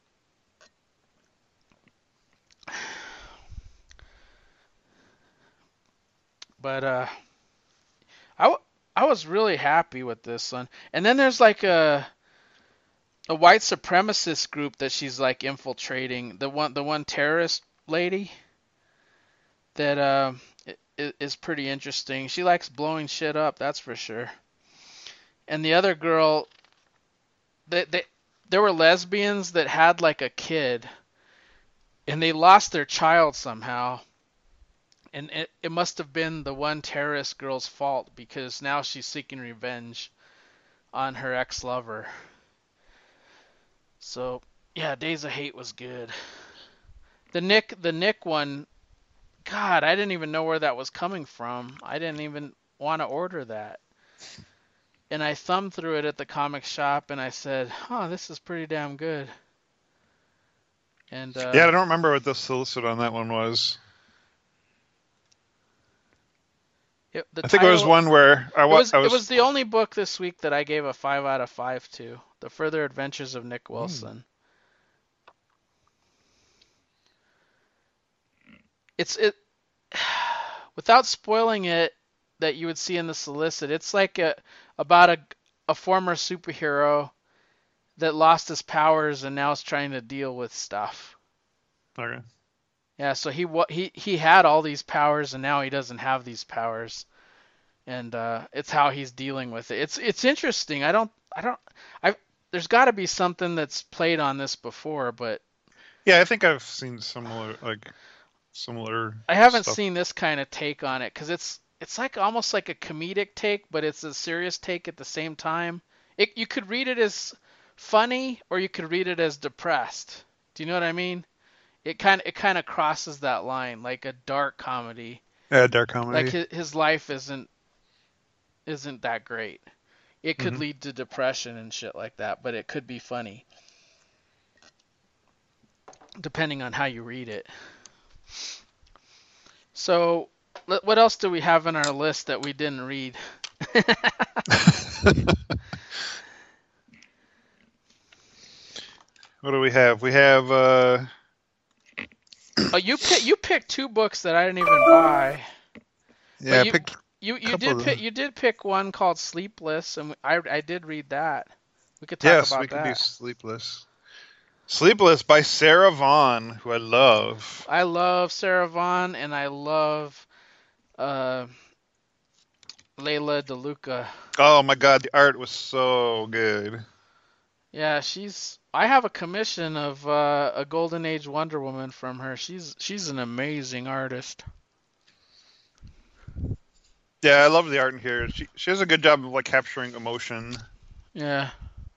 But uh I, w- I was really happy with this one. And then there's like a a white supremacist group that she's like infiltrating. The one the one terrorist lady that uh, i- is pretty interesting. She likes blowing shit up, that's for sure. And the other girl, they, they there were lesbians that had like a kid, and they lost their child somehow. And it, it must have been the one terrorist girl's fault because now she's seeking revenge on her ex-lover. So, yeah, Days of Hate was good. The Nick the Nick one, God, I didn't even know where that was coming from. I didn't even want to order that. And I thumbed through it at the comic shop and I said, "Oh, this is pretty damn good." And uh, Yeah, I don't remember what the solicit on that one was. it, the I think it was title- one where I, It wa- was, I was. it was the only book this week that I gave a five out of five to. The Further Adventures of Nick Wilson. It's it without spoiling it that you would see in the solicit. It's like a about a a former superhero that lost his powers and now is trying to deal with stuff. Okay. Yeah, so he wa- he he had all these powers and now he doesn't have these powers, and uh, it's how he's dealing with it. It's it's interesting. I don't I don't I there's got to be something that's played on this before, but Yeah, I think I've seen similar, like similar. I haven't stuff. seen this kind of take on it because it's it's like almost like a comedic take, but it's a serious take at the same time. It you could read it as funny or you could read it as depressed. Do you know what I mean? It kind of it kind of crosses that line, like a dark comedy. Yeah, dark comedy. Like his, his life isn't isn't that great. It could Mhm. lead to depression and shit like that, but it could be funny. Depending on how you read it. So, let- what else do we have on our list that we didn't read? What do we have? We have. uh Oh, you pick, you picked two books that I didn't even buy. Yeah, you- pick. You you Couple did of pick them. you did pick one called Sleepless, and I I did read that. We could talk Yes, about we could that. do Sleepless. Sleepless by Sarah Vaughn, who I love. I love Sarah Vaughn, and I love uh, Layla DeLuca. Oh my god, the art was so good. Yeah, she's. I have a commission of uh, a Golden Age Wonder Woman from her. She's she's an amazing artist. Yeah, I love the art in here. She she does a good job of like capturing emotion. Yeah.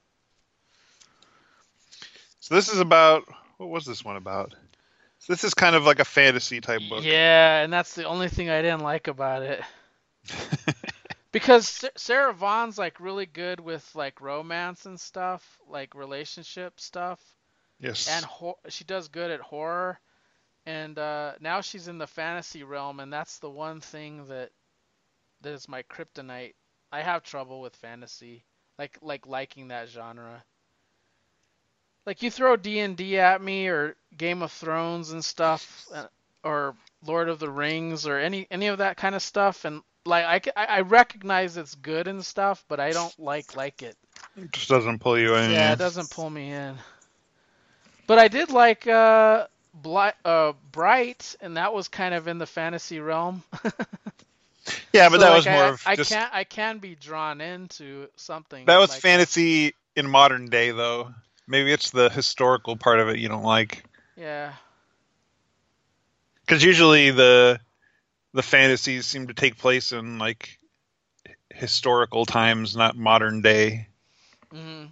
So this is about what was this one about? So this is kind of like a fantasy type book. Yeah, and that's the only thing I didn't like about it. Because Sa- Sarah Vaughn's like really good with like romance and stuff, like relationship stuff, Yes. and ho- she does good at horror. And uh, now she's in the fantasy realm, and that's the one thing that that is my kryptonite. I have trouble with fantasy, like like liking that genre. Like you throw D and D at me, or Game of Thrones and stuff, uh, or Lord of the Rings, or any any of that kind of stuff, and like I, ca- I I recognize it's good and stuff, but I don't like like it. It just doesn't pull you in. Yeah, it doesn't pull me in. But I did like uh, Bli- uh Bright, and that was kind of in the fantasy realm. Yeah, but So, that like, was more I, of I just can I can be drawn into something. that was like fantasy in modern day though. Maybe it's the historical part of it you don't like. Yeah. Because usually the the fantasies seem to take place in like historical times, not modern day. Hmm.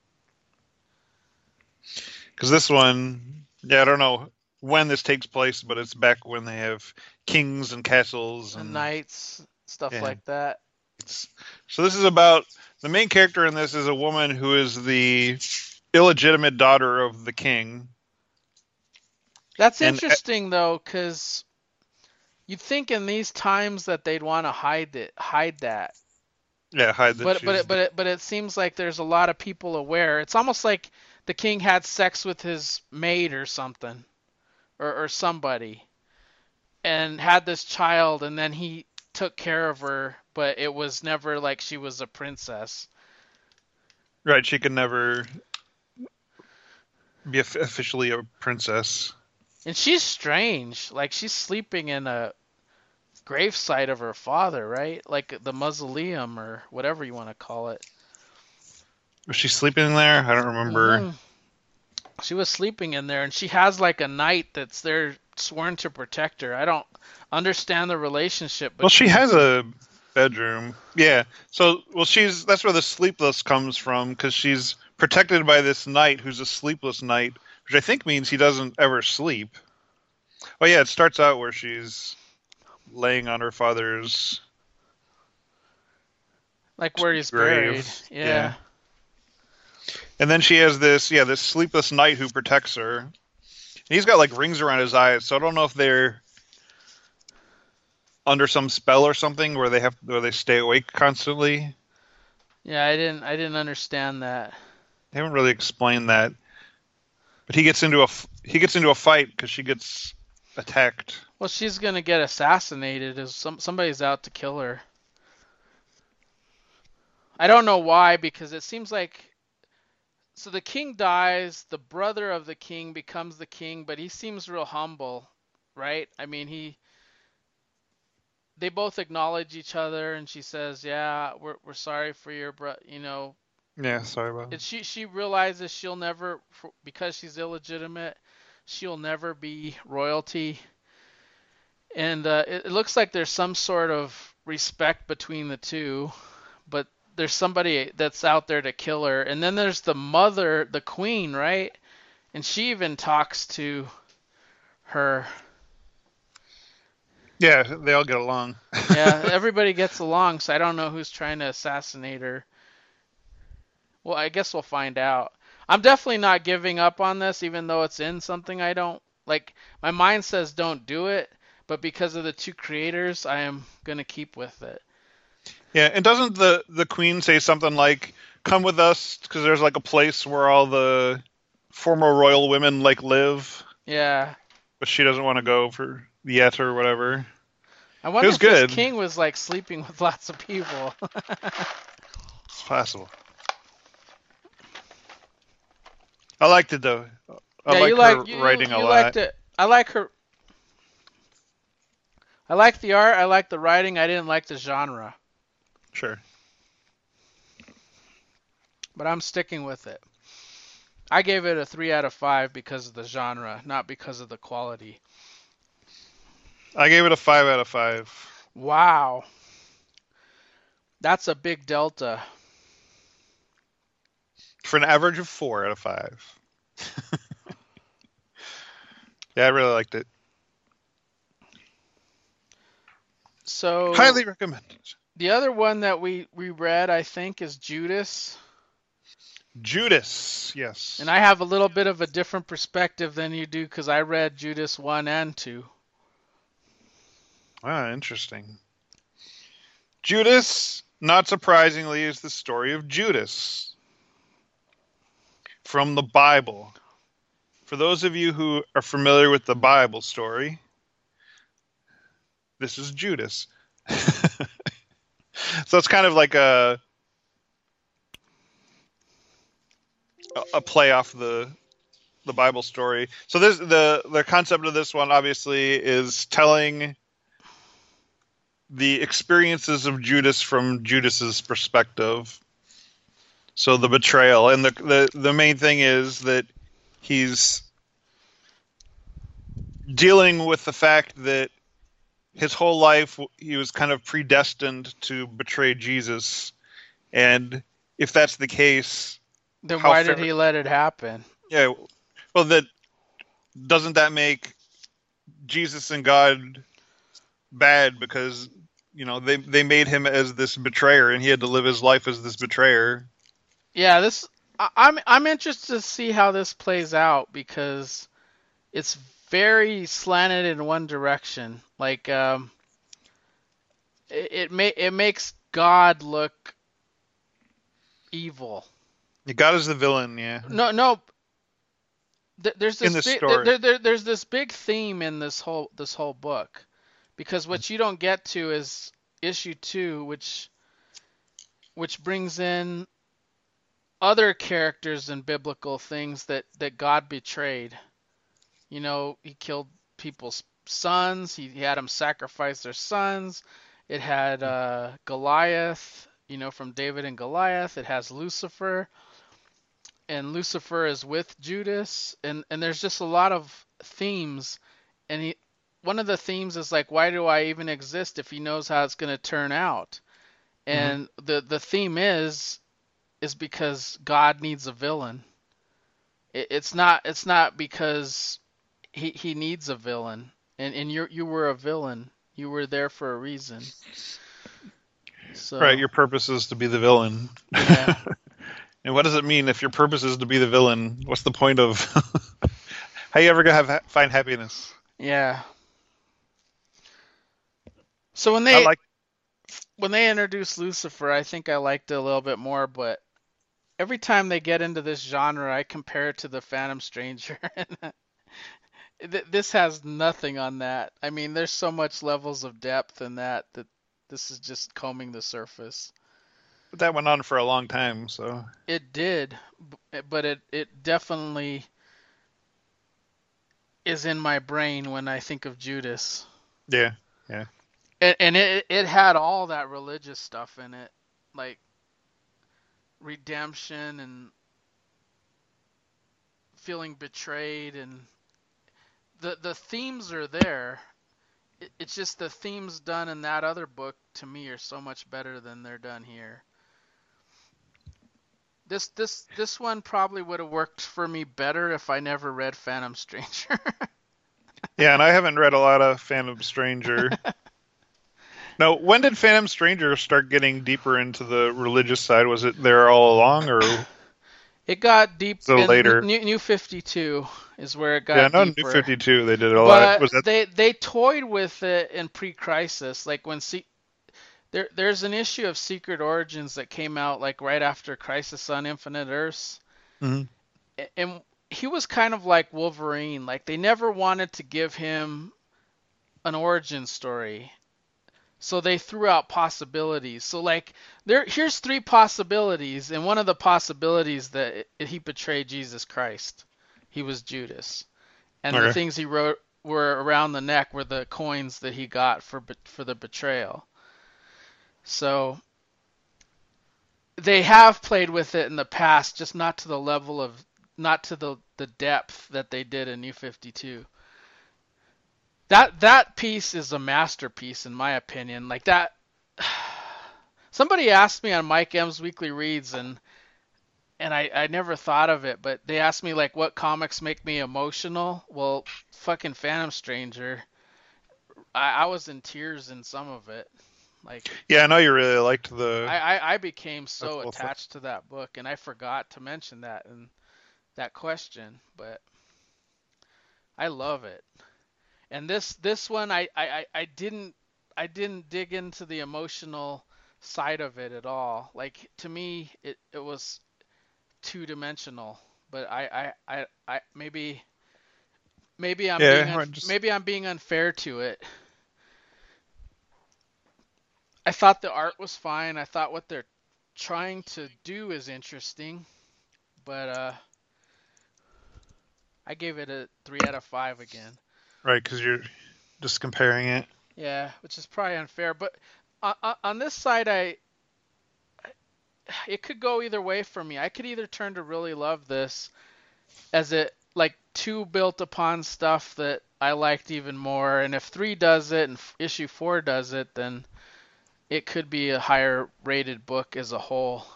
Because this one, yeah, I don't know when this takes place, but it's back when they have kings and castles and And knights, stuff Yeah. like that. So this is about the main character in this is a woman who is the illegitimate daughter of the king. That's And- interesting though, because you'd think in these times that they'd want to hide it, hide that. Yeah, hide that But she's but it, the- but it, but it seems like there's a lot of people aware. It's almost like the king had sex with his maid or something, or or somebody, and had this child, and then he took care of her, but it was never like she was a princess. right. She can never be of- officially a princess. And she's strange. Like she's sleeping in a gravesite of her father, right? Like the mausoleum or whatever you want to call it. Was she sleeping there? I don't remember. Mhm. She was sleeping in there, and she has like a knight that's there sworn to protect her. I don't understand the relationship. Well, she between has the a bedroom. Yeah. So, well, she's that's where the sleepless comes from because she's protected by this knight who's a sleepless knight, which I think means he doesn't ever sleep. Oh yeah, it starts out where she's laying on her father's. like where he's grave. buried. Yeah. Yeah. And then she has this, yeah, this sleepless knight who protects her. And he's got like rings around his eyes, so I don't know if they're under some spell or something where they have where they stay awake constantly. Yeah, I didn't I didn't understand that. They haven't really explained that. But he gets into a f- he gets into a fight because she gets attacked. Well, she's gonna get assassinated. As some somebody's out to kill her. I don't know why, because it seems like so the king dies, the brother of the king becomes the king, but he seems real humble, right? I mean, he they both acknowledge each other, and she says, "Yeah, we're we're sorry for your bro," you know. Yeah, sorry about And that. she she realizes she'll never, for- because she's illegitimate, she'll never be royalty. And uh, it, it looks like there's some sort of respect between the two, but there's somebody that's out there to kill her. And then there's the mother, the queen, right? And she even talks to her. Yeah, they all get along. Yeah, everybody gets along, so I don't know who's trying to assassinate her. Well, I guess we'll find out. I'm definitely not giving up on this, even though it's in something I don't like. My mind says don't do it, but because of the two creators, I am gonna keep with it. Yeah, and doesn't the the queen say something like, "Come with us," because there's like a place where all the former royal women like live, Yeah, but she doesn't want to go for yet or whatever. I wonder was if good. this king was like sleeping with lots of people. It's possible. I liked it though. I yeah, like you her like you, writing you a lot. liked it. I like her. I like the art. I like the writing. I didn't like the genre. Sure. But I'm sticking with it. I gave it a three out of five because of the genre, not because of the quality. I gave it a five out of five. Wow. That's a big delta. For an average of four out of five. Yeah, I really liked it. So Highly recommended. the other one that we, we read, I think, is Judas. Judas, yes. And I have a little bit of a different perspective than you do because I read Judas one and two. Ah, interesting. Judas, not surprisingly, is the story of Judas from the Bible. For those of you who are familiar with the Bible story, this is Judas. So it's kind of like a a play off the the Bible story. So this the the concept of this one obviously is telling the experiences of Judas from Judas's perspective. So the betrayal, and the the the main thing is that he's dealing with the fact that his whole life he was kind of predestined to betray Jesus, and if that's the case, Then how why fair- did he let it happen? yeah, well, that doesn't that make Jesus and God bad because you know they they made him as this betrayer and he had to live his life as this betrayer. Yeah, this I, I'm I'm interested to see how this plays out because it's very slanted in one direction. Like um, it it, ma- it makes God look evil. God is the villain, yeah. No, no. th- There's In this this big, story. there, there, there's this big theme in this whole this whole book, because what you don't get to is issue two, which which brings in other characters and biblical things that that God betrayed. You know, he killed people's sons. He, he had them sacrifice their sons. It had uh, Goliath, you know, from David and Goliath. It has Lucifer, and Lucifer is with Judas, and and there's just a lot of themes. And he, one of the themes is like, why do I even exist if he knows how it's going to turn out? And mm-hmm. the the theme is is because God needs a villain. It, it's not it's not because he he needs a villain, and and you you were a villain. You were there for a reason. So, right, your purpose is to be the villain. Yeah. And what does it mean if your purpose is to be the villain? What's the point of how you ever gonna have find happiness? Yeah. So when they like... when they introduced Lucifer, I think I liked it a little bit more, but every time they get into this genre, I compare it to the Phantom Stranger. This has nothing on that. I mean, there's so much levels of depth in that that this is just combing the surface. But that went on for a long time, so. It did, but it, it definitely is in my brain when I think of Judas. Yeah, yeah. And, and it it had all that religious stuff in it, like redemption and feeling betrayed, and the the themes are there. It, it's just the themes done in that other book to me are so much better than they're done here. This this this one probably would have worked for me better if I never read Phantom Stranger. Yeah, and I haven't read a lot of Phantom Stranger. Now, when did Phantom Stranger start getting deeper into the religious side? Was it there all along, or it got deep so in later? New, New fifty-two is where it got yeah, no, deeper. New fifty-two they did it a but lot. Was that... they they toyed with it in pre-Crisis, like when see there there's an issue of Secret Origins that came out like right after Crisis on Infinite Earths, mm-hmm. and he was kind of like Wolverine. Like they never wanted to give him an origin story. So they threw out possibilities. So like there, here's three possibilities, and one of the possibilities that he betrayed Jesus Christ. He was Judas, and okay. the things he wrote were around the neck were the coins that he got for for the betrayal. So they have played with it in the past, just not to the level of, not to the the depth that they did in New fifty-two. That that piece is a masterpiece in my opinion. Like that. Somebody asked me on Mike M's Weekly Reads, and and I, I never thought of it, but they asked me like what comics make me emotional. Well, fucking Phantom Stranger. I, I was in tears in some of it. Like Yeah, I know you really liked the. I, I, I became That's so well fun. attached to that book, and I forgot to mention that in that question, but I love it. And this this one I, I, I I didn't I didn't dig into the emotional side of it at all. Like to me it, it was two dimensional. But I, I, I, I maybe maybe I'm being Yeah, I unf just maybe I'm being unfair to it. I thought the art was fine. I thought what they're trying to do is interesting, but uh, I gave it a three out of five again. right because you're just comparing it. Yeah, which is probably unfair. But on, on this side, I it could go either way for me. I could either turn to really love this as it like two built upon stuff that I liked even more, and if three does it and issue four does it, then it could be a higher rated book as a whole.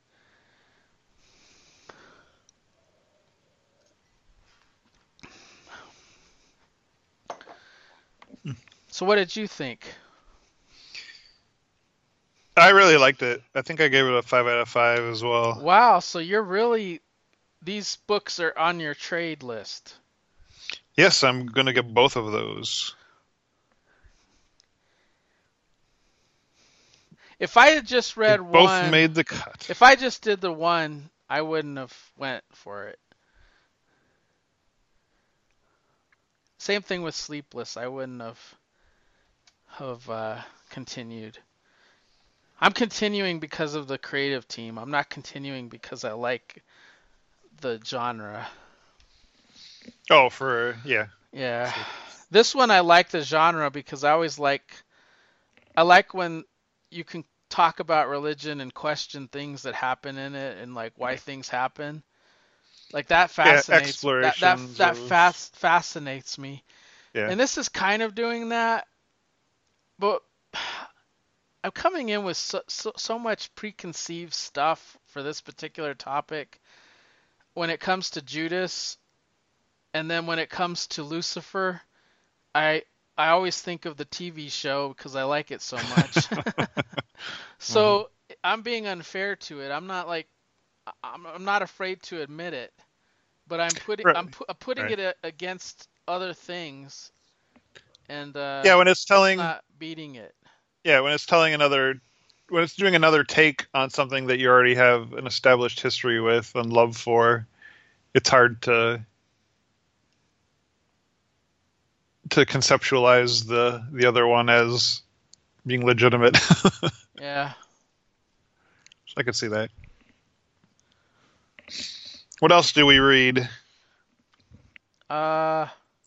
So what did you think? I really liked it. I think I gave it a five out of five as well. Wow, so you're really, these books are on your trade list. Yes, I'm gonna get both of those. If I had just They read both one, made the cut. if I just did the one, I wouldn't have went for it. Same thing with Sleepless. I wouldn't have have uh, continued. I'm continuing because of the creative team. I'm not continuing because I like the genre. Oh, for yeah. Yeah. This one I like the genre because I always like I like when you can talk about religion and question things that happen in it and like why things happen. Like that Yeah, fascinates that that explorations that of fast fascinates me. yeah. And this is kind of doing that, but I'm coming in with so, so, so much preconceived stuff for this particular topic when it comes to Judas, and then when it comes to Lucifer, I I always think of the T V show because I like it so much. Mhm. So I'm being unfair to it. I'm not like I'm I'm not afraid to admit it, but I'm putting Right, I'm pu- uh, putting right. it a, against other things, and uh, Yeah, when it's it's telling not beating it. yeah, when it's telling another when it's doing another take on something that you already have an established history with and love for, it's hard to to conceptualize the the other one as being legitimate. So Yeah. I could see that. What else do we read? Uh,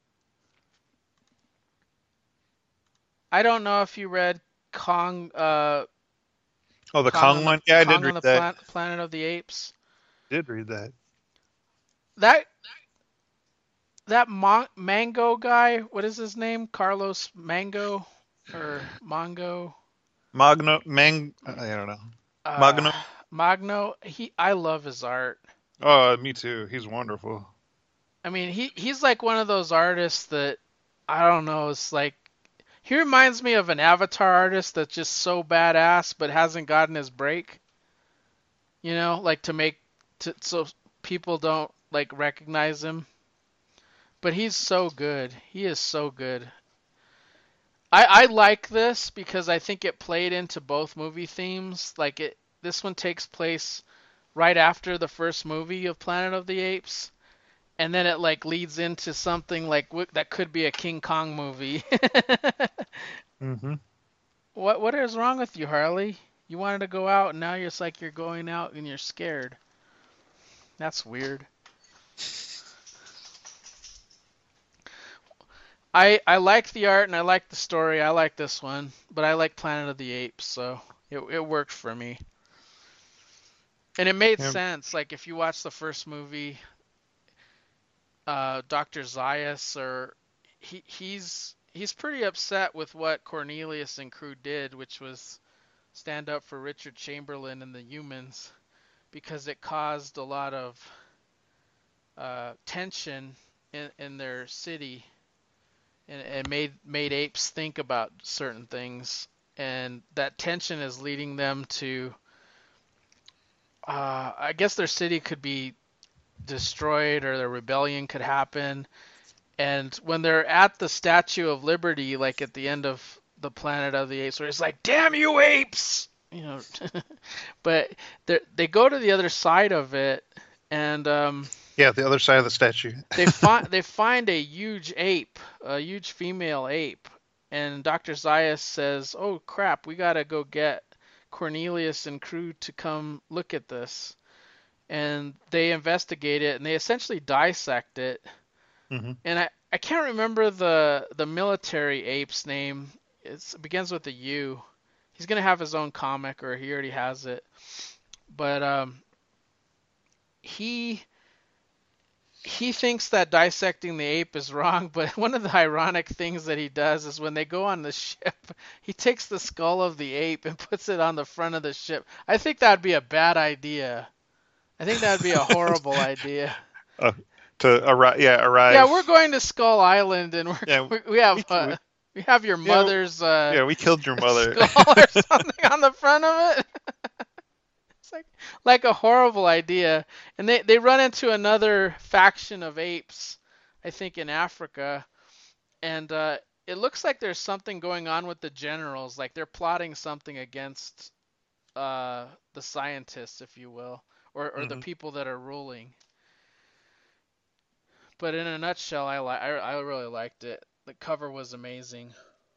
I don't know if you read Kong. Uh, Oh, the Kong Kong on the one? Yeah, I did Kong on read the that. Plan- Planet of the Apes. Did read that. That that Mon- Mango guy. What is his name? Carlos Mango or Mongo? Magno Mang I don't know. Uh, Magno? Magno. He. I love his art. Oh, me too. He's wonderful. I mean, he he's like one of those artists that I don't know. It's like he reminds me of an Avatar artist that's just so badass but hasn't gotten his break. You know, like to make to so people don't like recognize him. But he's so good. He is so good. I I like this because I think it played into both movie themes. Like it this one takes place right after the first movie of Planet of the Apes, and then it like leads into something like w- that could be a King Kong movie. Hmm. What what is wrong with you, Harley? You wanted to go out and now you're just like you're going out and you're scared. That's weird. I I like the art and I like the story. I like this one, but I like Planet of the Apes, so it it worked for me. And it made Yeah. sense. Like if you watch the first movie, uh, doctor Zaius, or he he's he's pretty upset with what Cornelius and crew did, which was stand up for Richard Chamberlain and the humans, because it caused a lot of uh, tension in in their city, and it made made apes think about certain things, and that tension is leading them to. Uh, I guess their city could be destroyed or the rebellion could happen. And when they're at the Statue of Liberty, like at the end of the Planet of the Apes, where it's like, "Damn you apes!" You know, but they they go to the other side of it, and um, Yeah, the other side of the statue. they find they find a huge ape, a huge female ape, and doctor Zaius says, "Oh crap, we gotta go get Cornelius and crew to come look at this." And they investigate it, and they essentially dissect it. hmm And I, I can't remember the the military ape's name. It's, it begins with a U. He's gonna have his own comic, or he already has it. But um, he he thinks that dissecting the ape is wrong. But one of the ironic things that he does is when they go on the ship, he takes the skull of the ape and puts it on the front of the ship. I think that'd be a bad idea. I think that'd be a horrible idea. Uh, to arrive, yeah, arrive. Yeah, we're going to Skull Island, and we're Yeah, we, we have we- uh, we have your Yeah, mother's uh, Yeah, we killed your mother. skull or something on the front of it. It's like like a horrible idea. And they they run into another faction of apes, I think in Africa, and uh, it looks like there's something going on with the generals. Like they're plotting something against uh, the scientists, if you will, or or the Mhm. people that are ruling. But in a nutshell, I li- I, I really liked it. The cover was amazing.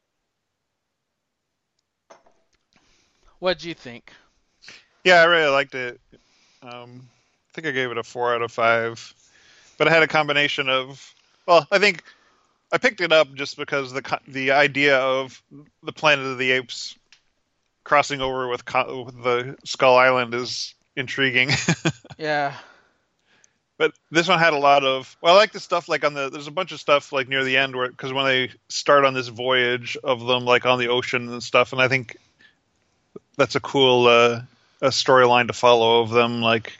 What'd you think? Yeah, I really liked it. Um, I think I gave it a four out of five. But I had a combination of, well, I think I picked it up just because the co- the idea of the Planet of the Apes crossing over with, co- with the Skull Island is intriguing. Yeah, But this one had a lot of, well, I like the stuff like on the, there's a bunch of stuff like near the end where, because when they start on this voyage of them like on the ocean and stuff, and I think that's a cool uh, a storyline to follow of them like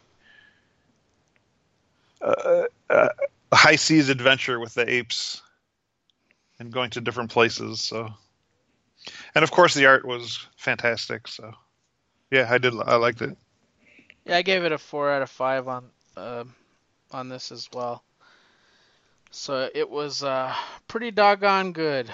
uh, uh, a high seas adventure with the apes and going to different places. So, and of course the art was fantastic. So, yeah, I did, I liked it. yeah. I gave it a four out of five on um on this as well. So it was uh, pretty doggone good.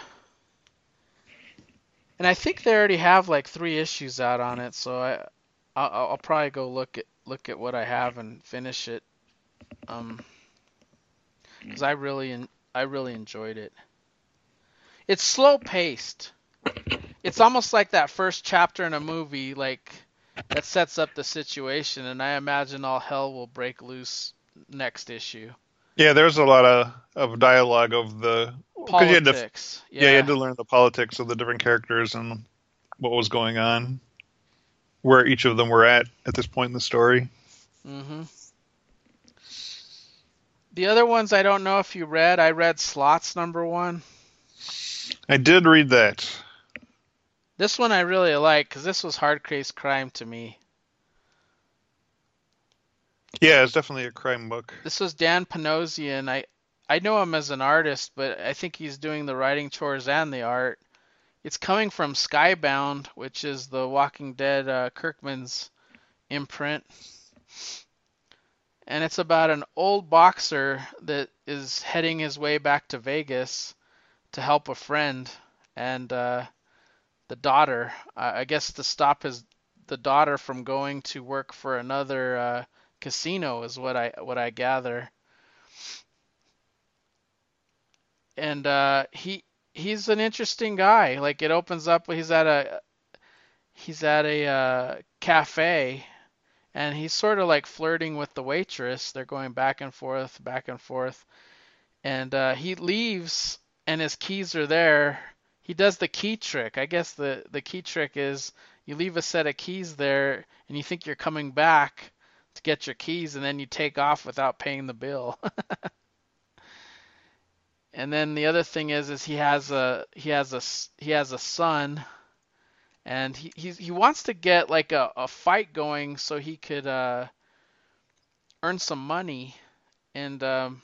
And I think they already have like three issues out on it. So I I'll, I'll probably go look at look at what I have and finish it. Um, because I really en- I really enjoyed it. It's slow paced. It's almost like that first chapter in a movie, like that sets up the situation, and I imagine all hell will break loose next issue. Yeah, there's a lot of, of dialogue of the, because you had to, Politics. yeah, you Yeah. had to learn the politics of the different characters and what was going on, where each of them were at at this point in the story. Mm-hmm. The other ones I don't know if you read. I read Slots number one. I did read that. This one I really like because this was hard case crime to me. Yeah, it's definitely a crime book. This was Dan Panosian. I I know him as an artist, but I think he's doing the writing chores and the art. It's coming from Skybound, which is the Walking Dead uh, Kirkman's imprint. And it's about an old boxer that is heading his way back to Vegas to help a friend, and uh, the daughter, I I guess to stop his the daughter from going to work for another uh, casino is what I what I gather. And uh, he he's an interesting guy. Like it opens up, he's at a he's at a uh, cafe, and he's sort of like flirting with the waitress. They're going back and forth, back and forth, and uh, he leaves, and his keys are there. He does the key trick. I guess the the key trick is you leave a set of keys there, and you think you're coming back, to get your keys, and then you take off without paying the bill. And then the other thing is, is he has a he has a he has a son, and he he, he wants to get like a, a fight going so he could uh, earn some money, and um,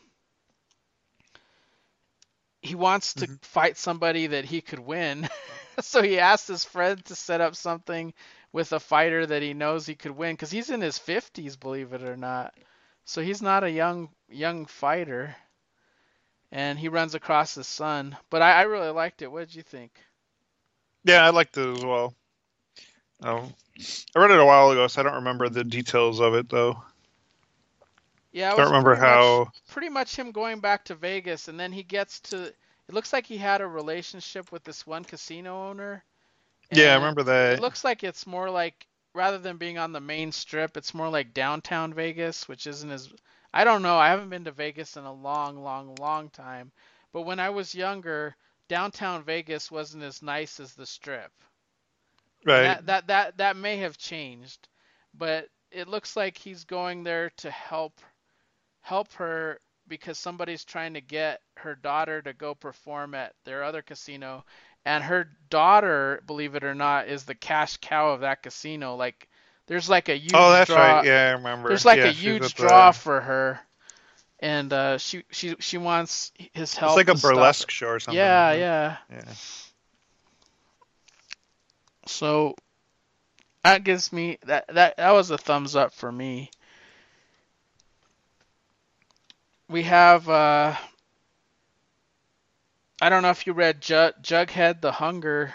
he wants to hmm fight somebody that he could win. So he asked his friend to set up something with a fighter that he knows he could win, because he's in his fifties, believe it or not. So he's not a young young fighter, and he runs across his son. But I, I really liked it. What did you think? Yeah, I liked it as well. Um, I read it a while ago, so I don't remember the details of it though. Yeah, it Don't was remember pretty much how. pretty much him going back to Vegas, and then he gets to. It looks like he had a relationship with this one casino owner, Yeah, I and remember it that. looks like it's more like, rather than being on the main strip, it's more like downtown Vegas, which isn't as. I don't know. I haven't been to Vegas in a long, long, long time, but when I was younger, downtown Vegas wasn't as nice as the strip. And Right. that that that that may have changed, but it looks like he's going there to help help her, because somebody's trying to get her daughter to go perform at their other casino, and her daughter, believe it or not, is the cash cow of that casino. Like there's like a Oh, huge that's right. draw Yeah, I remember. there's like a Yeah, she's huge at draw the. for her, and uh she she she wants his It's help like a to stop it. burlesque show or something, Yeah, isn't it? yeah. Yeah. So that gives me that that that was a thumbs up for me. We have uh I don't know if you read Jug, Jughead the Hunger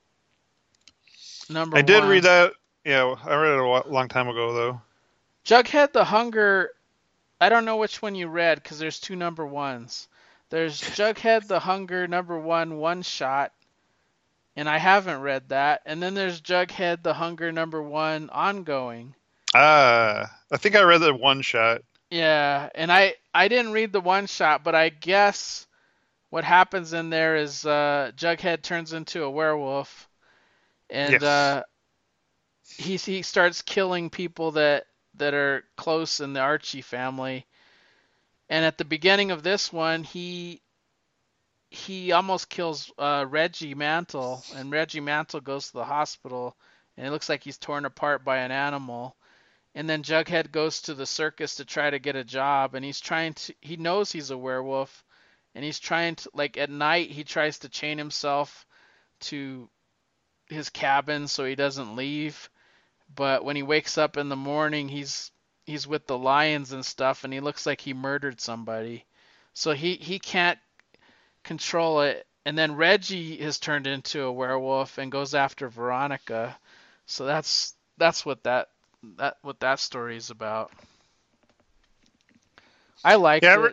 number I did read one. that. Yeah, I read it a wa- long time ago though. Jughead the Hunger, I don't know which one you read because there's two number ones. There's Jughead the Hunger number one one shot, and I haven't read that. And then there's Jughead the Hunger number one ongoing. Ah, I think I read the one shot. Yeah, and I I didn't read the one shot, but I guess what happens in there is uh, Jughead turns into a werewolf, and Yes. uh, he he starts killing people that that are close in the Archie family. And at the beginning of this one, he he almost kills uh, Reggie Mantle, and Reggie Mantle goes to the hospital, and it looks like he's torn apart by an animal. And then Jughead goes to the circus to try to get a job, and he's trying to. He knows he's a werewolf, and he's trying to, like, at night he tries to chain himself to his cabin so he doesn't leave. But when he wakes up in the morning, he's he's with the lions and stuff, and he looks like he murdered somebody. So he he can't control it. And then Reggie has turned into a werewolf and goes after Veronica. So that's that's what that that what that story is about. I Yeah, liked I, re- it.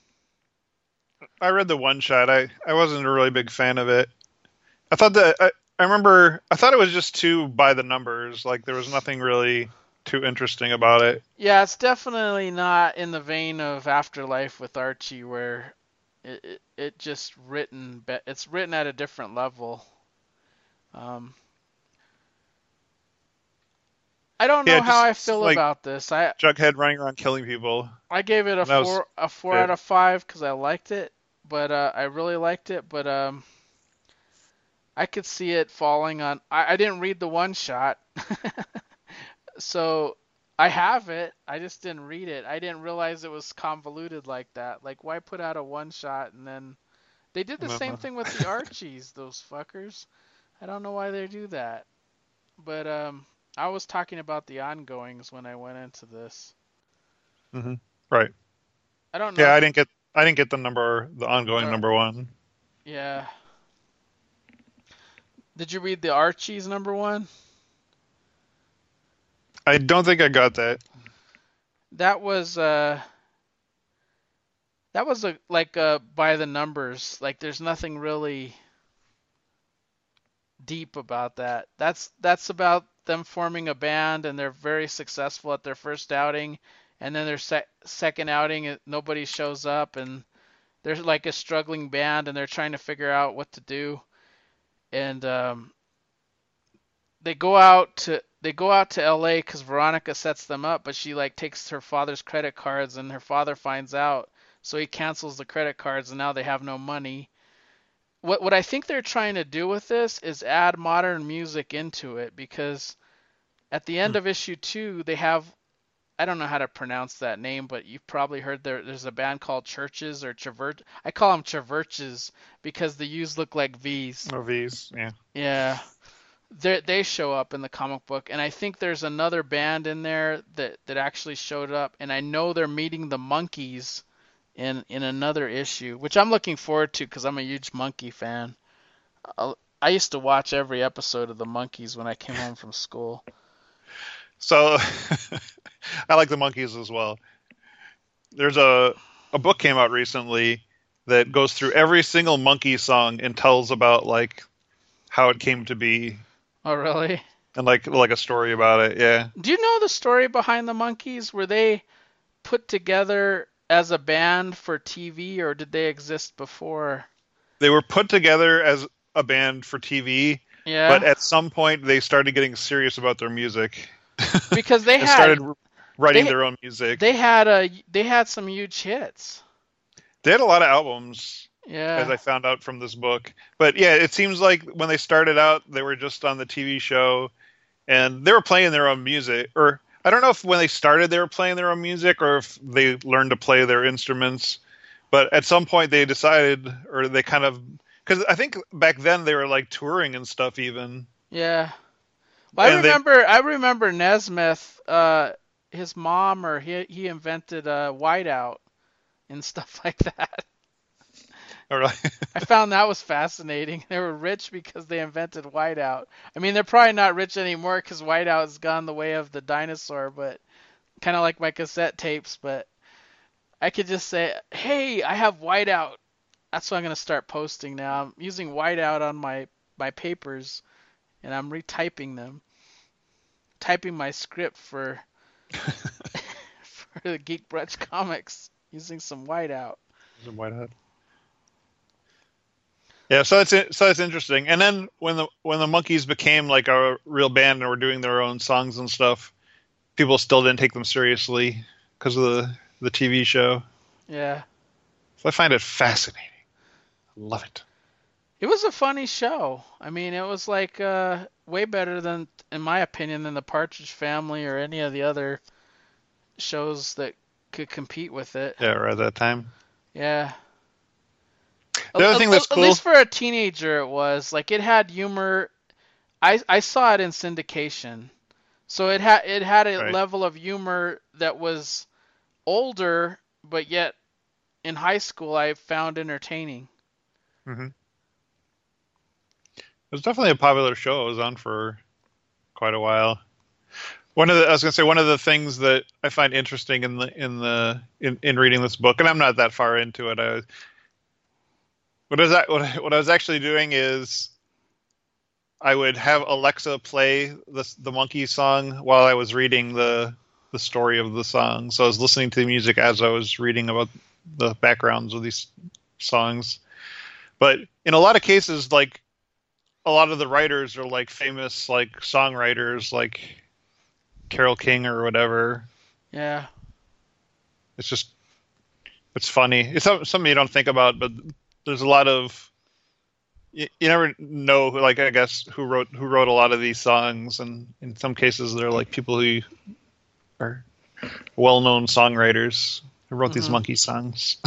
I read the one shot. I I wasn't a really big fan of it. I thought that I, I remember I thought it was just too by the numbers. Like there was nothing really too interesting about it. Yeah, it's definitely not in the vein of Afterlife with Archie, where it it, it just written it's written at a different level. Um, I don't Yeah, know how I just feel like about this. I Jughead running around killing people. I gave it a And that was four a four out it. of five because I liked it, but uh, I really liked it. But um, I could see it falling on. I, I didn't read the one shot, so I have it. I just didn't read it. I didn't realize it was convoluted like that. Like, why put out a one shot and then they did the same Uh, thing with the Archies, those fuckers. I don't know why they do that. But um, I was talking about the ongoings when I went into this. hmm Right. I don't know Yeah, I if didn't get I didn't get the number the ongoing uh, number one. yeah. Did you read the Archies number one? I don't think I got that. That was uh that was a like uh by the numbers. Like there's nothing really deep about that. That's that's about them forming a band, and they're very successful at their first outing, and then their sec- second outing nobody shows up, and they're like a struggling band and they're trying to figure out what to do. And um they go out to they go out to L A because Veronica sets them up, but she like takes her father's credit cards, and her father finds out, so he cancels the credit cards, and now they have no money. What what I think they're trying to do with this is add modern music into it, because at the end Hmm. of issue two they have, I don't know how to pronounce that name, but you've probably heard there there's a band called Churches or Chevert. I call them Cheverches because the U's look like V's. Oh, these, yeah. Yeah. They they show up in the comic book, and I think there's another band in there that that actually showed up, and I know they're meeting the Monkees in in another issue, which I'm looking forward to because I'm a huge Monkey fan. I'll, I used to watch every episode of the Monkees when I came home from school. So I like the Monkees as well. There's a a book came out recently that goes through every single Monkey song and tells about like how it came to be Oh, really? and like like a story about it. Yeah. Do you know the story behind the Monkees? Were they put together as a band for T V, or did they exist before? They were put together as a band for T V, Yeah, but at some point they started getting serious about their music. because they They had started writing they- their own music. they had a they had some huge hits. They had a lot of albums, Yeah. as I found out from this book. But yeah, it seems like when they started out, they were just on the T V show, and they were playing their own music. Or I don't know if when they started they were playing their own music, or if they learned to play their instruments. But at some point they decided, or they kind of, because I think back then they were like touring and stuff even. Yeah. Well, I And they- remember I remember Nesmith, uh his mom, or he he invented a whiteout and stuff like that. Or like, I found that was fascinating. They were rich because they invented whiteout. I mean, they're probably not rich anymore because whiteout has gone the way of the dinosaur, but kind of like my cassette tapes. But I could just say, "Hey, I have whiteout." That's what I'm gonna start posting now. I'm using whiteout on my my papers, and I'm retyping them, typing my script for for the Geek Brunch comics using some whiteout. White Hat. Yeah, so it's so it's interesting. And then when the when the Monkees became like a real band and were doing their own songs and stuff, people still didn't take them seriously because of the the T V show. Yeah. So I find it fascinating. I love it. It was a funny show. I mean, it was like uh, way better than, in my opinion, than the Partridge Family or any of the other shows that could compete with it. Yeah, right at that time. Yeah. The A- other thing a- that's At cool- least for a teenager, it was like it had humor. I I saw it in syndication, so it had it had a Right. level of humor that was older, but yet in high school I found entertaining. hmm It was definitely a popular show. It was on for quite a while. One of the I was gonna say one of the things that I find interesting in the in the in, in reading this book, and I'm not that far into it. I what is that? What, I- what I was actually doing is I would have Alexa play the the Monkey song while I was reading the the story of the song. So I was listening to the music as I was reading about the backgrounds of these songs. But in a lot of cases, like a lot of the writers are like famous like songwriters, like Carole King or whatever. Yeah. It's just it's funny. It's some- something you don't think about, but there's a lot of you, you never know. Like I guess who wrote who wrote a lot of these songs, and in some cases they're like people who are well-known songwriters who wrote these Mhm. Monkey songs.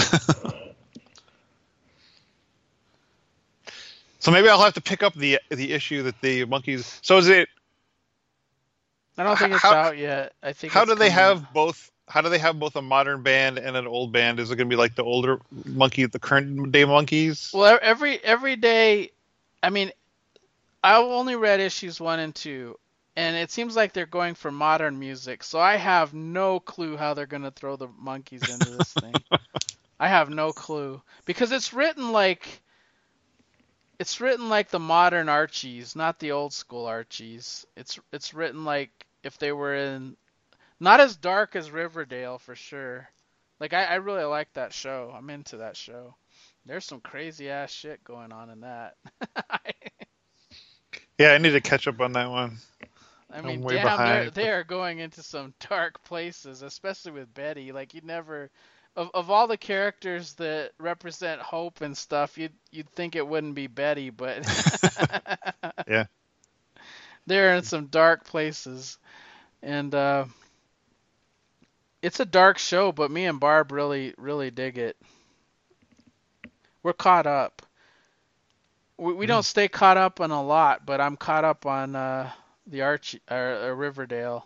So maybe I'll have to pick up the the issue that the Monkees. So is it? I don't think it's How- out yet. I think. How it's do they coming out. have both? How do they have both a modern band and an old band? Is it going to be like the older Monkey, the current day Monkees? Well, e-, every every day, I mean, I've only read issues one and two, and it seems like they're going for modern music. So I have no clue how they're going to throw the Monkees into this thing. I have no clue because it's written like it's written like the modern Archies, not the old school Archies. It's it's written like if they were in not as dark as Riverdale for sure. Like I, I really like that show. I'm into that show. There's some crazy ass shit going on in that. Yeah, I need to catch up on that one. I mean, I'm way damn, they're behind. they are going into some dark places, especially with Betty. Like you never, of of all the characters that represent hope and stuff, you'd you'd think it wouldn't be Betty, but Yeah. they're in some dark places, and uh, it's a dark show. But me and Barb really really dig it. We're caught up. We we don't stay caught up on a lot, but I'm caught up on uh, the Archie or, or Riverdale.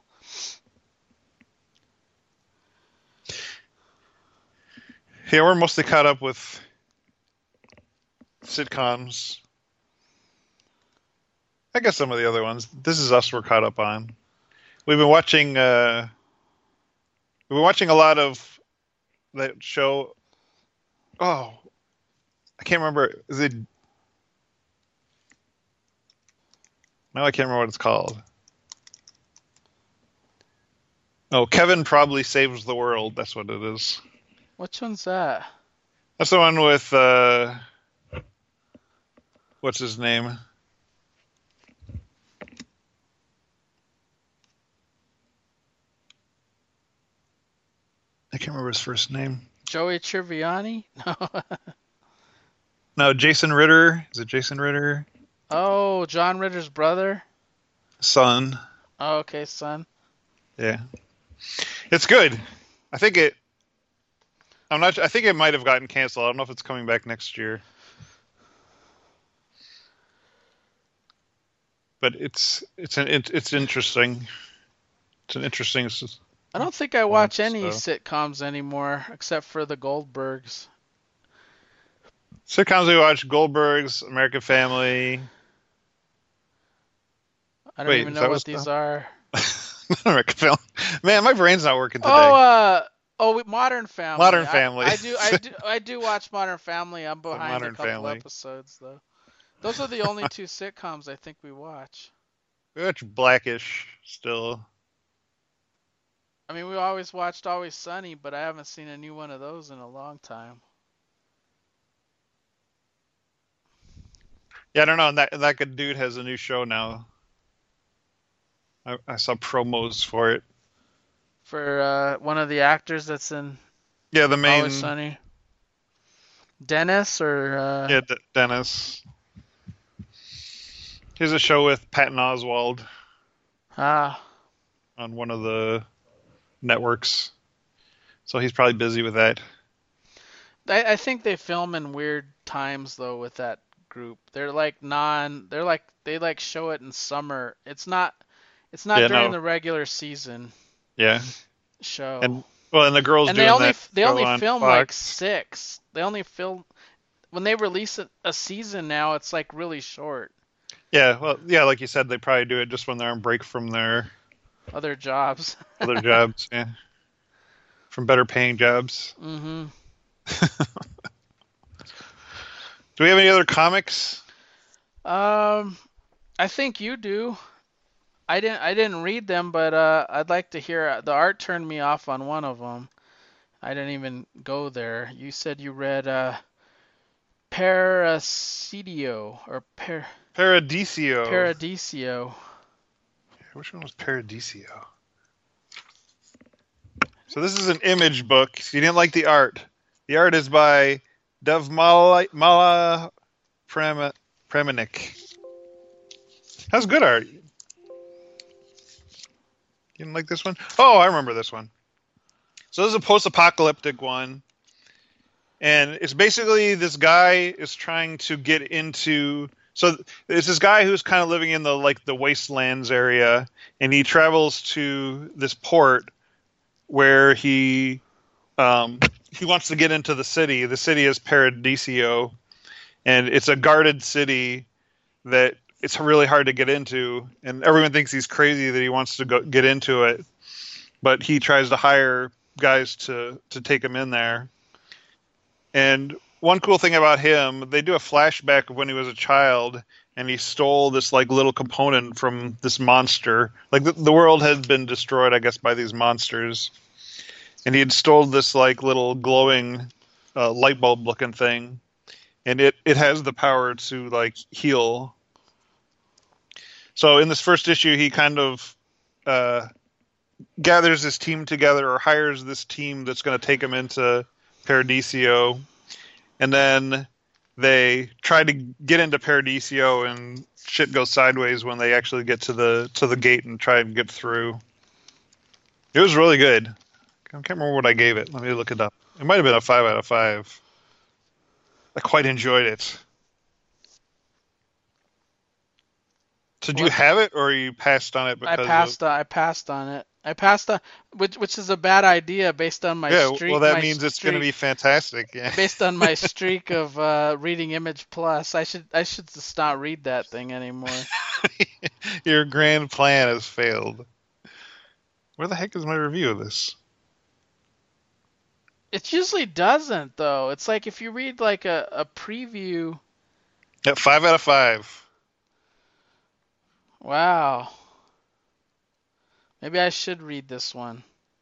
Yeah, we're mostly caught up with sitcoms. I guess some of the other ones. This Is Us we're caught up on. We've been watching uh we've been watching a lot of that show. Oh, I can't remember. Is it Now I can't remember what it's called. Oh, Kevin Probably Saves the World. That's what it is. Which one's that? That's the one with uh what's his name? I can't remember his first name. Joey Tribbiani? No. No, Jason Ritter. Is it Jason Ritter? Oh, John Ritter's brother? Son. Oh, okay, son. Yeah. It's good. I think it I'm not I think it might have gotten canceled. I don't know if it's coming back next year. But it's it's an it, it's interesting. It's an interesting s- I don't think I watch Yeah, any so- sitcoms anymore except for the Goldbergs. sitcoms we watch: Goldberg's, American Family. I don't Wait, even is know that what what's these the- are. American Family. Man, my brain's not working today. Oh, uh, oh, Modern Family. Modern I- Family. I, do, I do, I do watch Modern Family. I'm behind Modern a couple Family. episodes though. Those are the only two sitcoms I think we watch. We watch Blackish still. I mean, we always watched Always Sunny, but I haven't seen a new one of those in a long time. Yeah, I don't know. And that that good dude has a new show now. I, I saw promos for it. For uh, one of the actors that's in Yeah, the main. Always Sunny. Dennis or uh, Yeah, D- Dennis. Here's a show with Patton Oswalt ah, on one of the networks. So he's probably busy with that. I, I think they film in weird times though with that group. They're like non. They're like they like show it in summer. It's not. It's not Yeah, during no. the regular season Yeah. show. And well, and the girls and doing they only that they show only on film like Fox. six. They only film when they release a, a season now. It's like really short. Yeah, well, yeah, like you said, they probably do it just when they're on break from their Other jobs. other jobs. Yeah, from better paying jobs. hmm Do we have any other comics? Um, I think you do. I didn't. I didn't read them, but uh, I'd like to hear. The art turned me off on one of them. I didn't even go there. You said you read uh, Parasidio or Par Paradiso. Paradiso. Which one was Paradiso? So this is an image book. So you didn't like the art. The art is by Dev Mala, Mala Prem, Premanik. That's good art. You didn't like this one? Oh, I remember this one. So this is a post-apocalyptic one. And it's basically this guy is trying to get into... So it's this guy who's kind of living in the like the wastelands area, and he travels to this port where he um, he wants to get into the city. The city is Paradiso, and it's a guarded city that it's really hard to get into, and everyone thinks he's crazy that he wants to go get into it, but he tries to hire guys to to take him in there. And one cool thing about him, they do a flashback of when he was a child, and he stole this like little component from this monster. Like the, the world had been destroyed, I guess, by these monsters, and he had stole this like little glowing uh, light bulb looking thing, and it it has the power to like heal. So in this first issue, he kind of uh, gathers his team together, or hires this team that's going to take him into Paradiso, and then they try to get into Paradiso, and shit goes sideways when they actually get to the to the gate and try and get through. It was really good. I can't remember what I gave it. Let me look it up. It might have been a five out of five. I quite enjoyed it. So did you What? have it, or you passed on it I because passed. of... Uh, I passed on it. I passed on, which which is a bad idea based on my Yeah, streak. well, that my means it's streak, going to be fantastic. Yeah. based on my streak of uh, reading Image Plus. I should I should just not read that thing anymore. Your grand plan has failed. Where the heck is my review of this? It usually doesn't though. It's like if you read like a, a preview. Yeah, five out of five. Wow. Maybe I should read this one.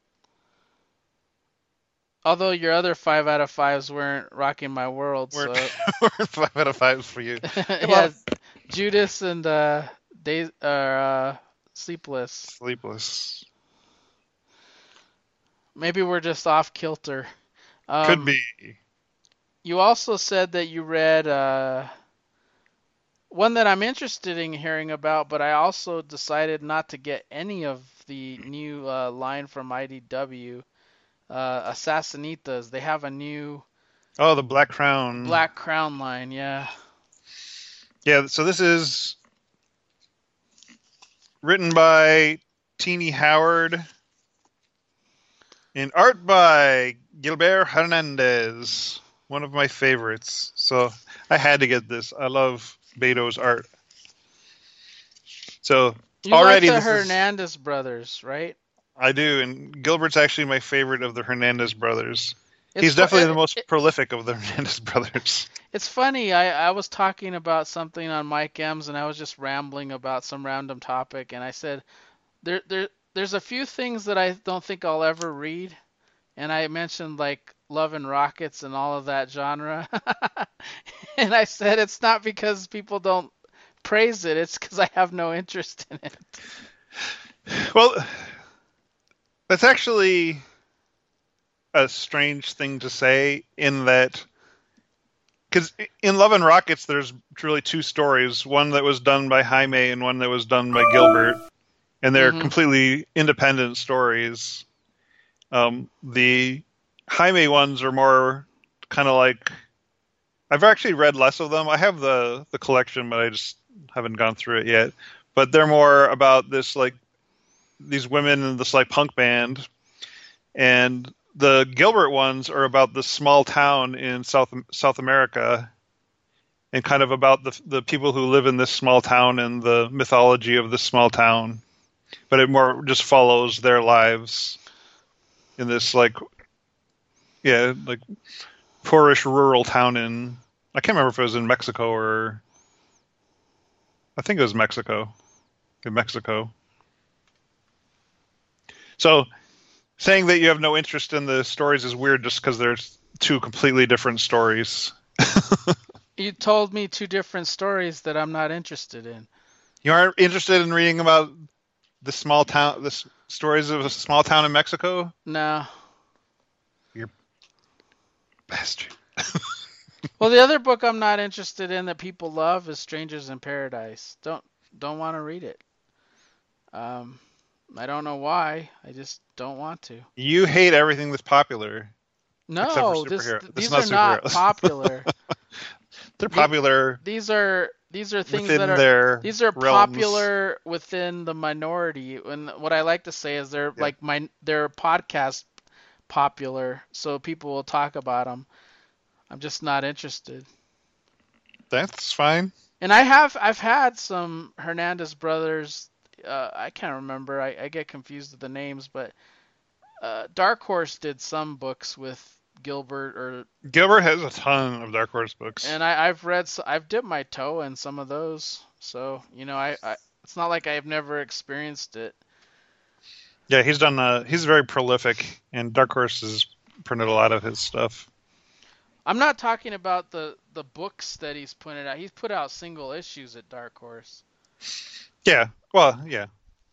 Although your other five out of fives weren't rocking my world, We're, so we're five out of fives for you. yeah, Judas and uh, Day, uh, uh, Sleepless. Sleepless. Maybe we're just off kilter. Um, Could be. You also said that you read uh, one that I'm interested in hearing about, but I also decided not to get any of the new uh, line from I D W. Uh, Assassinitas. They have a new Oh, the Black Crown. Black Crown line, yeah. Yeah, so this is written by Teeny Howard and art by Gilbert Hernandez, one of my favorites. So I had to get this. I love Beto's art. So You already like the this is- Hernandez brothers, right? I do, and Gilbert's actually my favorite of the Hernandez brothers. It's He's fu- definitely it- the most it- prolific of the Hernandez brothers. It's funny. I, I was talking about something on Mike M's, and I was just rambling about some random topic, and I said there there there's a few things that I don't think I'll ever read, and I mentioned like Love and Rockets and all of that genre, and I said it's not because people don't praise it; it's because I have no interest in it. Well, that's actually a strange thing to say in that, because in Love and Rockets, there's really two stories, one that was done by Jaime and one that was done by Gilbert, and they're Mhm. completely independent stories. Um, the Jaime ones are more kind of like, I've actually read less of them. I have the, the collection, but I just haven't gone through it yet. But they're more about this, like, these women in this like punk band, and the Gilbert ones are about this small town in South South America, and kind of about the the people who live in this small town and the mythology of this small town. But it more just follows their lives in this like, yeah, like poorish rural town in, I can't remember if it was in Mexico or, I think it was Mexico, in Mexico. So saying that you have no interest in the stories is weird just because there's two completely different stories. You told me two different stories that I'm not interested in. You aren't interested in reading about the small town, the s- stories of a small town in Mexico? No. Bastard. Well, the other book I'm not interested in that people love is Strangers in Paradise. Don't don't want to read it. Um, I don't know why. I just don't want to. You hate everything that's popular. Except No, for this, superhero- this these is are not not superheroes. popular. They're popular These are these are things within that are their these are realms. popular within the minority. And what I like to say is they're Yeah. like my they're podcast popular, so people will talk about them. I'm just not interested. That's fine. And I have I've had some Hernandez brothers. Uh, I can't remember. I, I get confused with the names, but uh, Dark Horse did some books with Gilbert, or Gilbert has a ton of Dark Horse books. and I, I've read. s- I've dipped my toe in some of those. So you know, I, I it's not like I've never experienced it. Yeah, he's done. Uh, he's very prolific, and Dark Horse has printed a lot of his stuff. I'm not talking about the the books that he's putting out. He's put out single issues at Dark Horse. Yeah. Well, yeah.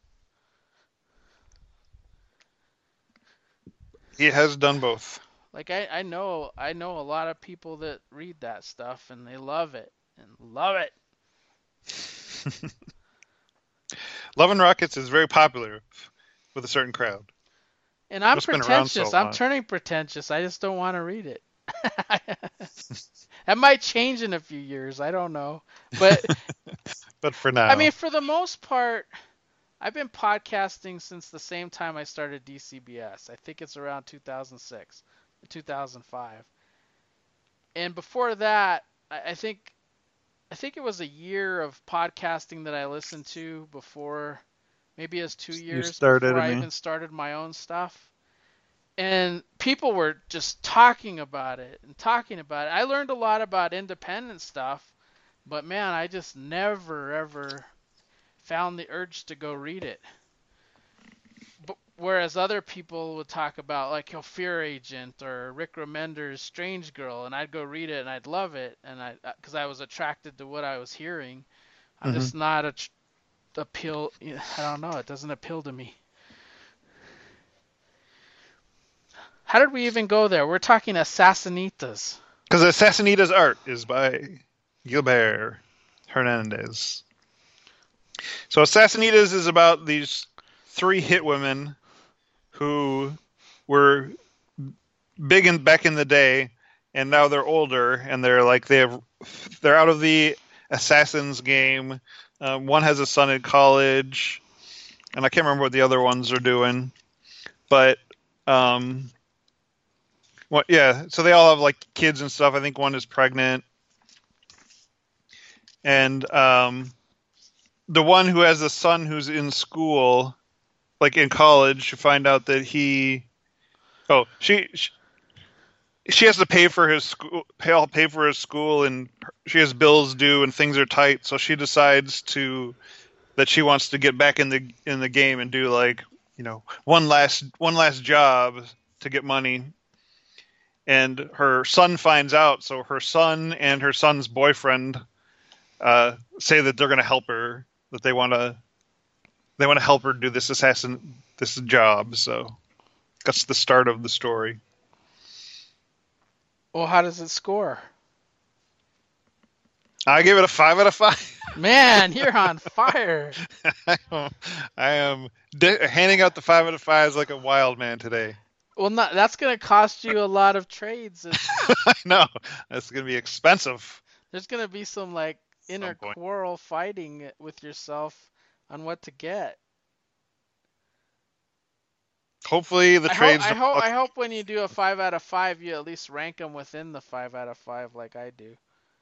He has done both. Like I, I know I know a lot of people that read that stuff and they love it and love it. Love and Rockets is very popular with a certain crowd. And I'm It's been around so pretentious. I'm long. turning pretentious. I just don't want to read it. That might change in a few years. I don't know. But But for I now, mean, for the most part, I've been podcasting since the same time I started D C B S. I think it's around two thousand six, two thousand five. And before that, I, I think I think it was a year of podcasting that I listened to before, maybe it was two you years started before at I me. even started my own stuff. And people were just talking about it and talking about it. I learned a lot about independent stuff, but man, I just never ever found the urge to go read it. But whereas other people would talk about like oh, Fear Agent or Rick Remender's Strange Girl, and I'd go read it and I'd love it, and I because I was attracted to what I was hearing. I'm Hmm. just not a tr- appeal. I don't know. It doesn't appeal to me. How did we even go there? We're talking Assassinitas. Because Assassinita's art is by Gilbert Hernandez. So Assassinitas is about these three hit women who were big in back in the day, and now they're older, and they're like they have they're out of the assassins game. Um, one has a son in college, and I can't remember what the other ones are doing, but um, what? Yeah, so they all have like kids and stuff. I think one is pregnant, and um, the one who has a son who's in school, like in college, you find out that he. Oh, she, she she has to pay for his school, pay pay for his school, and she has bills due, and things are tight. So she decides to that she wants to get back in the in the game and do like you know one last one last job to get money. And her son finds out, so her son and her son's boyfriend uh, say that they're going to help her, that they want to they want to help her do this assassin this job. So that's the start of the story. Well, how does it score? I give it a five out of five. Man, you're on fire. I am, I am di- handing out the five out of fives like a wild man today. Well, not, that's going to cost you a lot of trades. It's, I know that's going to be expensive there's going to be some like at some inner point. quarrel fighting with yourself on what to get. Hopefully the I hope trades I don't. hope I Okay. hope when you do a five out of five, you at least rank them within the five out of five, like I do.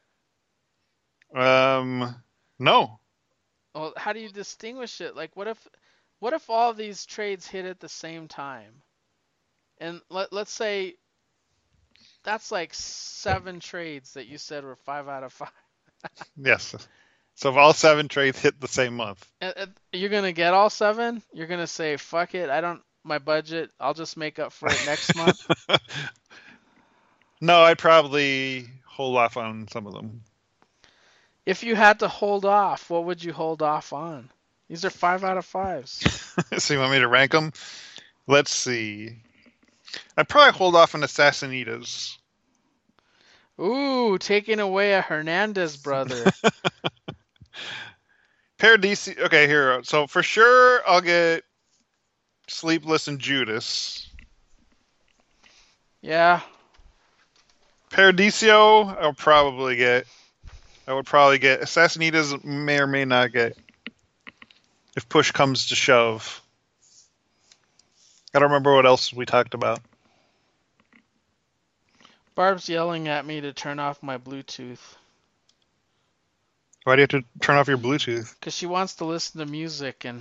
Um, no. Well, how do you distinguish it? Like, what if what if all these trades hit at the same time? And let let's say that's like seven trades that you said were five out of five. Yes. So if all seven trades hit the same month, And, and you're gonna get all seven? You're gonna say, fuck it, I don't my budget. I'll just make up for it next month. no, I'd probably hold off on some of them. If you had to hold off, what would you hold off on? These are five out of fives. So you want me to rank them? Let's see. I'd probably hold off on Assassinitas. Ooh, taking away a Hernandez brother. Paradisi. Okay, here. So for sure, I'll get Sleepless and Judas. Yeah. Paradiso, I'll probably get. I would probably get. Assassinitas may or may not get. If push comes to shove. I don't remember what else we talked about. Barb's yelling at me to turn off my Bluetooth. Why do you have to turn off your Bluetooth? Because she wants to listen to music, and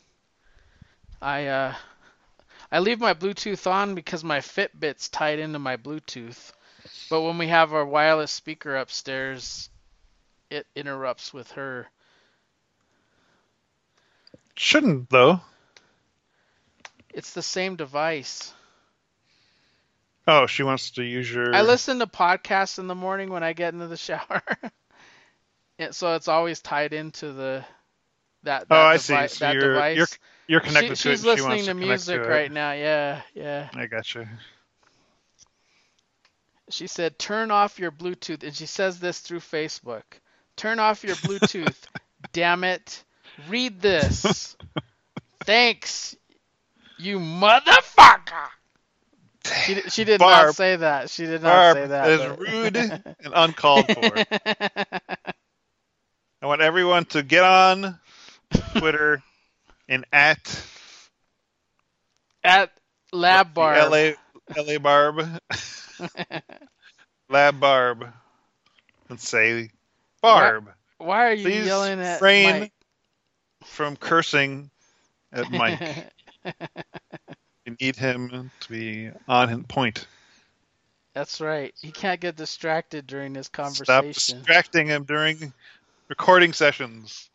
I uh, I leave my Bluetooth on because my Fitbit's tied into my Bluetooth. But when we have our wireless speaker upstairs, it interrupts with her. Shouldn't, though. It's the same device. Oh, she wants to use your. I listen to podcasts in the morning when I get into the shower. And so it's always tied into the That Oh, that I see. device. So That you're you're device. you're She connected to it, she's and she wants listening to to connect music to it. right now. Yeah, yeah. I gotcha. She said, "Turn off your Bluetooth," and she says this through Facebook. Turn off your Bluetooth. Damn it! Read this. Thanks, you motherfucker. She di- she did not Barb, say that. She did not Barb, say that is that. rude but- and uncalled for. I want everyone to get on Twitter and at At Lab the L Barb. A L A Barb, Lab Barb, and say, Barb, Why are you please yelling at refrain Mike? from cursing at Mike. You need him to be on point. That's right. He can't get distracted during this Stop conversation. distracting him during recording sessions.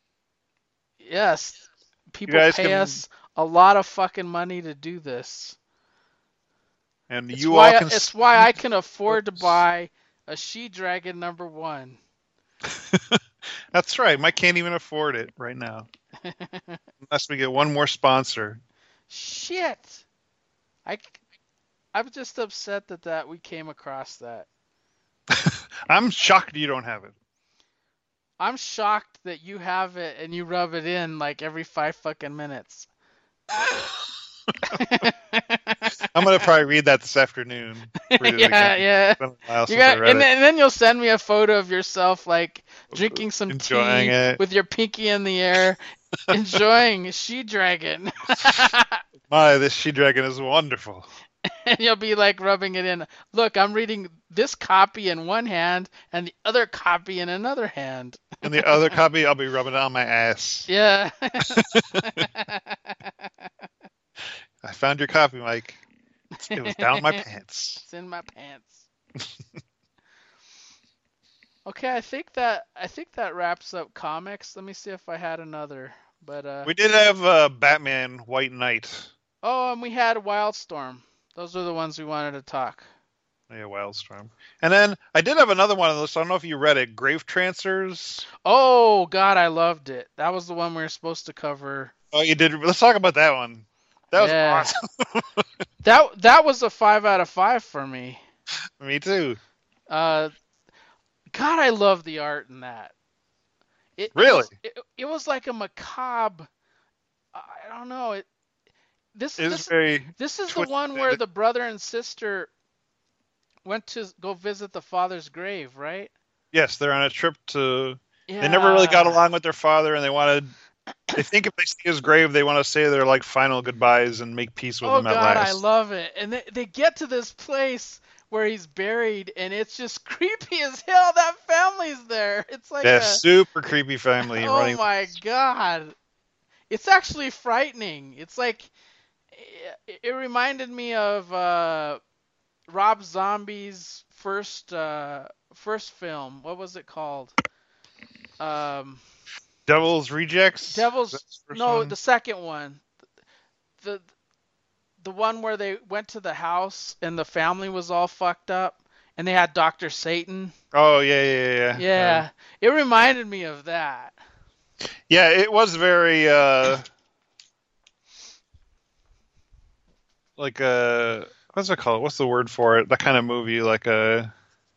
Yes, people guys pay can- us a lot of fucking money to do this. And It's you why all can. it's why I can afford to buy a She-Dragon number one. That's right. Mike can't even afford it right now. Unless we get one more sponsor. Shit. I I'm just upset that that we came across that. I'm shocked you don't have it. I'm shocked that you have it and you rub it in like every five fucking minutes. I'm gonna probably read that this afternoon. Read it yeah, again. yeah. It's been a while You since got, I read and, it. then, and then you'll send me a photo of yourself like drinking some Enjoying tea it. with your pinky in the air, enjoying She-Dragon. My, this She-Dragon is wonderful. And you'll be like rubbing it in. Look, I'm reading this copy in one hand and the other copy in another hand. And the other copy, I'll be rubbing it on my ass. Yeah. I found your copy, Mike. It was down my pants. It's in my pants. Okay, I think that I think that wraps up comics. Let me see if I had another. But uh We did have uh, Batman White Knight. oh, and we had Wildstorm. Those are the ones we wanted to talk. Yeah, Wildstorm. And then I did have another one on the list. I don't know if you read it. Grave Trancers. Oh God, I loved it. That was the one we were supposed to cover. Oh, you did. Let's talk about that one. That was Yeah. awesome. That that was a five out of five for me. Me too. Uh, God, I love the art in that. It, it Really? was, it, it was like a macabre. I don't know. It. This It was this very. this is the twisted. one where the brother and sister went to go visit the father's grave, right? Yes, they're on a trip to. Yeah. They never really got along with their father, and they wanted. They think if they see his grave, they want to say their like final goodbyes and make peace with Oh him at God, last. I love it. And they they get to this place where he's buried, and it's just creepy as hell. That family's there. It's like yeah, a super creepy family oh running. my God. It's actually frightening. It's like it, it reminded me of uh, Rob Zombie's first uh, first film. What was it called? Um, Devil's Rejects. Devil's That's the first no, one? the second one. The the one where they went to the house and the family was all fucked up and they had Doctor Satan. Oh yeah, yeah, yeah. Yeah, it reminded me of that. Um, yeah, it was very uh, like a what's it called? What's the word for it? That kind of movie, like a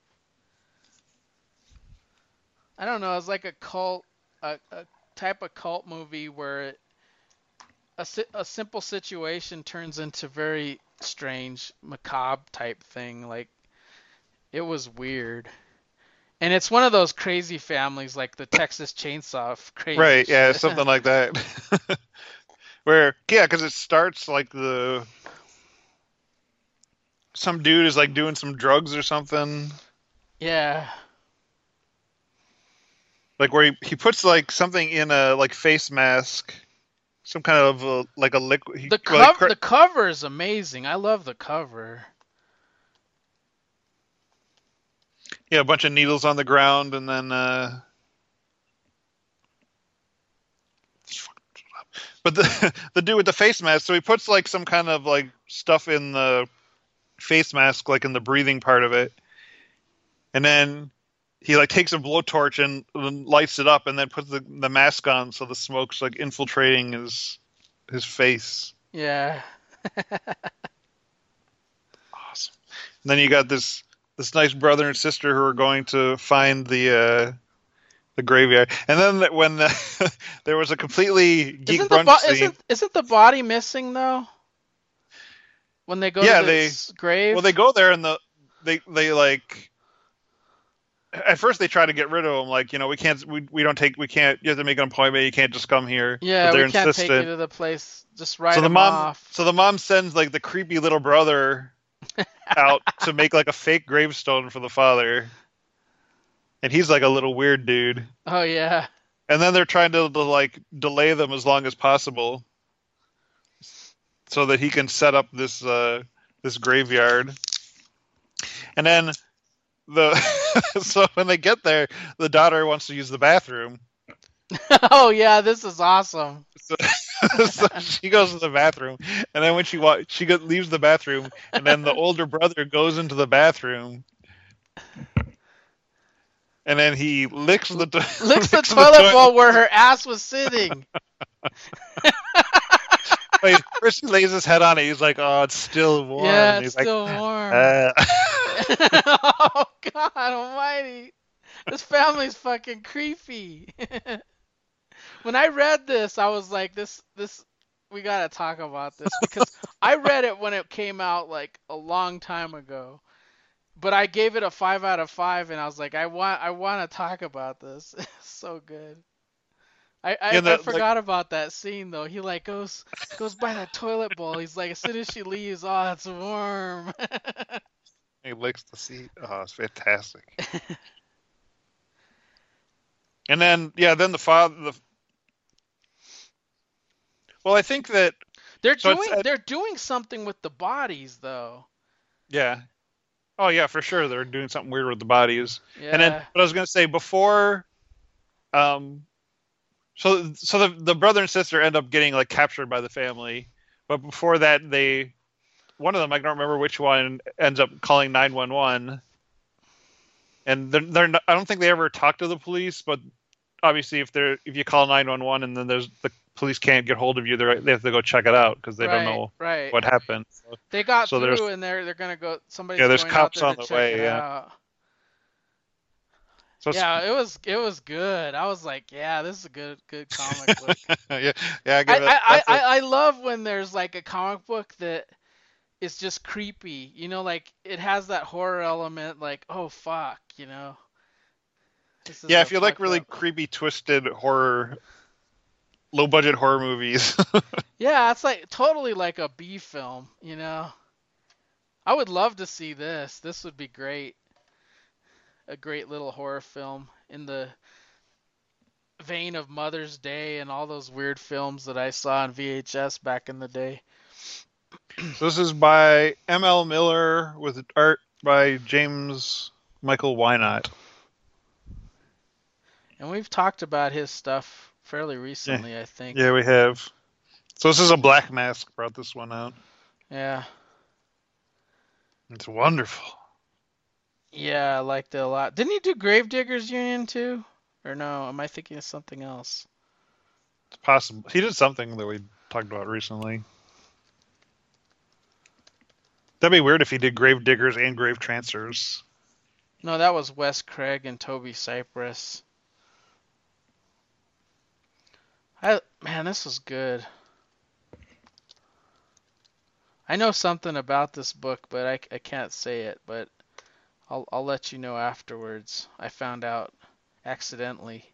I don't know. It's like a cult, a, a type of cult movie where it, a si- a simple situation turns into very strange, macabre type thing. Like it was weird, and it's one of those crazy families like the Texas Chainsaw f- crazy. right, yeah, shit. something like that. Where yeah, because it starts like the some dude is like doing some drugs or something. Yeah. Like where he, he puts like something in a like face mask, some kind of uh like a liquid. he- The like, cover, cra- the cover is amazing. I love the cover. yeah, a bunch of needles on the ground, and then. Uh... But the the dude with the face mask, so he puts like some kind of like stuff in the face mask, like in the breathing part of it, and then he like takes a blowtorch and, and lights it up, and then puts the the mask on, so the smoke's like infiltrating his his face. Yeah. Awesome. And then you got this this nice brother and sister who are going to find the uh, the graveyard. And then when the, there was a completely geek Isn't the brunch bo- scene. isn't isn't the body missing though? When they go Yeah, to they- this grave. Well, they go there and the they they like. At first, they try to get rid of him. Like, you know, we can't, we, we don't take, we can't. You have to make an appointment. You can't just come here. yeah, But they're we can't insistent. take you to the place. Just write so the him mom, off. so the mom sends like the creepy little brother out to make like a fake gravestone for the father, and he's like a little weird dude. Oh yeah. And then they're trying to, to like delay them as long as possible, so that he can set up this uh, this graveyard. And then the so when they get there, the daughter wants to use the bathroom. Oh yeah, this is awesome. So, so she goes to the bathroom, and then when she wa- she go- leaves the bathroom, and then the older brother goes into the bathroom, and then he licks the to- Licks the licks toilet bowl where her ass was sitting. Wait, first he lays his head on it. He's like, "Oh, it's still warm." Yeah, and it's he's still like, warm. uh. Oh God Almighty! This family's fucking creepy. When I read this, I was like, "This, this, we gotta talk about this," because I read it when it came out like a long time ago, but I gave it a five out of five, and I was like, "I want, I want to talk about this." It's so good. I, I, Yeah, the- I forgot about that scene though. He like goes goes by that toilet bowl. He's like, as soon as she leaves, oh, it's warm. He licks the seat. Oh, it's fantastic. And then, yeah, then the father. The... Well, I think that They're So it's- doing they're doing something with the bodies though. yeah. Oh yeah, for sure. They're doing something weird with the bodies. Yeah. And then, what I was gonna say before, um, so so the the brother and sister end up getting like captured by the family, but before that, they one of them, I don't remember which one, ends up calling nine one one. And they're they're not, I don't think they ever talk to the police, but obviously if they're if you call nine one one and then there's the police can't get hold of you, they they have to go check it out because they right, don't know right. what happened. So, They got so there's- through and they're they're gonna go. Somebody's Yeah, there's going cops out there on to the check way, it yeah. out. so it's- Yeah, it was it was good. I was like, yeah, this is a good good comic book. yeah, yeah, I I, give it. I, I, that's a- I I love when there's like a comic book that is just creepy. You know, like it has that horror element. Like, oh fuck, you know. This is yeah, a if you like fucked really up- creepy, twisted horror, low budget horror movies. Yeah, it's like totally like a B film, you know. I would love to see this. This would be great. A great little horror film in the vein of Mother's Day and all those weird films that I saw on V H S back in the day. So this is by M L Miller with art by James Michael Wynot. And we've talked about his stuff fairly recently, I think. Yeah, we have. So this is a Black Mask brought this one out. Yeah. It's wonderful. Yeah, I liked it a lot. Didn't he do Gravediggers Union too? Or no, am I thinking of something else? It's possible. He did something that we talked about recently. That'd be weird if he did Grave Diggers and Grave Trancers. No, that was Wes Craig and Toby Cypress. I man, this was good. I know something about this book, but I, I can't say it, but I'll I'll let you know afterwards. I found out accidentally.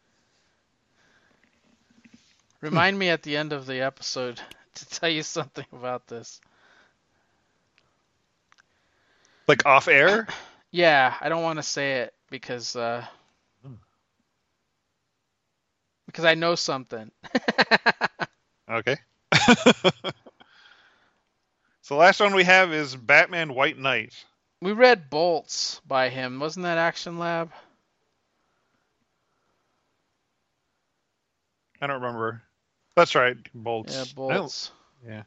Remind me at the end of the episode to tell you something about this. Like off air? Yeah, I don't want to say it because uh because I know something. Okay. So the last one we have is Batman White Knight. We read Bolts by him. Wasn't that Action Lab? I don't remember. That's right, Bolts. Yeah, I don't- Bolts. Yeah.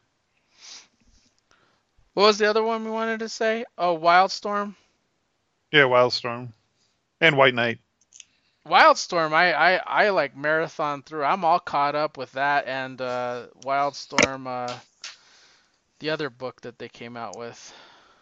What was the other one we wanted to say? Oh, Wildstorm? Yeah, Wildstorm. And White Knight. Wildstorm, I, I, I like marathon through. I'm all caught up with that and uh, Wildstorm, uh, the other book that they came out with,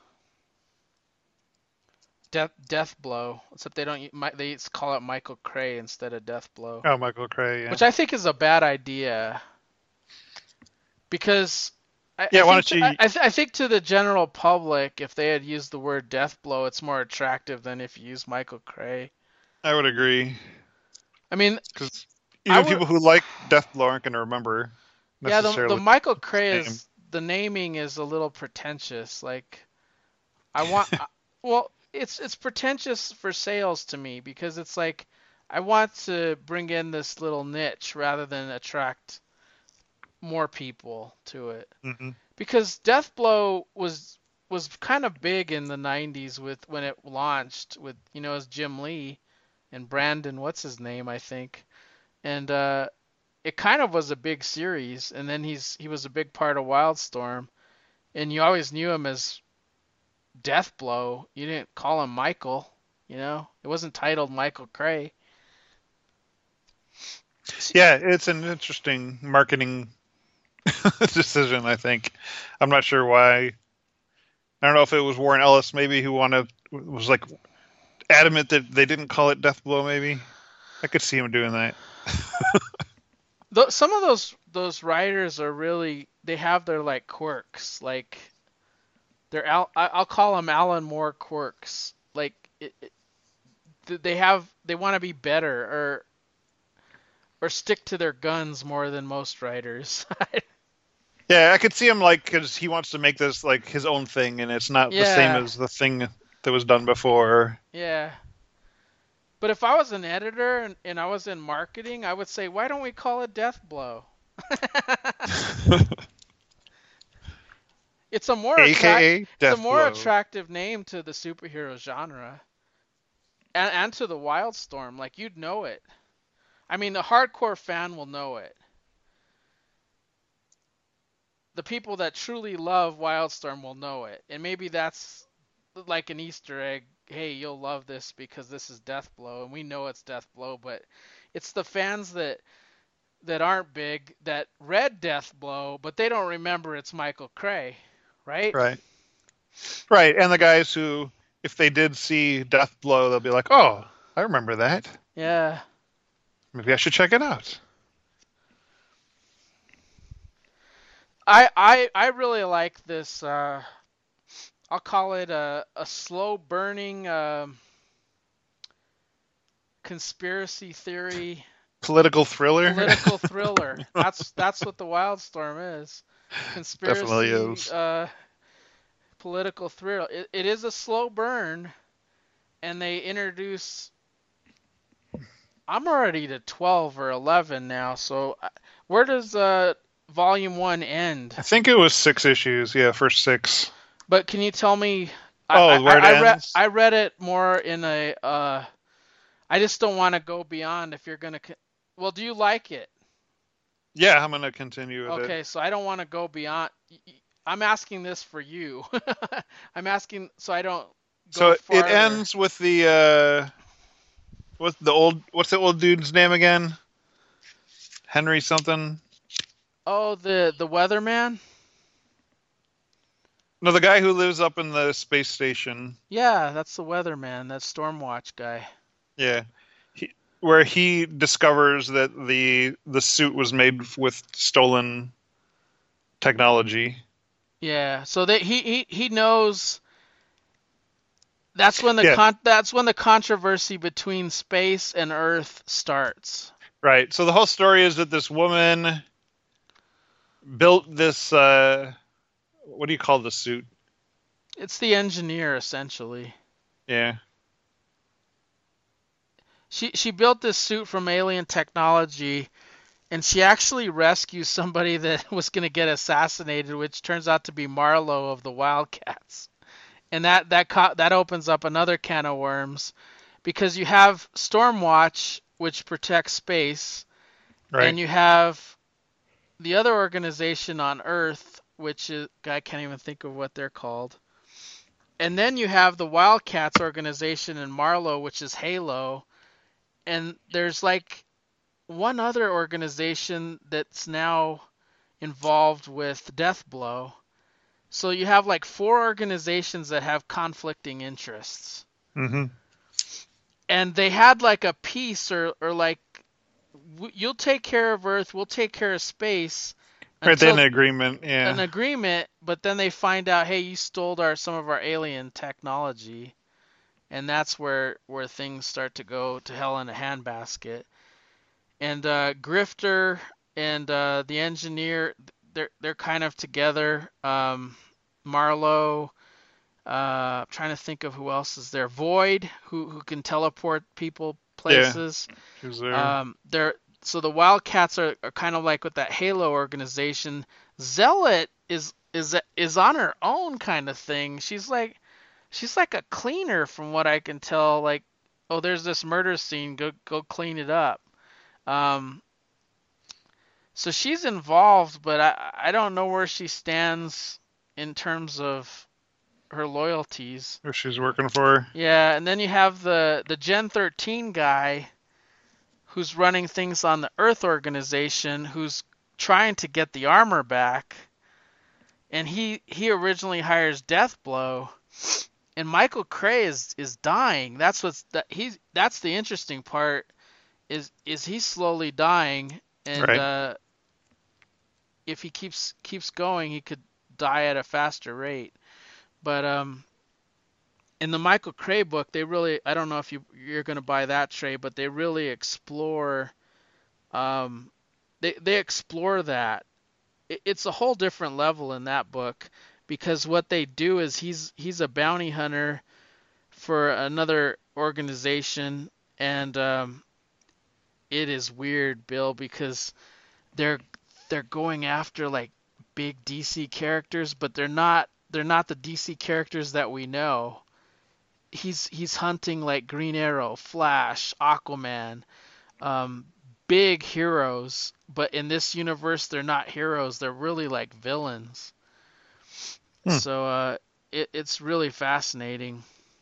Death Death Blow. Except they don't u- they call it Michael Cray instead of Death Blow, Oh, Michael Cray, yeah. which I think is a bad idea because I, Yeah, I why think don't to, you... I, I th- I think to the general public, if they had used the word Death Blow, it's more attractive than if you use Michael Cray. I would agree. I mean, Because I even would. people who like Deathblow aren't going to remember Yeah, the the necessarily Michael his Cray name. is the naming is a little pretentious. Like I want, I- well, it's it's pretentious for sales to me because it's like I want to bring in this little niche rather than attract more people to it. Hmm. Because Deathblow was was kind of big in the nineties with when it launched with you know as Jim Lee and Brandon, what's his name, I think. And uh it kind of was a big series, and then he's he was a big part of Wildstorm, and you always knew him as Deathblow. You didn't call him Michael, you know. It wasn't titled Michael Cray. Yeah, it's an interesting marketing decision, I think. I'm not sure why. I don't know if it was Warren Ellis, maybe, who wanted was like adamant that they didn't call it Deathblow. Maybe I could see him doing that. Th- some of those those writers are really they have their like quirks, like they're Al- I- I'll call them Alan Moore quirks. Like it, it, th- they have they want to be better or or stick to their guns more than most writers. Yeah, I could see him like because he wants to make this like his own thing, and it's not the same Yeah, as the thing that was done before. yeah. But if I was an editor and, and I was in marketing, I would say, why don't we call it Death Blow? It's a more attract A K A it's a more Deathblow. attractive name to the superhero genre and and to the Wildstorm. Like you'd know it. I mean, the hardcore fan will know it. The people that truly love Wildstorm will know it. And maybe that's like an Easter egg. Hey, you'll love this because this is Deathblow, and we know it's Deathblow, but it's the fans that that aren't big that read Deathblow, but they don't remember it's Michael Cray, right? Right, right, and the guys who, if they did see Deathblow, they'll be like, "Oh, I remember that. Yeah. Maybe I should check it out." I I I really like this. Uh, I'll call it a a slow burning um, conspiracy theory Political thriller. political thriller. That's that's what the Wildstorm is. Definitely Conspiracy is. uh, political thriller. It, it is a slow burn, and they introduce. I'm already to twelve or eleven now. So uh, where does uh, volume one end? I think it was six issues. Yeah, first six. But can you tell me? Oh, I, I, where it I read ends? I read it more in a. Uh, I just don't want to go beyond. If you're gonna, well, do you like it? Yeah, I'm gonna continue with it. Okay, so I don't want to go beyond. I'm asking this for you. I'm asking so I don't go So it farther. ends with the uh, what's the old what's the old dude's name again? Henry something. Oh, the the weatherman. No, the guy who lives up in the space station. Yeah, that's the weatherman. That Stormwatch guy. Yeah, he, where he discovers that the the suit was made with stolen technology. Yeah, so that he, he he knows. That's when the Yeah, con- that's when the controversy between space and Earth starts. right. So the whole story is that this woman built this. Uh, what do you call the suit? It's the engineer essentially. Yeah. She she built this suit from alien technology, and she actually rescues somebody that was going to get assassinated, which turns out to be Marlowe of the Wildcats. And that that co- that opens up another can of worms, because you have Stormwatch, which protects space, Right. and you have the other organization on Earth, which is I can't even think of what they're called. and then you have the Wildcats organization in Marlow, which is Halo, and there's like one other organization that's now involved with Deathblow. So you have like four organizations that have conflicting interests. Mm-hmm. And they had like a peace or, or like, you'll take care of Earth, we'll take care of space. Right, then an agreement, yeah. An agreement, but then they find out, hey, you stole our some of our alien technology. And that's where, where things start to go to hell in a handbasket. And uh, Grifter and uh, the engineer, they're they're kind of together. Um, Marlow, uh, I'm trying to think of who else is there. Void, who who can teleport people places. Yeah, who's there? Um, they're so the Wildcats are, are kind of like with that Halo organization. Zealot is is is on her own kind of thing. She's like she's like a cleaner from what I can tell. Like, oh, there's this murder scene. Go go clean it up. Um, so she's involved, but I, I don't know where she stands in terms of her loyalties. Who she's working for. Yeah, and then you have the, the Gen thirteen guy who's running things on the Earth organization, who's trying to get the armor back. And he, he originally hires Deathblow, and Michael Cray is, is dying. That's what's that he's that's the interesting part. Is is he slowly dying, and right. uh, if he keeps keeps going, he could die at a faster rate. But um, in the Michael Cray book, they really, I don't know if you you're gonna buy that, Trey, but they really explore, um, they they explore that. It, it's a whole different level in that book, because what they do is he's he's a bounty hunter for another organization, and um. It is weird, Bill, because they're they're going after like big D C characters, but they're not they're not the D C characters that we know. He's he's hunting like Green Arrow, Flash, Aquaman, um, big heroes, but in this universe they're not heroes. They're really like villains. Hmm. So uh, it, it's really fascinating.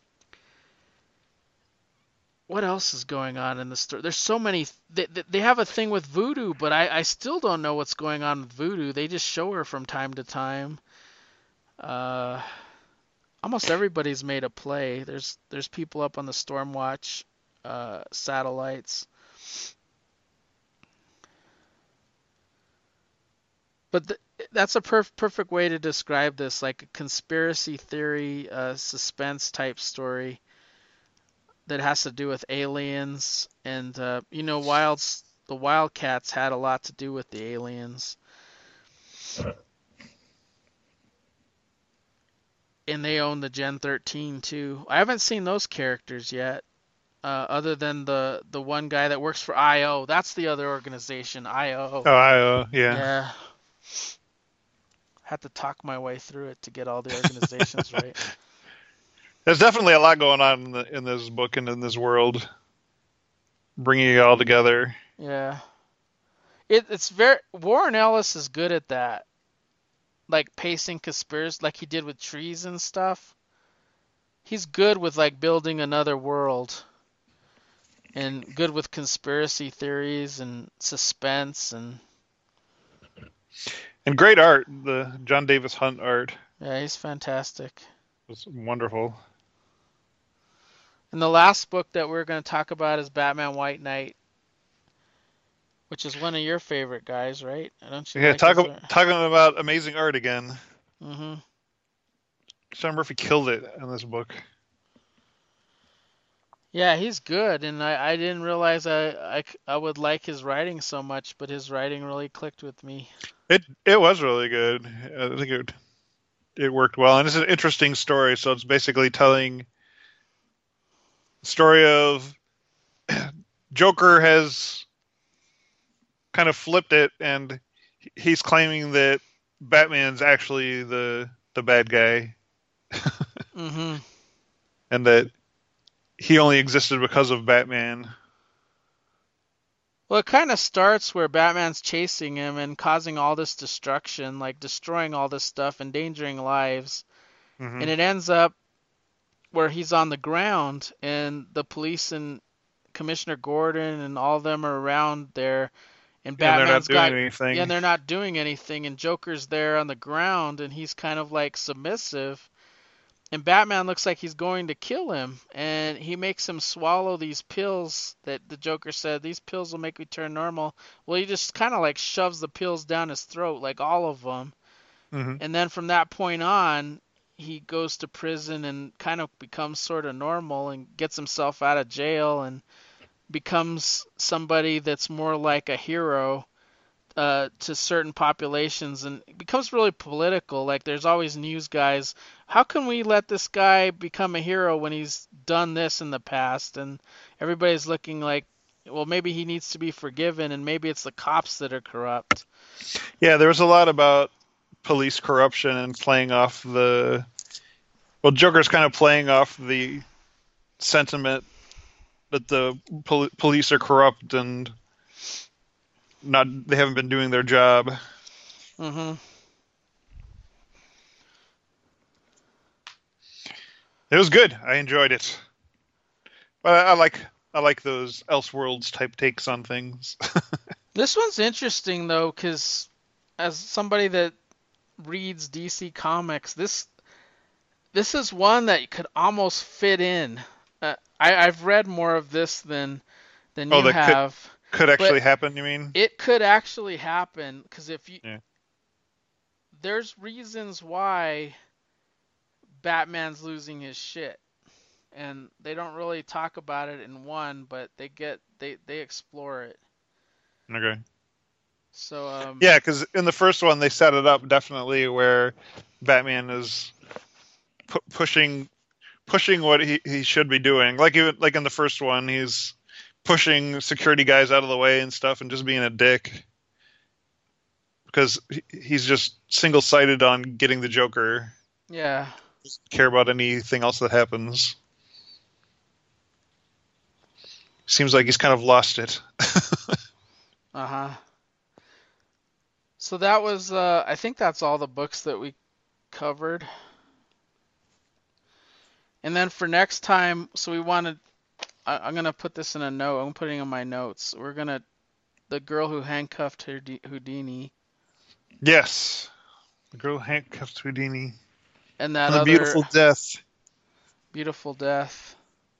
What else is going on in the story? There's so many. They, they have a thing with Voodoo, but I, I still don't know what's going on with Voodoo. They just show her from time to time. Uh, almost everybody's made a play. There's there's people up on the Stormwatch uh, satellites. But the, that's a perf- perfect way to describe this, like a conspiracy theory, uh, suspense type story that has to do with aliens, and uh, you know, wilds the Wildcats had a lot to do with the aliens, and they own the Gen thirteen too. I haven't seen those characters yet, uh, other than the the one guy that works for I O. That's the other organization, I O. Oh, I O, yeah. Yeah. Had to talk my way through it to get all the organizations right. There's definitely a lot going on in, the, in this book and in this world, bringing it all together. Yeah, it, it's very Warren Ellis is good at that, like pacing conspiracy, like he did with trees and stuff. He's good with like building another world, and good with conspiracy theories and suspense and. And great art, the John Davis Hunt art. Yeah, he's fantastic. It's wonderful. And the last book that we're going to talk about is Batman White Knight, which is one of your favorite guys, right? Don't you? Yeah, like talk, his... talking about amazing art again. Mm-hmm. Sean Murphy killed it in this book. Yeah, he's good, and I, I didn't realize I, I, I would like his writing so much, but his writing really clicked with me. It it was really good. I think it it worked well, and it's an interesting story. So it's basically telling the story of Joker has kind of flipped it, and he's claiming that Batman's actually the the bad guy, mm-hmm. and that he only existed because of Batman. Well, it kind of starts where Batman's chasing him and causing all this destruction, like destroying all this stuff, endangering lives. Mm-hmm. And it ends up where he's on the ground and the police and Commissioner Gordon and all of them are around there, and Yeah, they're not Batman's doing got yeah, anything. they're not doing anything, and Joker's there on the ground and he's kind of like submissive, and Batman looks like he's going to kill him, and he makes him swallow these pills that the Joker said, these pills will make me turn normal. Well, he just kind of like shoves the pills down his throat, like all of them. Hmm. And then from that point on, he goes to prison and kind of becomes sort of normal and gets himself out of jail and becomes somebody that's more like a hero uh, to certain populations, and it becomes really political. Like there's always news guys. How can we let this guy become a hero when he's done this in the past? And everybody's looking like, well, maybe he needs to be forgiven, and maybe it's the cops that are corrupt. Yeah, there was a lot about police corruption and playing off the. Well, Joker's kind of playing off the sentiment that the pol- police are corrupt and not they haven't been doing their job. hmm It was good. I enjoyed it. But I, I like I like those Elseworlds type takes on things. This one's interesting though, because as somebody that reads D C Comics, this this is one that could almost fit in. Uh, I, I've read more of this than than Oh, you that could- have. Could actually But- happen, you mean? It could actually happen because if you Yeah. there's reasons why Batman's losing his shit, and they don't really talk about it in one, but they get they they explore it. Okay. So um, Yeah, because in the first one they set it up definitely where Batman is pu- pushing pushing what he, he should be doing. Like even like in the first one, he's pushing security guys out of the way and stuff, and just being a dick because he, he's just single sighted on getting the Joker. yeah. Doesn't care about anything else that happens. Seems like he's kind of lost it. Uh huh. So that was uh, I think that's all the books that we covered. And then for next time, so we wanted, I, I'm gonna put this in a note. I'm putting in my notes. We're gonna, the girl who handcuffed Houdini, Yes, the girl handcuffed Houdini. and that And a other beautiful death. beautiful death.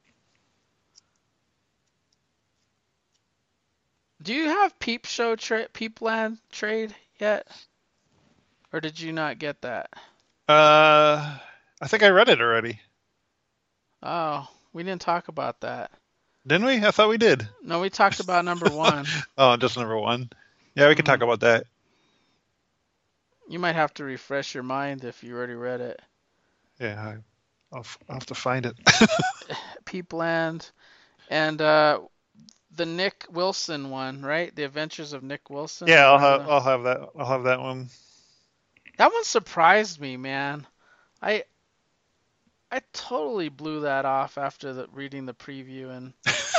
Do you have Peep Show tra- Peepland trade yet, or did you not get that? Uh, I think I read it already. Oh, we didn't talk about that. Didn't we? I thought we did. No, we talked about number one. Oh, just number one. Yeah, we can Mhm. talk about that. You might have to refresh your mind if you already read it. Yeah, I, I'll, f- I'll have to find it. Peepland, and uh, the Nick Wilson one, right? The Adventures of Nick Wilson. Yeah, I'll Remember have I'll have that. I'll have that one. That one surprised me, man. I I totally blew that off after the, reading the preview, and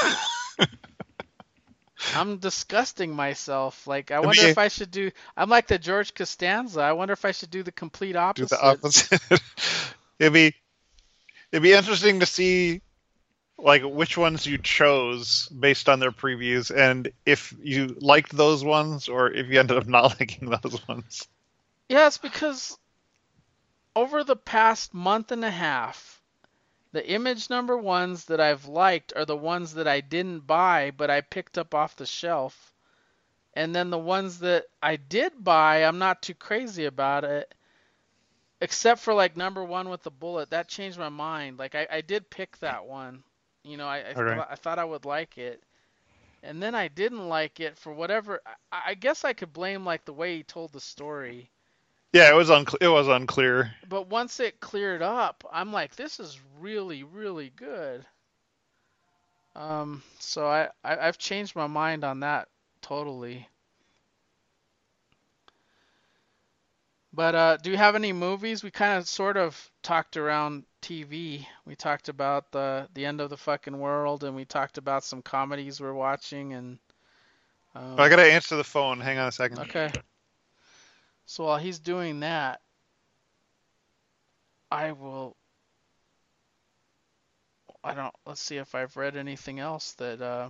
I'm disgusting myself. Like, I wonder mean- if I should do. I'm like the George Costanza. I wonder if I should do the complete Do opposite. the opposite. it'd be it'd be interesting to see like which ones you chose based on their previews, and if you liked those ones or if you ended up not liking those ones. Yeah, it's because over the past month and a half, the image number ones that I've liked are the ones that I didn't buy, but I picked up off the shelf. And then the ones that I did buy, I'm not too crazy about it. Except for like number one with the bullet. That changed my mind. Like I, I did pick that one. You know, I, I, Okay. thought, I thought I would like it. And then I didn't like it for whatever. I, I guess I could blame like the way he told the story. Yeah, it was uncle- it was unclear. But once it cleared up, I'm like, this is really, really good. Um, so I, I I've changed my mind on that totally. But uh, do you have any movies? We kind of sort of talked around T V. We talked about the the end of the fucking world, and we talked about some comedies we're watching, and um, I gotta answer the phone. Hang on a second. okay. So while he's doing that, I will I don't. Let's see if I've read anything else that. Uh,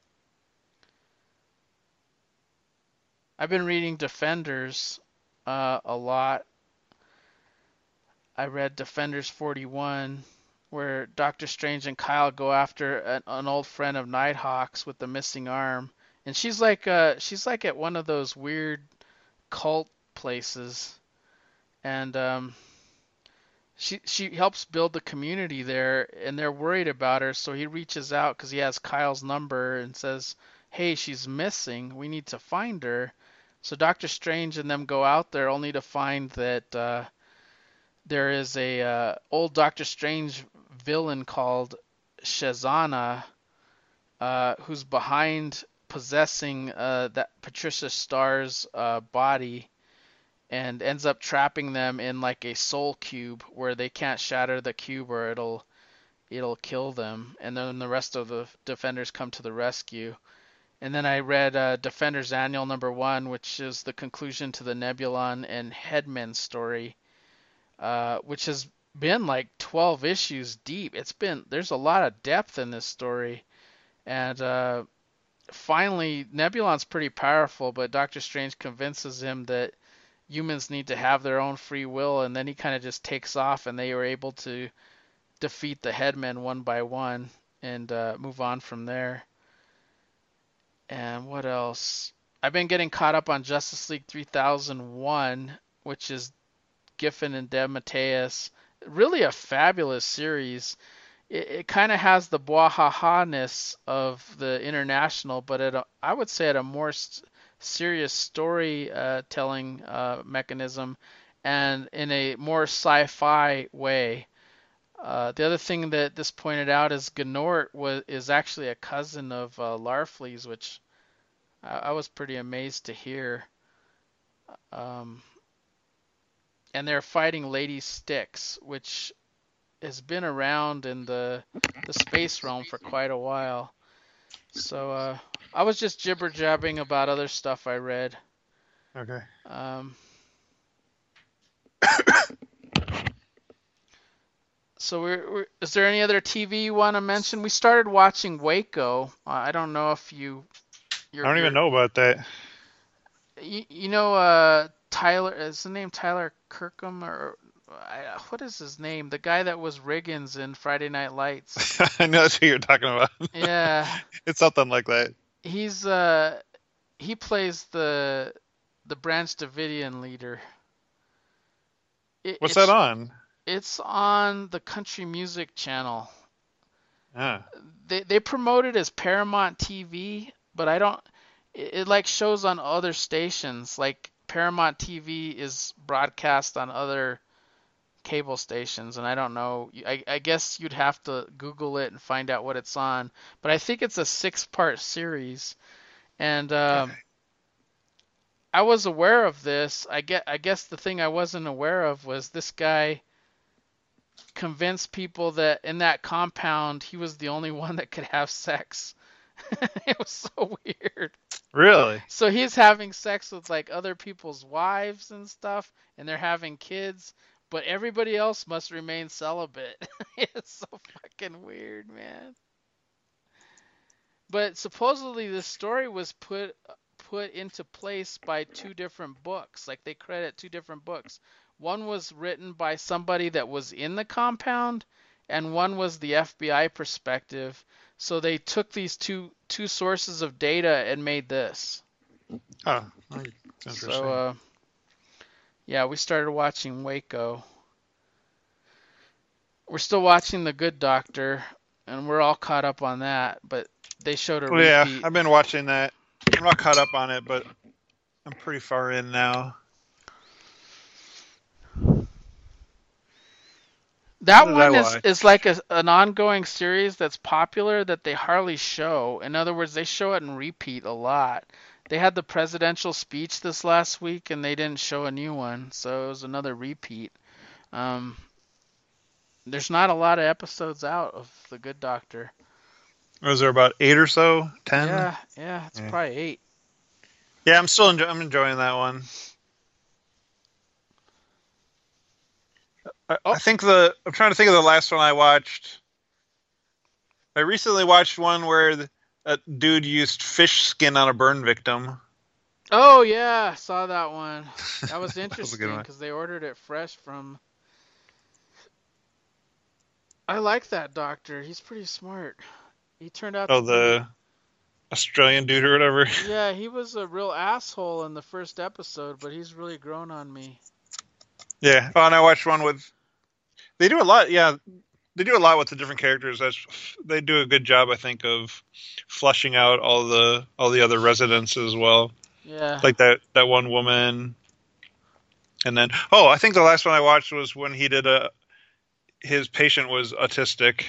I've been reading Defenders uh, a lot. I read Defenders forty-one, where Doctor Strange and Kyle go after an, an old friend of Nighthawk's with the missing arm, and she's like, uh, she's like at one of those weird cult places, and um, she she helps build the community there, and they're worried about her, so he reaches out because he has Kyle's number and says, "Hey, she's missing. We need to find her." So Doctor Strange and them go out there only to find that uh, there is a uh, old Doctor Strange villain called Shazana, uh, who's behind possessing uh, that Patricia Starr's uh, body, and ends up trapping them in like a soul cube where they can't shatter the cube or it'll it'll kill them. And then the rest of the Defenders come to the rescue. And then I read uh, Defenders Annual number one, which is the conclusion to the Nebulon and Headman story, uh, which has been like twelve issues deep. It's been there's a lot of depth in this story, and uh, finally Nebulon's pretty powerful, but Doctor Strange convinces him that humans need to have their own free will, and then he kind of just takes off, and they were able to defeat the Headmen one by one and uh, move on from there. And what else? I've been getting caught up on Justice League three thousand one, which is Giffen and Deb Mateus. Really a fabulous series. It, it kind of has the bwahaha-ness of the International, but at a, I would say at a more s- serious storytelling uh, uh, mechanism and in a more sci-fi way. Uh, the other thing that this pointed out is Gnort was is actually a cousin of uh, Larfleeze, which I, I was pretty amazed to hear. Um, and they're fighting Lady Styx, which has been around in the the space realm for quite a while. So uh, I was just jibber jabbing about other stuff I read. Okay. Um, So we're, we're, is there any other T V you want to mention? We started watching Waco. Uh, I don't know if you you're, I don't you're, even know about that. You, you know uh Tyler is the name Tyler Kirkham or I, what is his name? The guy that was Riggins in Friday Night Lights. I know that's who you're talking about. Yeah, It's something like that. he's uh he plays the the Branch Davidian leader. It, What's it's that on? it's on the Country Music Channel. Ah. They they promote it as Paramount T V, but I don't. It, it like shows on other stations. Like Paramount T V is broadcast on other cable stations, and I don't know. I I guess you'd have to Google it and find out what it's on. But I think it's a six-part series, and um, Okay. I was aware of this. I get. I guess the thing I wasn't aware of was this guy convinced people that in that compound he was the only one that could have sex. It was so weird. Really? So he's having sex with like other people's wives and stuff, and they're having kids, but everybody else must remain celibate. It's so fucking weird, man. But supposedly this story was put put into place by two different books. Like they credit two different books. One was written by somebody that was in the compound, and one was the F B I perspective. So they took these two two sources of data and made this. Oh, that's interesting. So uh, yeah, we started watching Waco. We're still watching The Good Doctor, and we're all caught up on that. But they showed a Well, yeah, repeat. I've been watching that. I'm not caught up on it, but I'm pretty far in now. That What did I one is, watch? is like a, an ongoing series that's popular that they hardly show. In other words, they show it in repeat a lot. They had the presidential speech this last week, and they didn't show a new one, so it was another repeat. Um, there's not a lot of episodes out of The Good Doctor. Was there about eight or so? Ten? Yeah, yeah, it's Yeah. probably eight. Yeah, I'm still enjoy- I'm enjoying that one. I, Oh. I think the I'm trying to think of the last one I watched. I recently watched one where the, a dude used fish skin on a burn victim. Oh yeah, saw that one. That was That was a good interesting one. because they ordered it fresh from. I like that doctor. He's pretty smart. He turned out Oh, to be. the Australian dude or whatever. Yeah, he was a real asshole in the first episode, but he's really grown on me. Yeah. Oh, and I watched one with. They do a lot. Yeah, they do a lot with the different characters. That's, they do a good job, I think, of flushing out all the all the other residents as well. Yeah. Like that that one woman. And then, oh, I think the last one I watched was when he did a. His patient was autistic,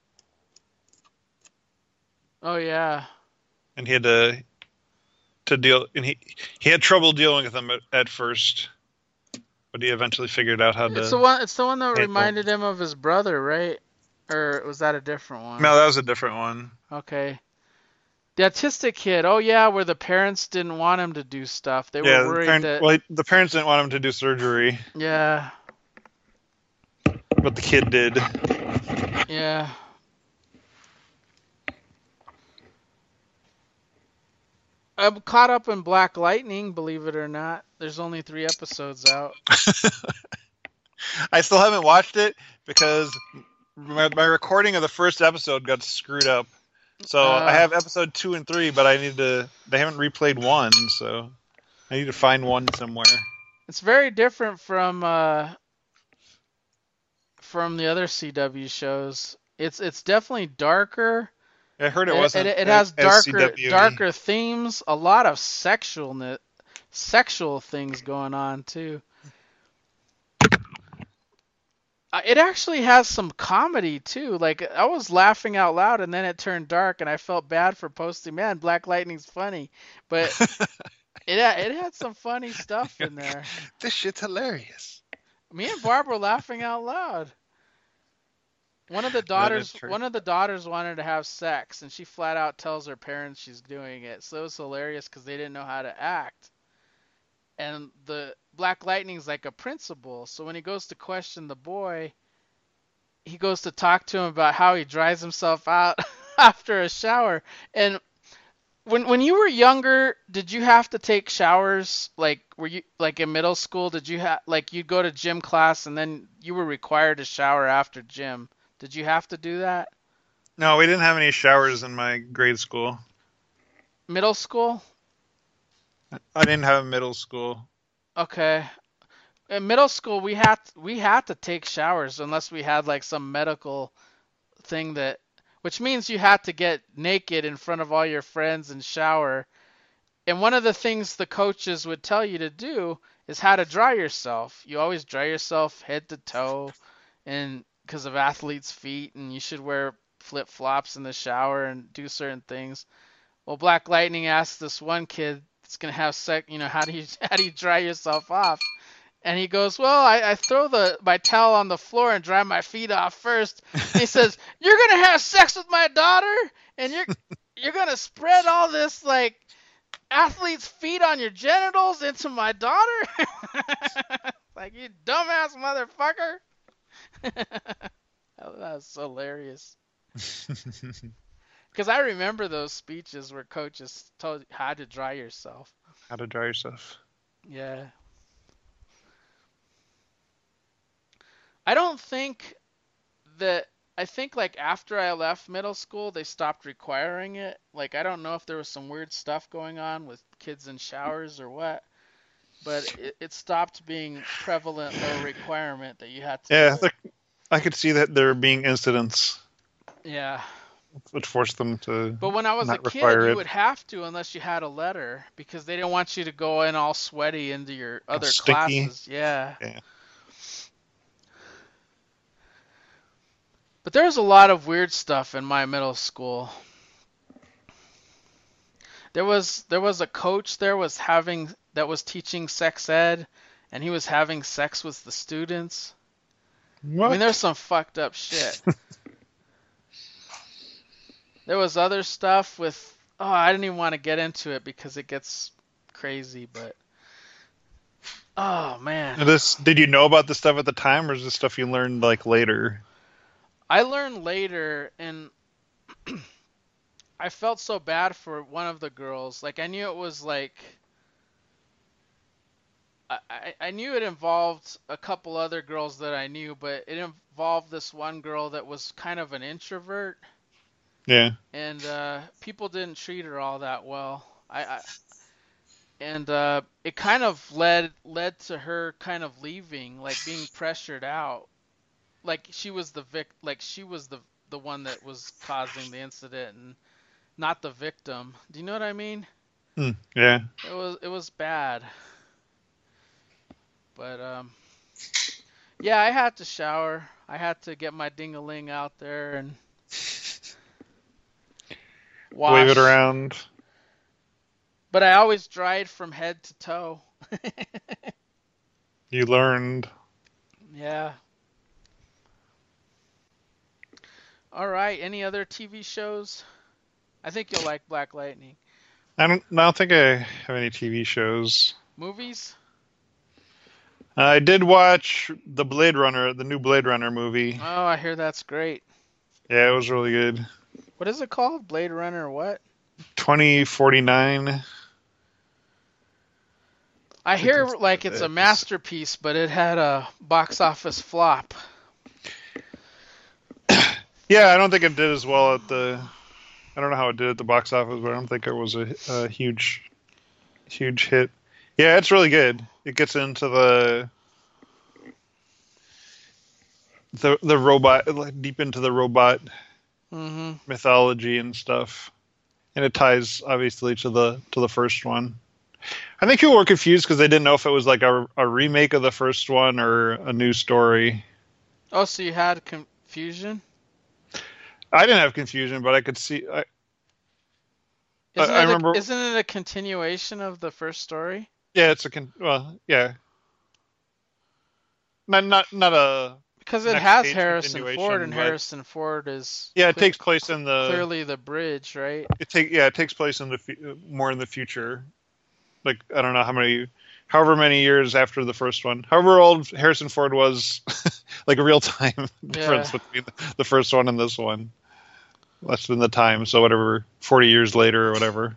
Oh yeah. and he had to to deal. And he he had trouble dealing with them at, at first, but he eventually figured out how to. It's the one. It's the one that handle- reminded him of his brother, right? Or was that a different one? No, that was a different one. Okay. The autistic kid. Oh yeah, where the parents didn't want him to do stuff. They Yeah, were the, worried parent, that. well, the parents didn't want him to do surgery, Yeah. but the kid did. Yeah. I'm caught up in Black Lightning, believe it or not. There's only three episodes out. I still haven't watched it because my, my recording of the first episode got screwed up. So Uh. I have episode two and three, but I need to. They haven't replayed one, so I need to find one somewhere. It's very different from uh, from the other C W shows. It's it's definitely darker. I heard it It, wasn't. it, it has as darker C W E. darker themes, a lot of sexualness, sexual things going on too. Uh, It actually has some comedy too. Like I was laughing out loud, and then it turned dark, and I felt bad for posting. Man, Black Lightning's funny, but it ha- it had some funny stuff in there. This shit's hilarious. Me and Barb were laughing out loud. One of the daughters, true. one of the daughters wanted to have sex, and she flat out tells her parents she's doing it. So it was hilarious because they didn't know how to act. And the Black Lightning's like a principal, so when he goes to question the boy, he goes to talk to him about how he dries himself out after a shower. And when when you were younger, did you have to take showers? Like were you like in middle school? Did you have like you'd go to gym class and then you were required to shower after gym? Did you have to do that? No, we didn't have any showers in my grade school. Middle school? I didn't have middle school. Okay. In middle school, we had we had to take showers unless we had like some medical thing that, which means you had to get naked in front of all your friends and shower. And one of the things the coaches would tell you to do is how to dry yourself. You always dry yourself head to toe, and because of athletes' feet, and you should wear flip flops in the shower and do certain things. Well, Black Lightning asked this one kid that's gonna have sex, you know, how do you how do you dry yourself off? And he goes, well, I, I throw the my towel on the floor and dry my feet off first. And he says, you're gonna have sex with my daughter, and you're you're gonna spread all this like athlete's feet on your genitals into my daughter? Like, you dumbass motherfucker. That was hilarious. Because I remember those speeches where coaches told you how to dry yourself. How to dry yourself. Yeah. I don't think that, I think like after I left middle school, they stopped requiring it. Like, I don't know if there was some weird stuff going on with kids in showers or what, but it, it stopped being prevalent or a requirement that you had to Yeah, do it. there- I could see that there being incidents Yeah. that forced them to. But when I was a Not kid, require you it. would have to unless you had a letter because they didn't want you to go in all sweaty into your other stinky. classes. Yeah. Yeah. But there was a lot of weird stuff in my middle school. There was there was a coach there was having that was teaching sex ed, and he was having sex with the students. What? I mean, there's some fucked up shit. There was other stuff with, oh, I didn't even want to get into it because it gets crazy, but oh man. This did you know about this stuff at the time, or is this stuff you learned like later? I learned later, and I felt so bad for one of the girls. Like I knew it was like I, I I knew it involved a couple other girls that I knew, but it involved this one girl that was kind of an introvert, Yeah. and uh, people didn't treat her all that well. I, I and uh, it kind of led led to her kind of leaving, like being pressured out. Like she was the vic, like she was the the one that was causing the incident, and not the victim. Do you know what I mean? Hmm. Yeah. It was it was bad. But um, yeah, I had to shower. I had to get my ding-a-ling out there and Wave it wash. around. But I always dried from head to toe. You learned. Yeah. All right. Any other T V shows? I think you'll like Black Lightning. I don't. I don't think I have any T V shows. Movies? I did watch the Blade Runner, the new Blade Runner movie. Oh, I hear that's great. Yeah, it was really good. What is it called? Blade Runner what? twenty forty-nine. I think hear that's like what it's it a is. masterpiece, but it had a box office flop. Yeah, I don't think it did as well at the. I don't know how it did at the box office, but I don't think it was a, a huge, huge hit. Yeah, it's really good. It gets into the the the robot, like, deep into the robot Mm-hmm. mythology and stuff, and it ties obviously to the to the first one. I think people were confused because they didn't know if it was like a, a remake of the first one or a new story. Oh, so you had confusion? I didn't have confusion, but I could see. I, I, Isn't I it remember. a, isn't it a continuation of the first story? Yeah, it's a con- well, yeah, not not not a Because it next has page Harrison Ford, continuation, and but Harrison Ford is yeah, it cle- takes place in the. clearly the bridge, right? It take yeah, it takes place in the fu- more in the future. Like I don't know how many, however many years after the first one, however old Harrison Ford was, like a real time difference Yeah. between the first one and this one. Less than the time, so whatever, forty years later or whatever.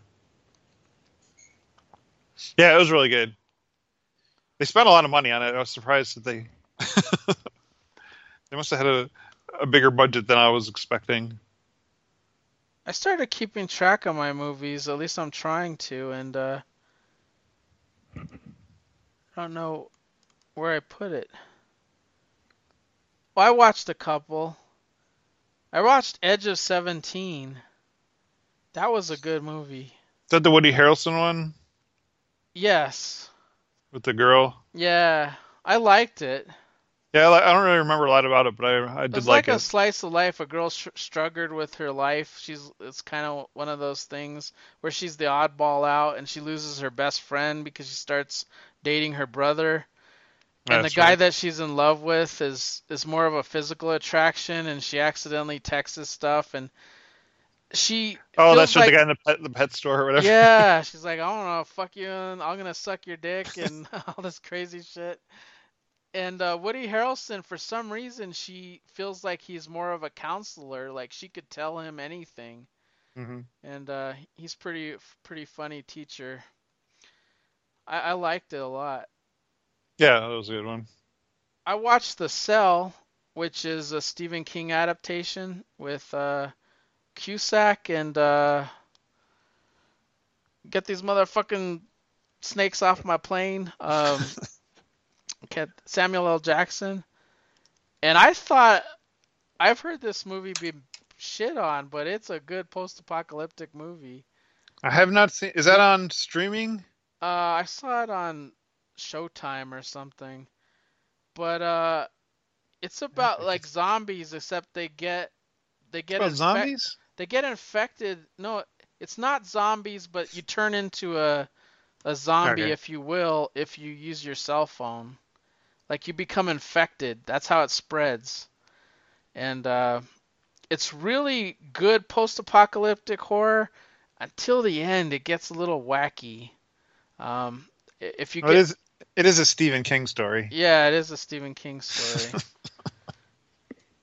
Yeah, it was really good. They spent a lot of money on it. I was surprised that they they must have had a, a bigger budget than I was expecting. I started keeping track of my movies, at least I'm trying to, and uh, I don't know where I put it. Well, I watched a couple. I watched Edge of seventeen. That was a good movie. Is that the Woody Harrelson one Yes. with the girl? Yeah. I liked it. Yeah, I, li- I don't really remember a lot about it, but I I It did was like like a it. slice of life. A girl sh- struggled with her life. She's it's kind of one of those things where she's the oddball out, and she loses her best friend because she starts dating her brother. And the That's guy right. that she's in love with is is more of a physical attraction, and she accidentally texts stuff, and she Oh, that's feels just the like, guy in the pet, the pet store or whatever. yeah, she's like, I want to fuck you, and I'm gonna suck your dick, and all this crazy shit. And uh, Woody Harrelson, for some reason, she feels like he's more of a counselor. Like she could tell him anything, hmm and uh, he's pretty pretty funny teacher. I, I liked it a lot. Yeah, that was a good one. I watched The Cell, which is a Stephen King adaptation with uh, Cusack and uh, get these motherfucking snakes off my plane. Um, get Samuel L. Jackson. And I thought I've heard this movie be shit on, but it's a good post-apocalyptic movie. I have not seen. Is that on streaming? Uh, I saw it on Showtime or something, but uh, it's about like zombies, except they get they It's get about infect zombies. they get infected. No, it's not zombies, but you turn into a a zombie, Okay. if you will, if you use your cell phone. Like you become infected. That's how it spreads. And uh, it's really good post-apocalyptic horror until the end. It gets a little wacky. Um, i- if you Well, it get, is. It is a Stephen King story. yeah, it is a Stephen King story.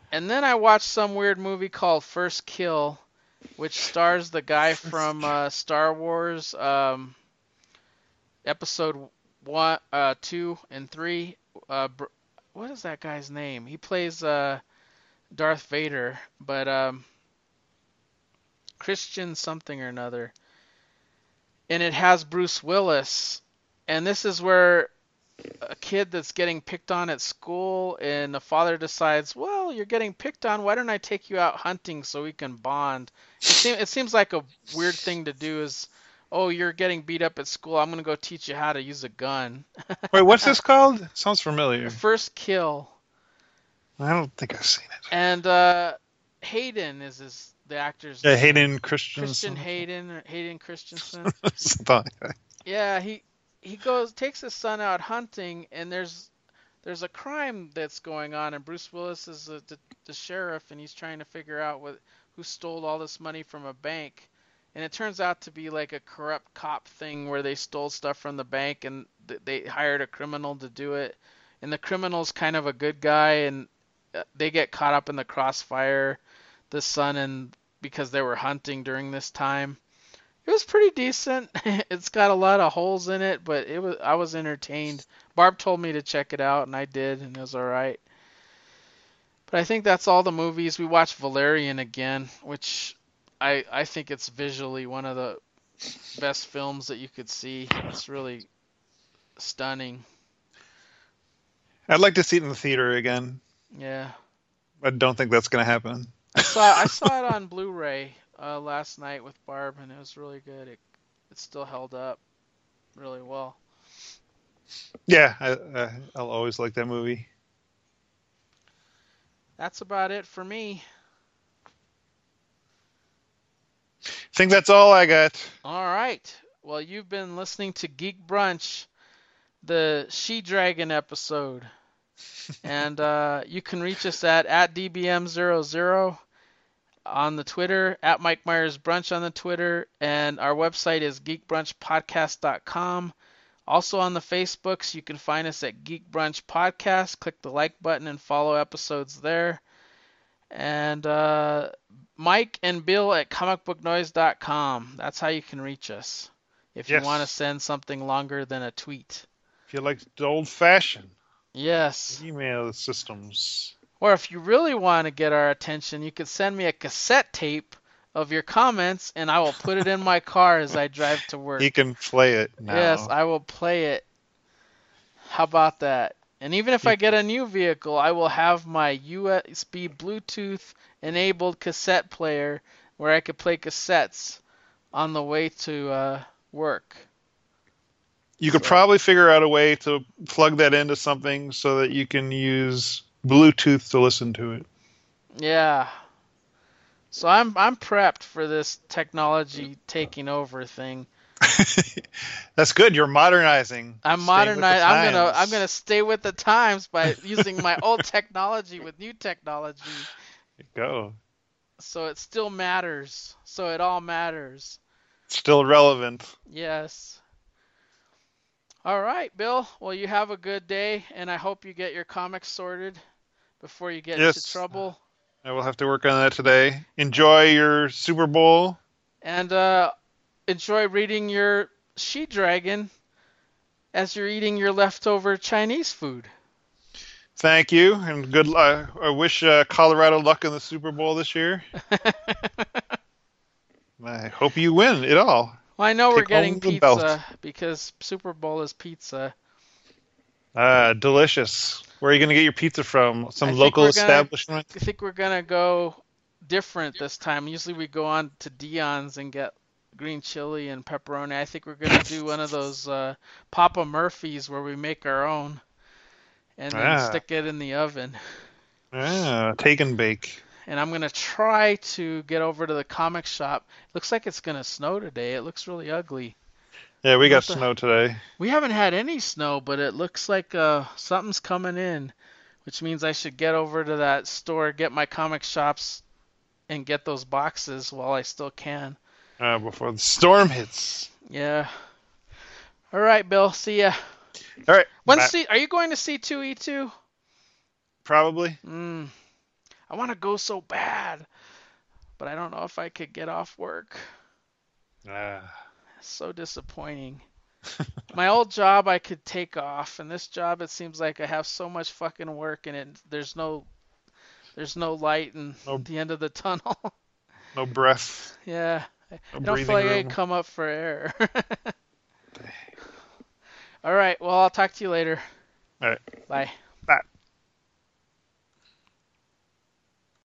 And then I watched some weird movie called First Kill, which stars the guy from uh, Star Wars, um, Episode one, uh, two, and three. Uh, what is that guy's name? He plays uh, Darth Vader, but um, Christian something or another. And it has Bruce Willis. And this is where a kid that's getting picked on at school, and the father decides, well, you're getting picked on. Why don't I take you out hunting so we can bond? It, seem, it seems like a weird thing to do is, oh, you're getting beat up at school. I'm going to go teach you how to use a gun. Wait, what's this called? Sounds familiar. First Kill. I don't think I've seen it. And uh, Hayden is his, the actor's Yeah, name. Hayden Christensen. Christian Hayden, or Hayden Christensen. Yeah, he he goes takes his son out hunting, and there's there's a crime that's going on, and Bruce Willis is the, the, the sheriff, and he's trying to figure out what who stole all this money from a bank. And it turns out to be like a corrupt cop thing where they stole stuff from the bank, and th- they hired a criminal to do it. And the criminal's kind of a good guy, and they get caught up in the crossfire, the son, and because they were hunting during this time. It was pretty decent. It's got a lot of holes in it, but it was I was entertained. Barb told me to check it out, and I did, and it was all right. But I think that's all the movies. We watched Valerian again, which I I think it's visually one of the best films that you could see. It's really stunning. I'd like to see it in the theater again. Yeah. I don't think that's going to happen. I saw I saw it on Blu-ray uh, last night with Barb, and it was really good. It it still held up really well. Yeah, I, uh, I'll always like that movie. That's about it for me. I think that's all I got. All right. Well, you've been listening to Geek Brunch, the She-Dragon episode. And uh, you can reach us at, at D B M zero zero on the Twitter, at Mike Myers Brunch on the Twitter, and our website is geek brunch podcast dot com. Also on the Facebooks, you can find us at Geek Brunch Podcast. Click the like button and follow episodes there. And uh, Mike and Bill at comic book noise dot com. That's how you can reach us if Yes. you want to send something longer than a tweet. If you like the old-fashioned Yes. email systems. Or if you really want to get our attention, you could send me a cassette tape of your comments, and I will put it in my car as I drive to work. He can play it now. Yes, I will play it. How about that? And even if I get a new vehicle, I will have my U S B Bluetooth enabled cassette player where I could play cassettes on the way to uh, work. You could So- probably figure out a way to plug that into something so that you can use Bluetooth to listen to it. Yeah. So I'm I'm prepped for this technology taking over thing. That's good. You're modernizing. I'm Staying with the modernizing. I'm gonna times. I'm gonna stay with the times by using my old technology with new technology. There you go. So it still matters. So it all matters. Still relevant. Yes. All right, Bill. Well, you have a good day, and I hope you get your comics sorted before you get Yes. into trouble. I will have to work on that today. Enjoy your Super Bowl. And uh, enjoy reading your She-Dragon as you're eating your leftover Chinese food. Thank you, and good. Uh, I wish uh, Colorado luck in the Super Bowl this year. I hope you win it all. Well, I know we're Take getting home the belt. pizza because Super Bowl is pizza. Ah, delicious. Where are you going to get your pizza from? Some I think local we're gonna- establishment? I think we're gonna go different this time. Usually we go on to Dion's and get green chili and pepperoni. I think we're gonna do one of those uh, Papa Murphy's where we make our own and then Ah. stick it in the oven. Ah, take and bake. And I'm gonna try to get over to the comic shop. Looks like it's gonna snow today. It looks really ugly. Yeah, we got What the- snow today. We haven't had any snow, but it looks like uh, something's coming in, which means I should get over to that store, get my comic shops, and get those boxes while I still can. Uh, before the storm hits. Yeah. All right, Bill. See ya. All right. When bye. C- are you going to see two E two? Probably. Mm. I want to go so bad, but I don't know if I could get off work. Ah. It's so disappointing. My old job I could take off, and this job it seems like I have so much fucking work and it there's no there's no light in No- the end of the tunnel. No breath. Yeah. No I don't breathing feel like I room. can come up for air. All right, well, I'll talk to you later. All right. Bye.